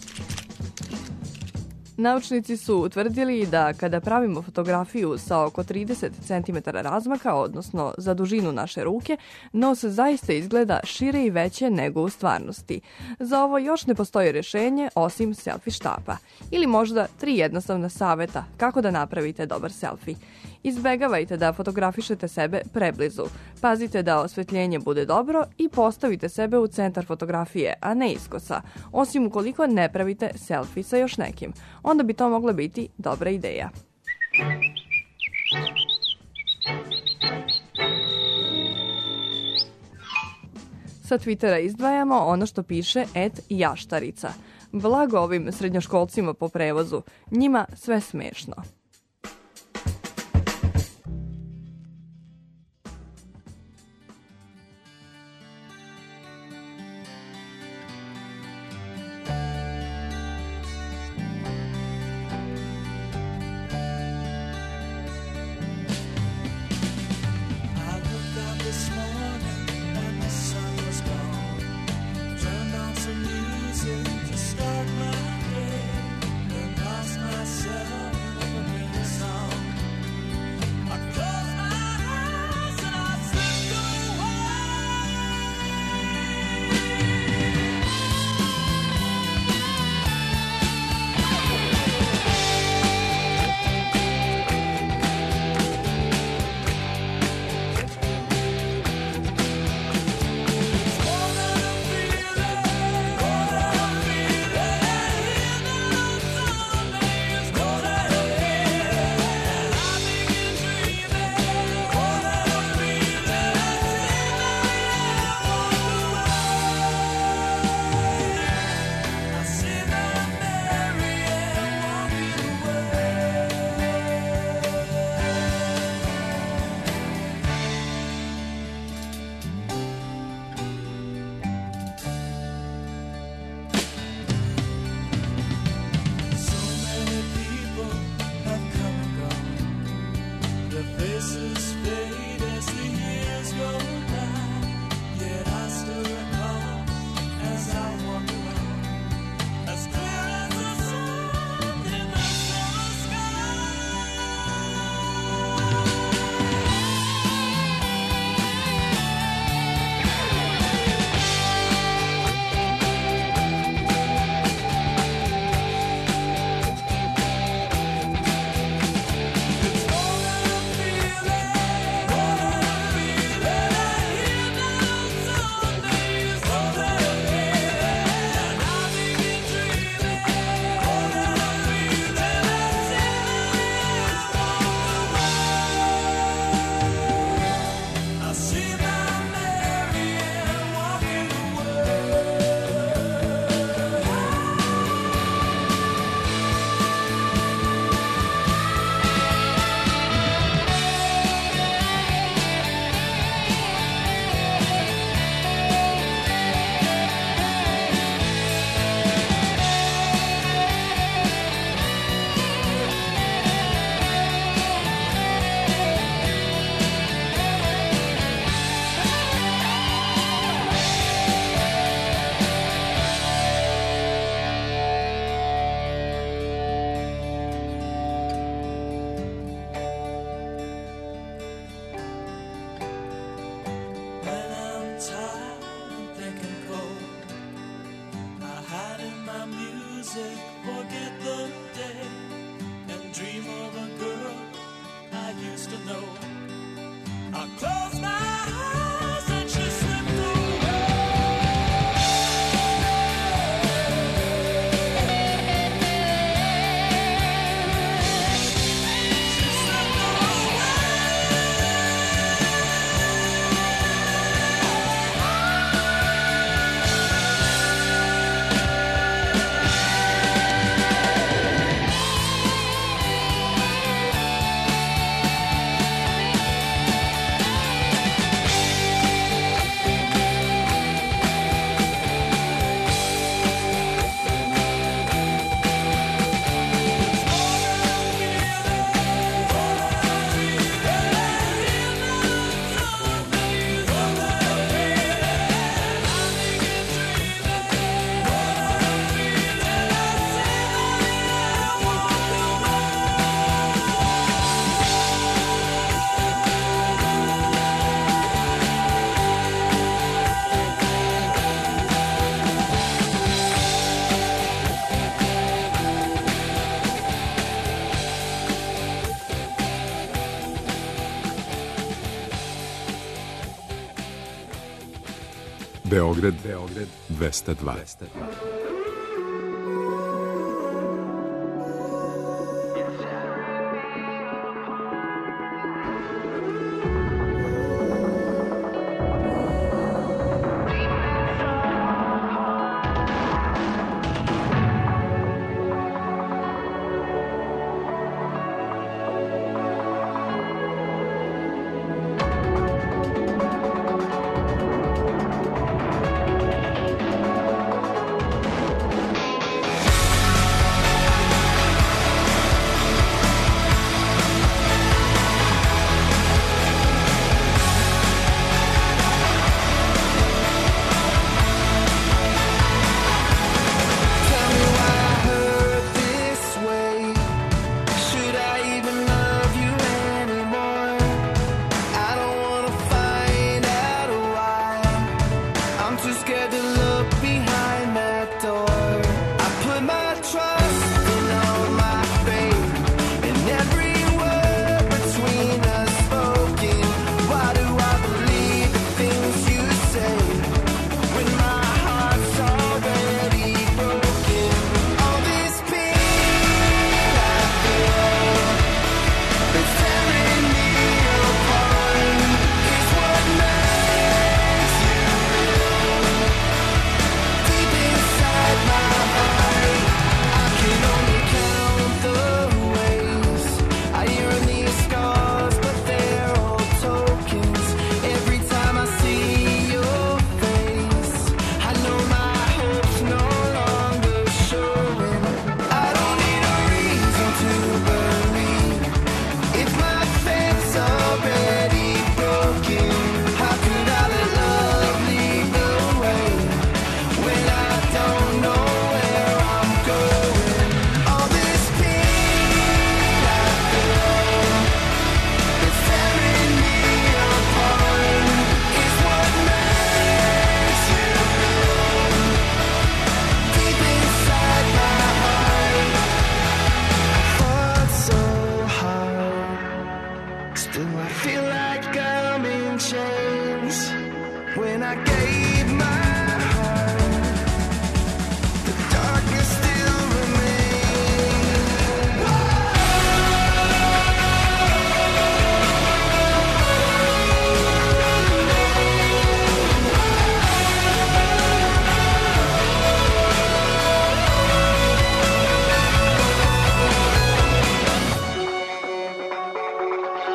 Naučnici su utvrdili da kada pravimo fotografiju sa oko trideset centimetara razmaka, odnosno za dužinu naše ruke, nos zaista izgleda šire i veće nego u stvarnosti. Za ovo još ne postoji rješenje osim selfie štapa. Ili možda tri jednostavna saveta kako da napravite dobar selfie. Izbegavajte da fotografišete sebe preblizu. Pazite da osvetljenje bude dobro i postavite sebe u centar fotografije, a ne iskosa, osim ukoliko ne pravite selfie sa još nekim. Onda bi to mogla biti dobra ideja. Sa Twittera izdvajamo ono što piše et jaštarica. Blago ovim srednjoškolcima po prevozu. Njima sve smešno. Start my day and lost myself in a dream of a girl I used to know. I closed my eyes and she slipped away. She slipped Beograd, Beograd dvesta dva.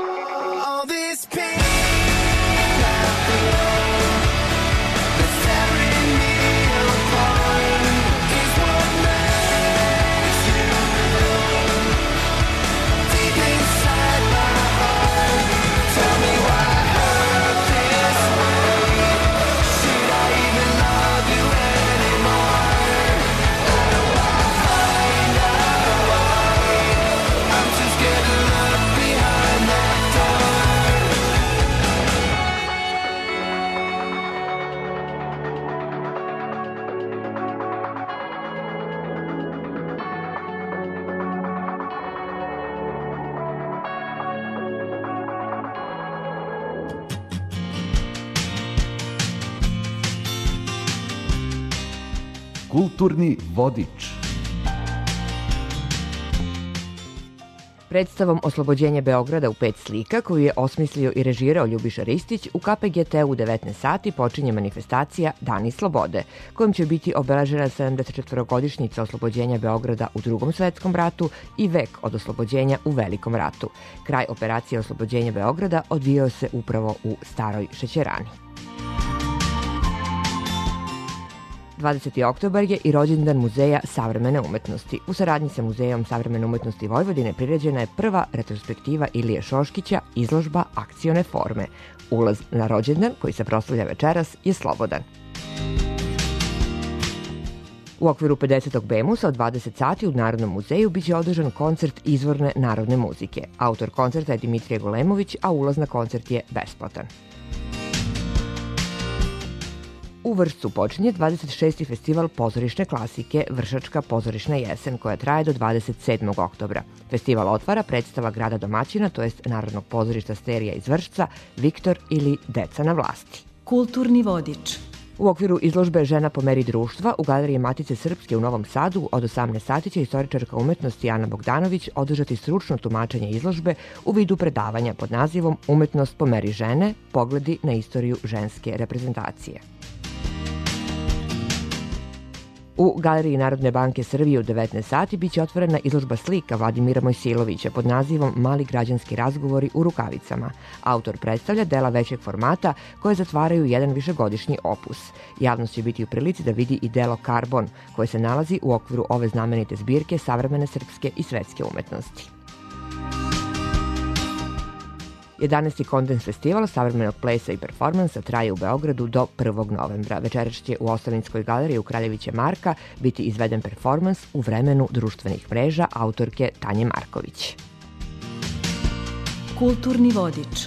all this pain I feel, the Kulturni vodič. Predstavom Oslobođenje Beograda u pet slika, koju je osmislio i režirao Ljubiša Ristić, u K P G T u devetnaest sati počinje manifestacija Dani slobode, kojom će biti obeležena sedamdesetčetvorogodišnjica oslobođenja Beograda u Drugom svetskom ratu i vek od oslobođenja u Velikom ratu. Kraj operacije Oslobođenja Beograda odvijao se upravo u Staroj šećerani. dvadeseti oktobar je i rođendan Muzeja savremene umetnosti. U saradnji sa Muzejom savremene umetnosti Vojvodine priređena je prva retrospektiva Ilije Šoškića, izložba akcione forme. Ulaz na rođendan, koji se proslavlja večeras, je slobodan. U okviru pedesetog Bemusa od dvadeset sati u Narodnom muzeju biće održan koncert izvorne narodne muzike. Autor koncerta je Dimitrije Golemović, a ulaz na koncert je besplatan. U Vršcu počinje dvadeset šesti festival pozorišne klasike Vršačka pozorišna jesen, koja traje do dvadeset sedmog oktobra. Festival otvara predstava grada domaćina, to jest Narodnog pozorišta Sterija iz Vršca, Viktor ili Deca na vlasti. Kulturni vodič. U okviru izložbe Žena po meri društva u Galeriji Matice Srpske u Novom Sadu od osamnaest sati će istoričarka umetnosti Ana Bogdanović održati stručno tumačenje izložbe u vidu predavanja pod nazivom Umetnost po meri žene, pogledi na istoriju ženske reprezentacije. U Galeriji Narodne banke Srbije u devetnaest sati biće otvorena izložba slika Vladimira Mojsilovića pod nazivom Mali građanski razgovori u rukavicama. Autor predstavlja dela većeg formata koje zatvaraju jedan višegodišnji opus. Javnost će biti u prilici da vidi i delo Karbon, koje se nalazi u okviru ove znamenite zbirke savremene srpske i svetske umetnosti. jedanaesti Kondens festival savremenog plesa i performansa traje u Beogradu do prvog novembra. Večeras će u Ostavinskoj galeriji u Kraljeviće Marka biti izveden performans u vremenu društvenih mreža autorke Tanje Marković. Kulturni vodič.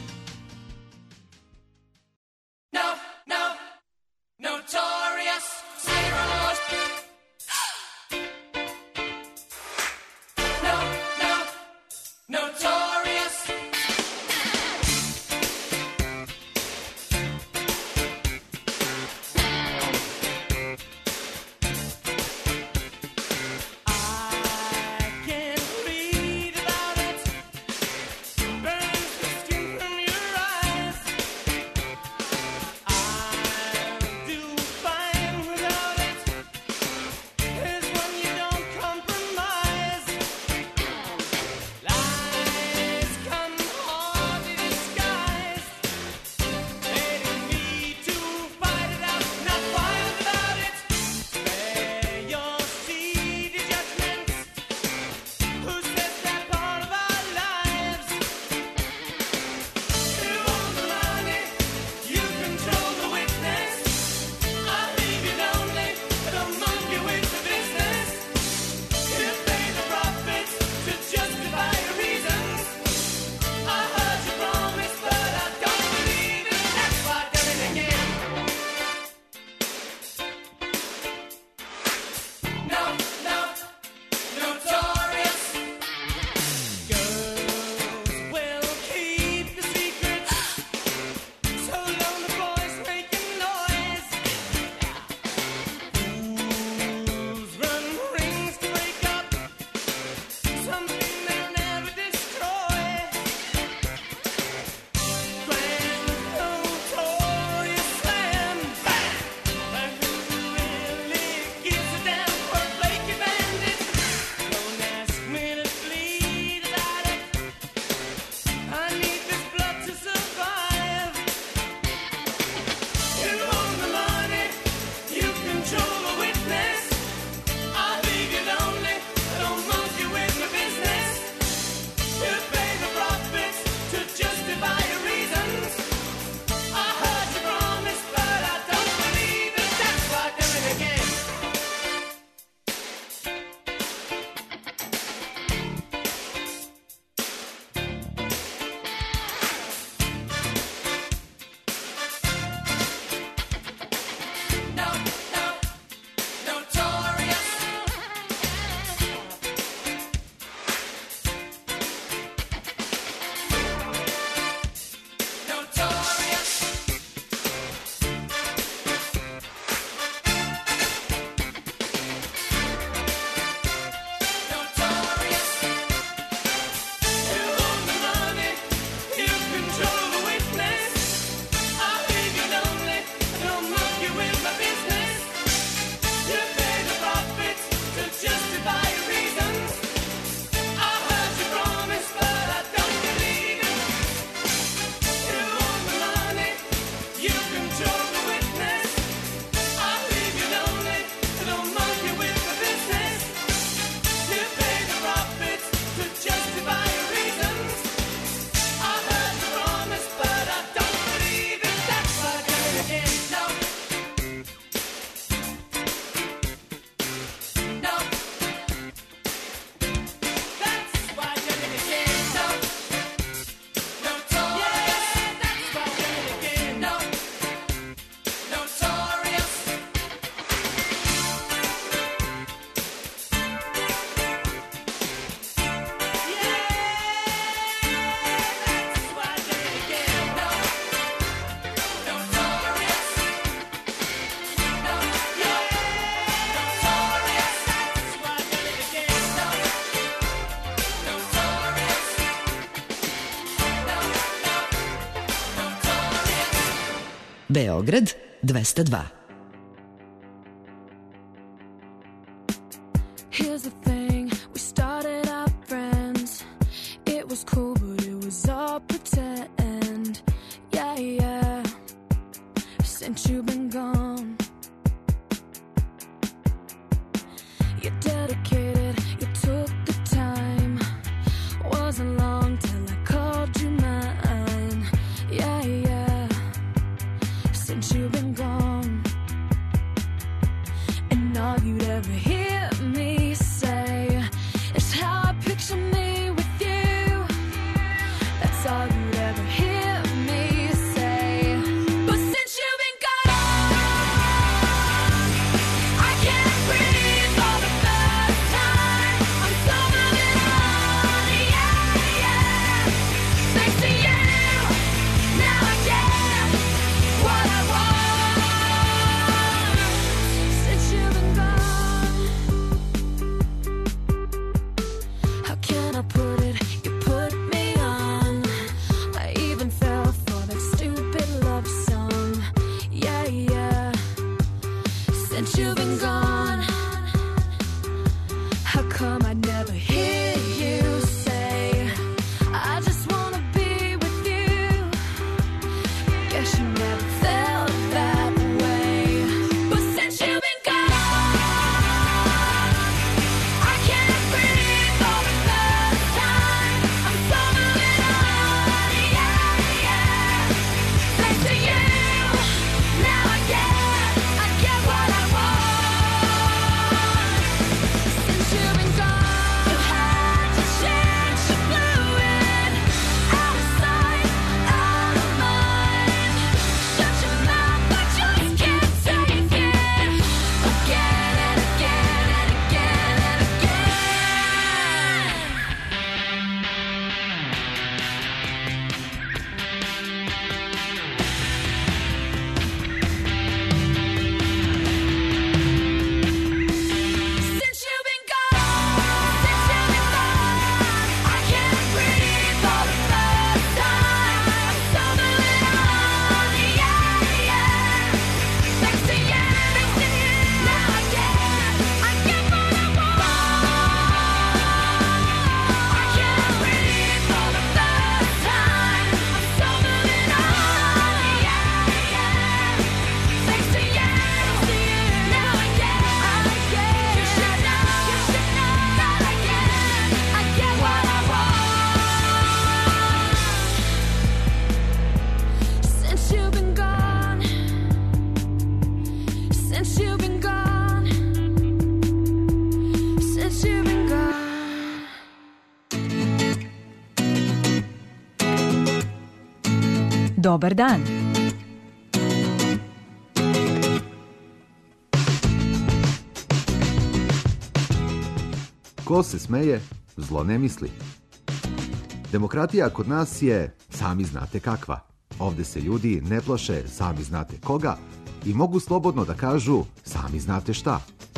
Burns the skin from your Beograd dvesta dva. Here's the thing, we started out friends. It was cool, but it was all pretend. Yeah, yeah, since you've been gone. You're dedicated, you took the time. Wasn't long till I called you mine. Yeah, yeah, since you've been gone. And all you'd ever hear me say is how I picture me with you. That's all you'd ever hear me say. But since you've been gone, I can't breathe for the first time. I'm so moving on, yeah, yeah. Thanks to you, now I get what I want. Since you've been gone, how can I put it? You put me on. I even fell for that stupid love song. Yeah, yeah. Since you've been gone, how come I never hear you say, I just wanna be with you? Guess you never felt that way. But since you've been gone, I can't breathe for the first time. I'm so moving on, yeah, yeah. Thanks to you, now I get, I get what I want. Since you've been gone, you had to change the fluid. Out of sight, out of mind. Shut your mouth, I just can't take it. Again and again and again and again. Since you've been gone, since you've been gone, I can't breathe for the first time. I'm so moving on, yeah, yeah. Thanks to you, now I get, I get what I want. I can't breathe for the first time. I'm so moving on, yeah, yeah. Thanks to you, now I get, I get. You should know, you should know that I get, I get what I want. Since you've been gone, since you've been gone, since you've been gone. Dobar dan. Ko se smeje, zlo ne misli. Demokratija kod nas je sami znate kakva. Ovde se ljudi ne plaše sami znate koga i mogu slobodno da kažu sami znate šta.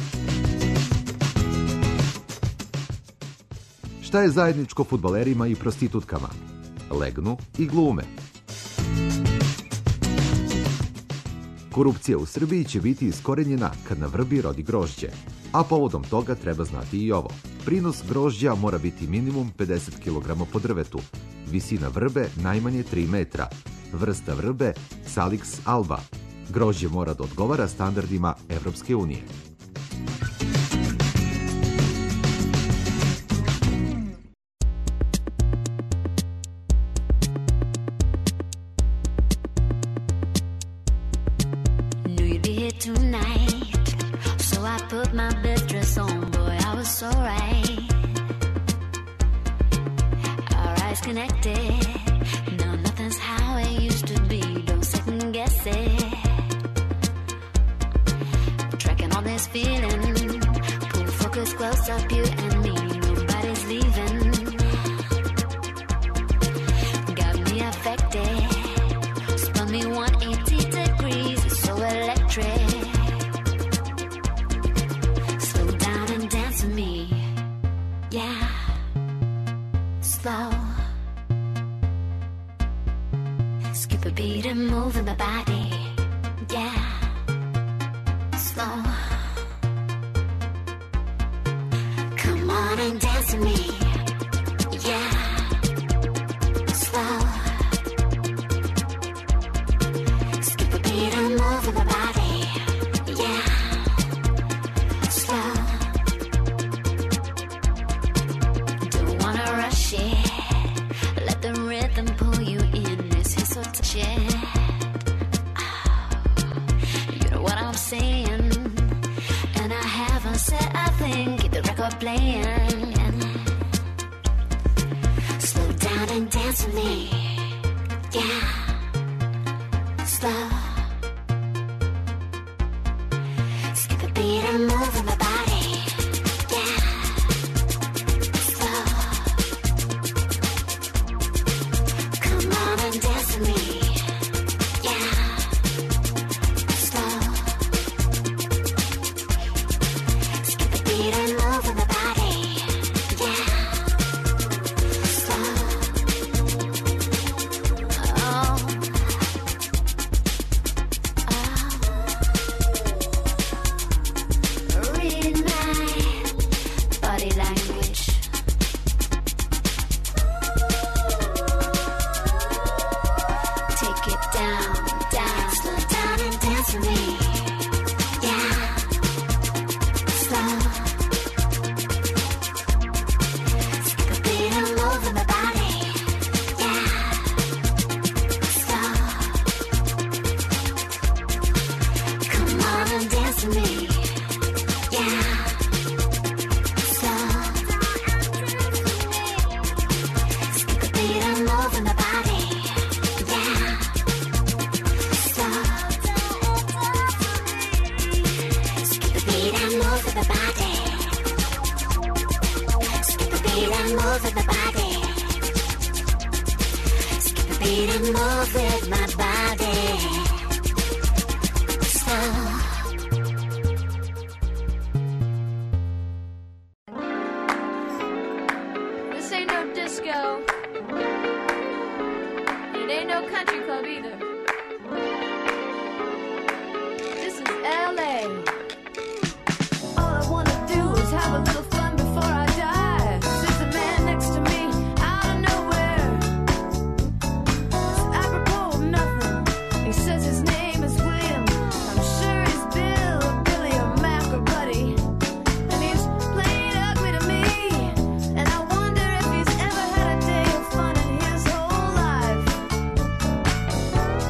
Šta je zajedničko fudbalerima i prostitutkama? Legnu i glume. Korupcija u Srbiji će biti iskorenjena kad na vrbi rodi grožđe, a povodom toga treba znati i ovo. Prinos grožđa mora biti minimum pedeset kilograma po drvetu, visina vrbe najmanje tri metra, vrsta vrbe Salix alba. Grožđe mora da odgovara standardima Evropske unije. Knew you'd be here tonight, so I put my best dress on. Boy, I was so right. Our eyes connected. Now nothing's how it used to be. Don't second guess it. Tracking on this feeling. Pull focus close up, you and me. Nobody's leaving. Got me affected. Spun me one eighty degrees. It's so electric. Slow down and dance with me. Yeah. Slow. Skip a beat and move in my body. slow. Come on and dance with me. Yeah. Slow. Skip a beat and move with the body. Yeah. Slow. Don't wanna rush it. Let the rhythm pull you in. This is so touchy. You know what I'm saying? And I haven't said a thing. Keep the record playing. Slow down and dance with me. Yeah. Slow. Skip a beat and move in my body. Yeah. Slow. Come on and dance with me. Yeah. Slow. Skip a beat and move in my body. Yeah. Slow. Oh. Read my body language. Take it down, down, slow down and dance with me. Yeah, slow. Skip a beat and move in my body. Yeah, slow. Come on and dance with me. Yeah, slow. Skip a beat and move in my body. Yeah, slow. Skip a beat and move with the body. Skip a beat and move with the body. Skip a beat and move with my body. Slow. This ain't no disco. It ain't no country club either. This is L A. All I wanna do is have a little fun before I die. There's a man next to me out of nowhere. It's apropos of nothing. He says his name is William. I'm sure he's Bill or Billy or Mac or Buddy. And he's playing ugly to me. And I wonder if he's ever had a day of fun in his whole life.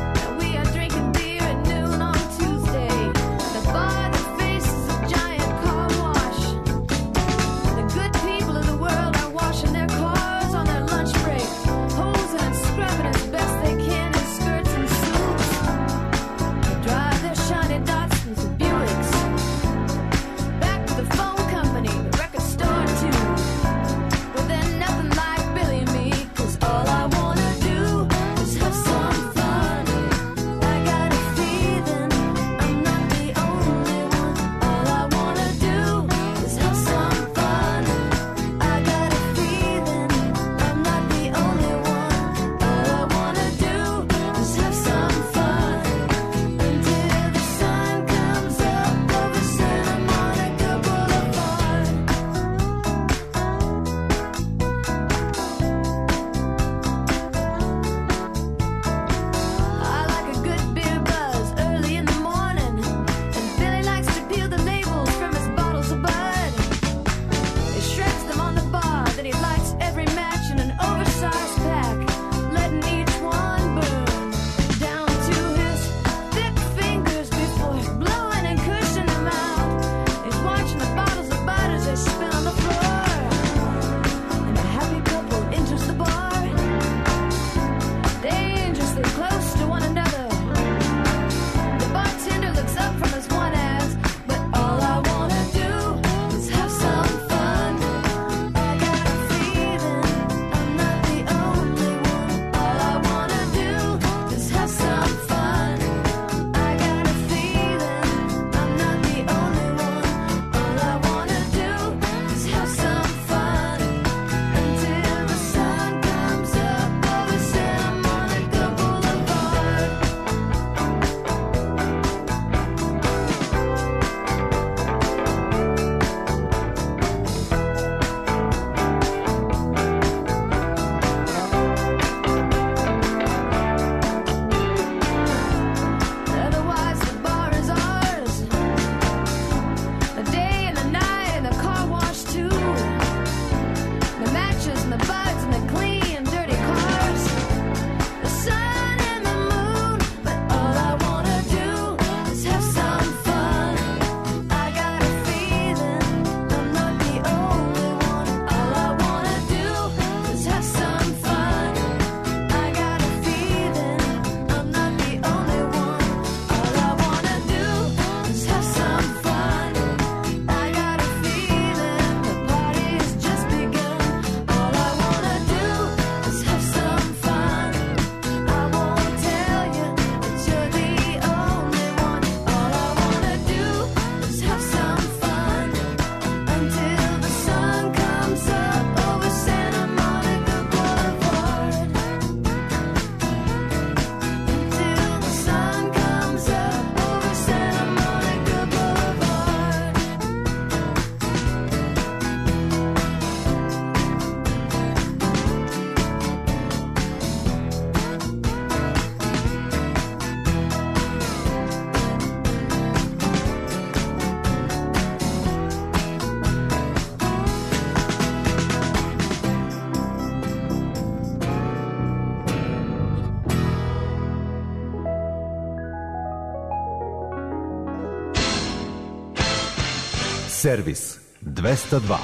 Servis dvesta dva.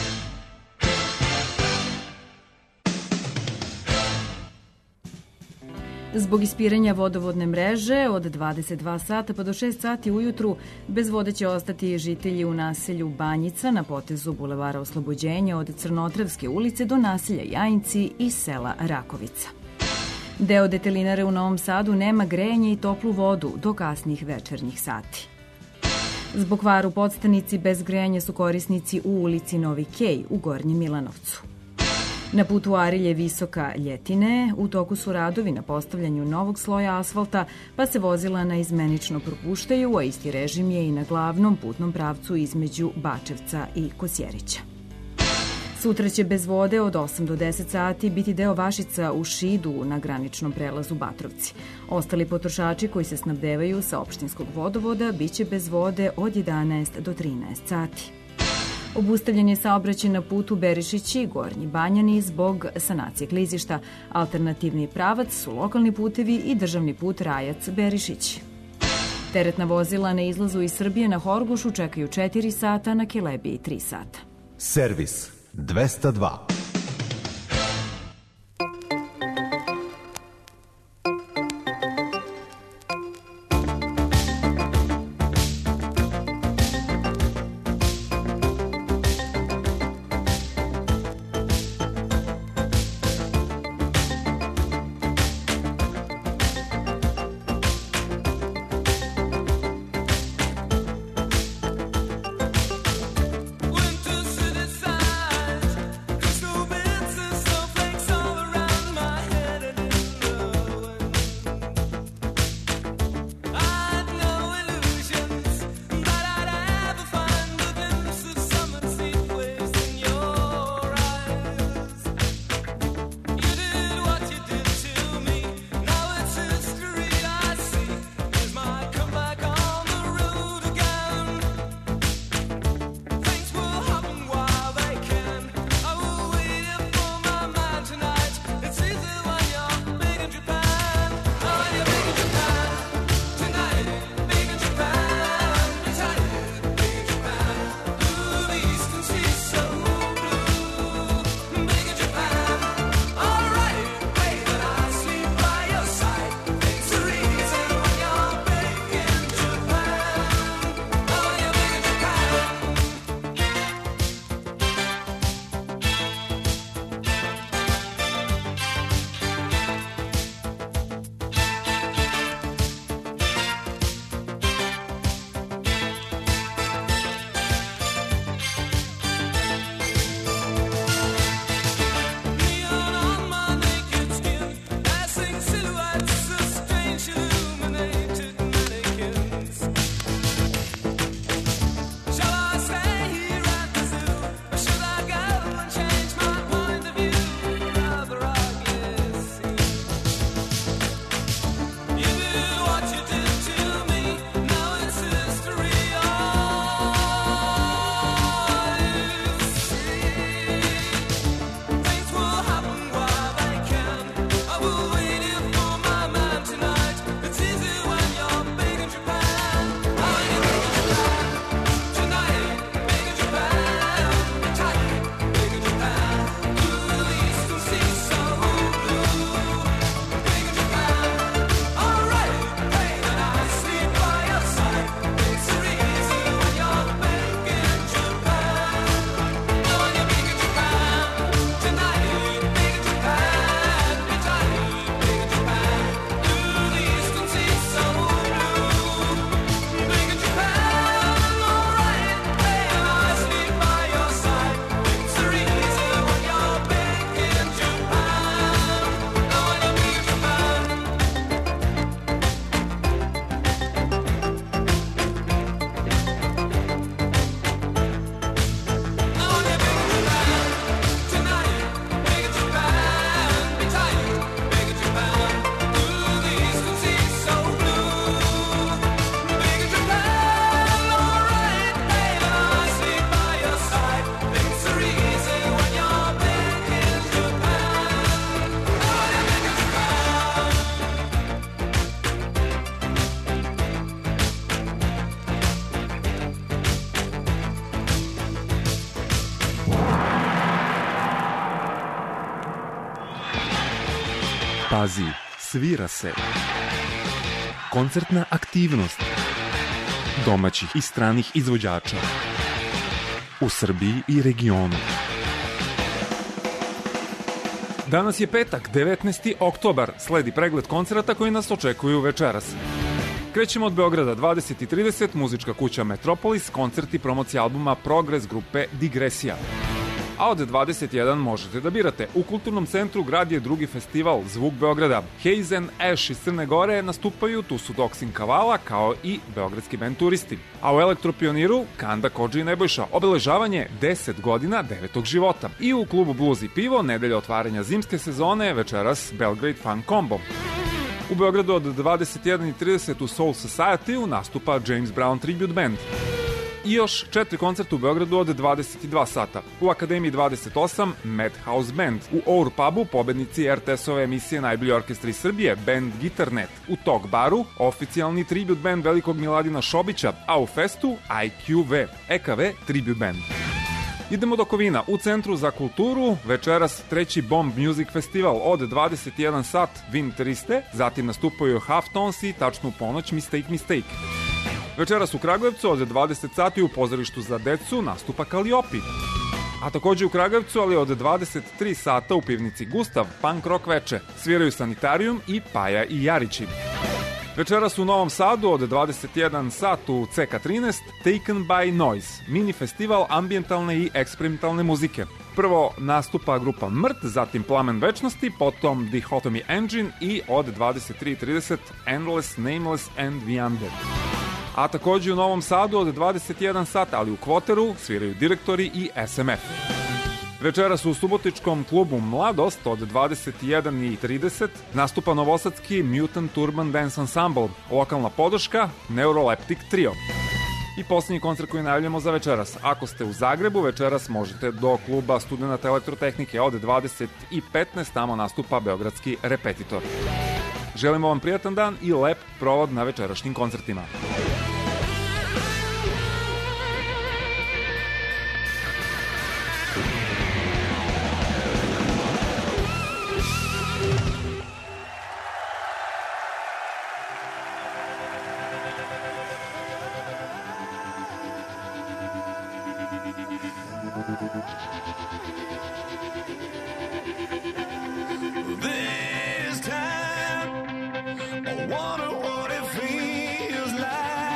Zbog ispiranja vodovodne mreže od dvadeset dva sata pa do šest sati ujutru bez vode će ostati žitelji u naselju Banjica na potezu Bulevara Oslobođenja od Crnotravske ulice do naselja Jajinci i sela Rakovica. Deo detelinare u Novom Sadu nema grejanje i toplu vodu do kasnih večernjih sati. Zbog kvara u podstanici bez grejanja su korisnici u ulici Novi Kej u Gornjem Milanovcu. Na putu Arilje Visoka Ljetine u toku su radovi na postavljanju novog sloja asfalta, pa se vozila naizmenično propuštaju, a isti režim je i na glavnom putnom pravcu između Bačevca i Kosjerića. Sutra će bez vode od osam do deset sati biti deo Vašica u Šidu na graničnom prelazu Batrovci. Ostali potrošači koji se snabdevaju sa opštinskog vodovoda biće bez vode od jedanaest do trinaest sati. Obustavljen je saobraćaj na putu Berišići, Gornji Banjani zbog sanacije klizišta. Alternativni pravac su lokalni putevi i državni put Rajac-Berišić. Teretna vozila na izlazu iz Srbije na Horgošu čekaju četiri sata, na Kelebiji tri sata. Servis dvesta dva. Winter city sighs, it's the Pazi, svira se. Koncertna aktivnost domaćih i stranih izvođača u Srbiji i regionu. Danas je petak, devetnaesti oktobar. Sledi pregled koncerata koji nas očekuju večeras. Krećemo od Beograda, dvadeset i trideset, muzička kuća Metropolis, koncert i promocija albuma Progres grupe Digresija. A od dvadeset jedan možete da birate. U Kulturnom centru grad je drugi festival Zvuk Beograda. Haze and Ash iz Crne Gore nastupaju, tu su Doksin Kavala, kao i beogradski band Turisti. A u Elektropioniru Kanda, Kodži i Nebojša, obeležavanje deset godina devetog života. I u klubu Blues i pivo, nedelja otvaranja zimske sezone, večeras Belgrade Fun Combo. U Beogradu od dvadeset jedan i trideset u Soul Society nastupa James Brown Tribute Band. I još četiri koncerta u Beogradu od dvadeset dva sata. U Akademiji dvadeset osam Madhouse Band. U Our Pubu pobednici R T S-ove emisije Najbolji orkestri Srbije, band Gitarnet. U Tok Baru oficijalni tribute band velikog Miladina Šobića, a u Festu I Q V, E K V Tribute Band. Idemo do Kovina. U Centru za kulturu večeras treći Bomb Music Festival od dvadeset jedan sat Vin triste, zatim nastupaju Halftones i tačnu ponoć Mistake Mistake. Večeras u Kragujevcu od dvadeset sati u pozorištu za decu nastupa Kaliopi. A takođe u Kragujevcu, ali od dvadeset tri sata u pivnici Gustav, punk rock veče, sviraju Sanitarium i Paja i Jarići. Večeras u Novom Sadu od dvadeset jedan sat u C K trinaest Taken by Noise, mini festival ambijentalne i eksperimentalne muzike. Prvo nastupa grupa Mrt, zatim Plamen večnosti, potom Dichotomy Engine i od dvadeset tri trideset Endless, Nameless and Viander. A takođe u Novom Sadu od dvadeset jedan sat, ali u Kvoteru, sviraju Direktori i S M F. Večeras u subotičkom klubu Mladost od dvadeset jedan i trideset nastupa novosadski Mutant Urban Dance Ensemble, lokalna podrška Neuroleptic Trio. I posljednji koncert koji najavljamo za večeras. Ako ste u Zagrebu, večeras možete do kluba Studenata elektrotehnike od dvadeset i petnaest, tamo nastupa Beogradski Repetitor. Želimo vam prijatan dan i lep provod na večerašnjim koncertima. This time, I wonder what it feels like.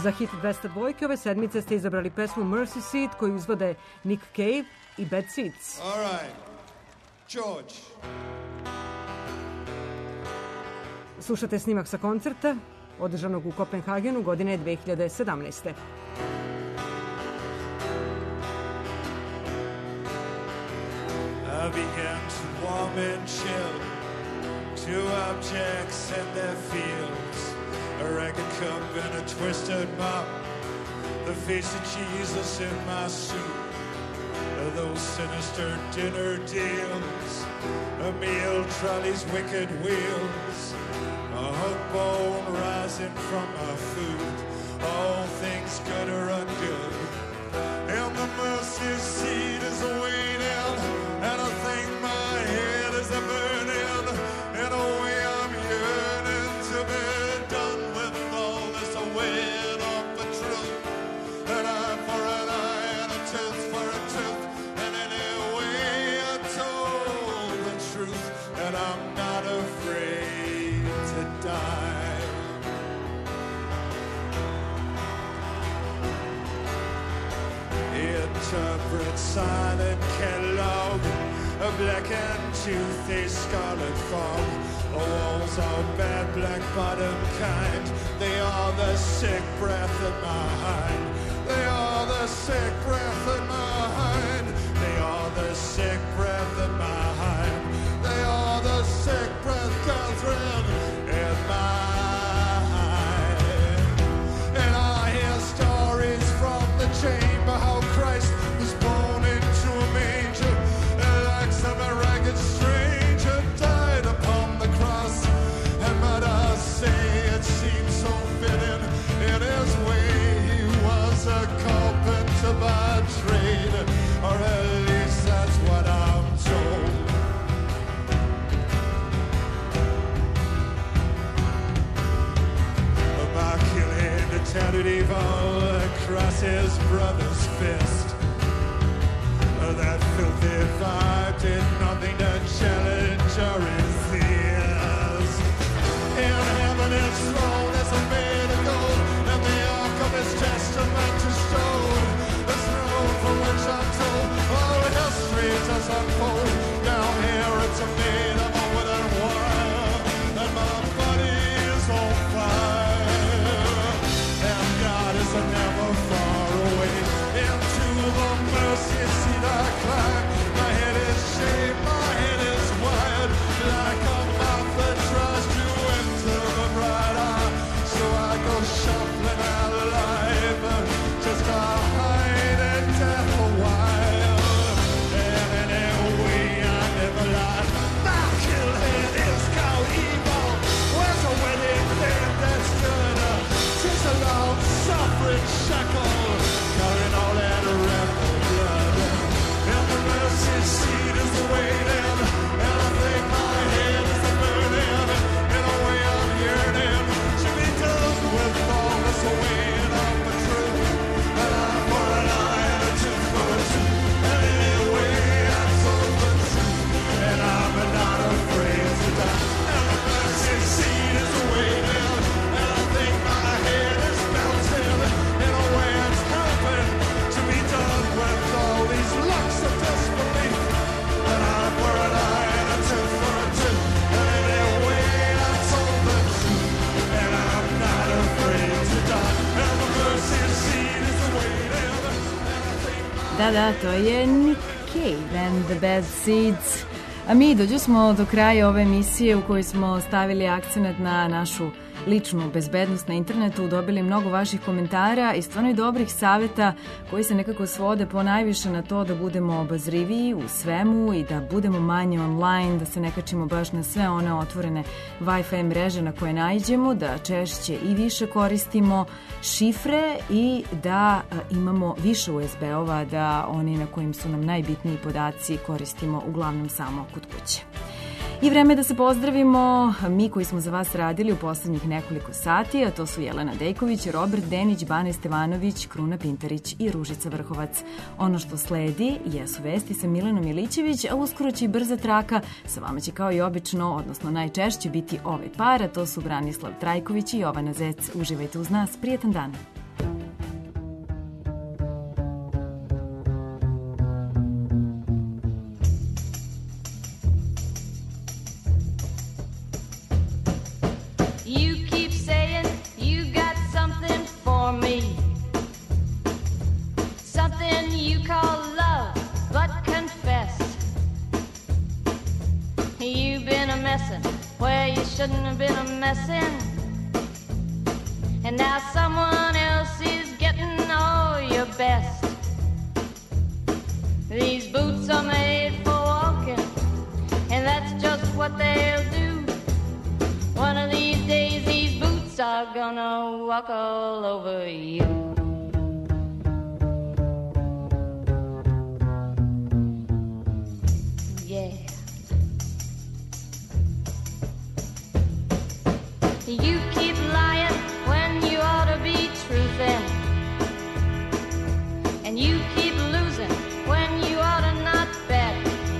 Za hit dvesta dva ove sedmice ste izabrali pesmu Mercy Seat koju izvode Nick Cave i Bad Seeds. All right. George. Slušate snimak sa koncerta održanog u Kopenhagenu godine dve hiljade sedamnaeste. I began to warm and chill two objects in their fields, a ragged cup and a twisted mop, the face of Jesus in my soup, those sinister dinner deals, a meal trolley's wicked wheels, a hug bone rising from my food, all things good or ungood, and the mercy seat is waiting, and I think my head is a burning, in a way I'm yearning to be done with all this weight of the truth, an eye for an eye and a tooth for a tooth, and anyway I told the truth, and I'm not afraid to die. Interpret silent Kellogg, a black and toothy scarlet fog. The walls are bad, black bottom kind. They are the sick breath in my hind. They are the sick breath in my hind. They are the sick breath in my hind. They are the sick breath, Catherine, in my hind. And I hear stories from the chamber how Christ was born into a manger, and like some ragged stranger died upon the cross. And might I say it seems so fitting in his way. He was a carpenter by trade, or at least that's what I'm told. My killing a tattered evil across his brother's fist. That filthy vibe did nothing to challenge or resist. In heaven his throne is made of gold, and the ark of his testament is stone. The throne from which I'm told all history does unfold. Down here it's made of a wooden wire, and my body is on fire. And God is never far away. Into the mercy seat I climb. My head is shaved, my head is wired, like a mouth that tries to enter the bright eye. So I go shuffling out alive, just to hide and death a while. And anyway, I never lied. My kill head is called evil. Where's a wedding band that stood up? Tis a long suffering shackle, carrying all that rebel blood. And the mercy seat is waiting, and I think my head is burning. In a way I'm yearning to be done with all this weight of the truth. An eye for an eye and a tooth for a tooth. And anyway I told the truth, and I'm not afraid to die. And the mercy seat is waiting, and I think my head is melting. In a way it's helping to be done with all these looks of disbelief. An eye for an eye and a tooth for a tooth. And anyway I told the truth, and I'm not afraid to die. And the mercy seat is waiting, and I think Da, da, to je Nick Cave and the Bad Seeds. A mi dođu smo do kraja ove emisije u kojoj smo stavili akcenat na našu ličnu bezbednost na internetu, dobili mnogo vaših komentara i stvarno i dobrih saveta koji se nekako svode po najviše na to da budemo obazriviji u svemu i da budemo manje online, da se ne kačimo baš na sve one otvorene Wi-Fi mreže na koje naiđemo, da češće i više koristimo šifre i da a, imamo više U S B-ova, da oni na kojim su nam najbitniji podaci koristimo uglavnom samo kod kuće. I vreme da se pozdravimo, mi koji smo za vas radili u poslednjih nekoliko sati, a to su Jelena Dejković, Robert Denić, Bane Stevanović, Kruna Pintarić i Ružica Vrhovac. Ono što sledi jesu vesti sa Milenom Ilićević, a uskoro će i brza traka. Sa vama će kao i obično, odnosno najčešće biti ovaj par, a to su Branislav Trajković i Jovana Zec. Uživajte uz nas, prijetan dan. messing where you shouldn't have been a messing. And now someone else is getting all your best. These boots are made for walking, and that's just what they'll do. One of these days these boots are gonna walk all over you. Yeah. You keep lying when you ought to be truthing, and you keep losing when you ought to not bet.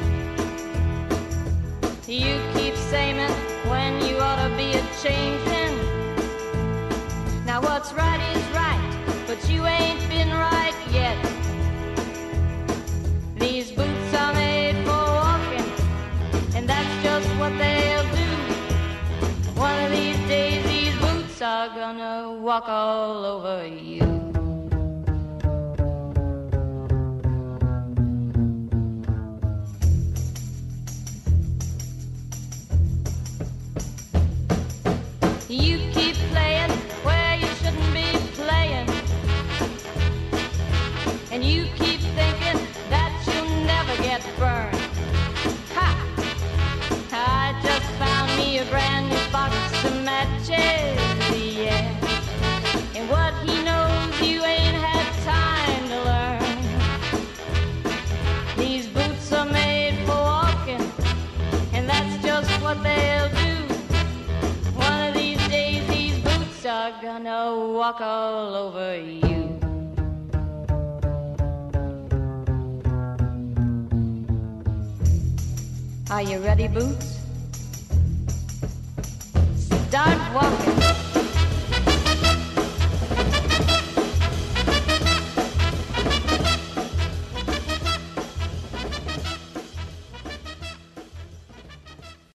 You keep saying when you ought to be a changing. Now what's right is right, but you ain't been right yet. These boots are made for walking, and that's just what they'll do. One of these days these boots are gonna walk all over you. You keep playing where you shouldn't be playing, and you keep thinking that you'll never get burned. Ha! I just found me a brand new box of matches, yeah. And what he knows you ain't had time to learn. These boots are made for walking, and that's just what they'll do. One of these days these boots are gonna walk all over you. Are you ready, Boots? Start walking.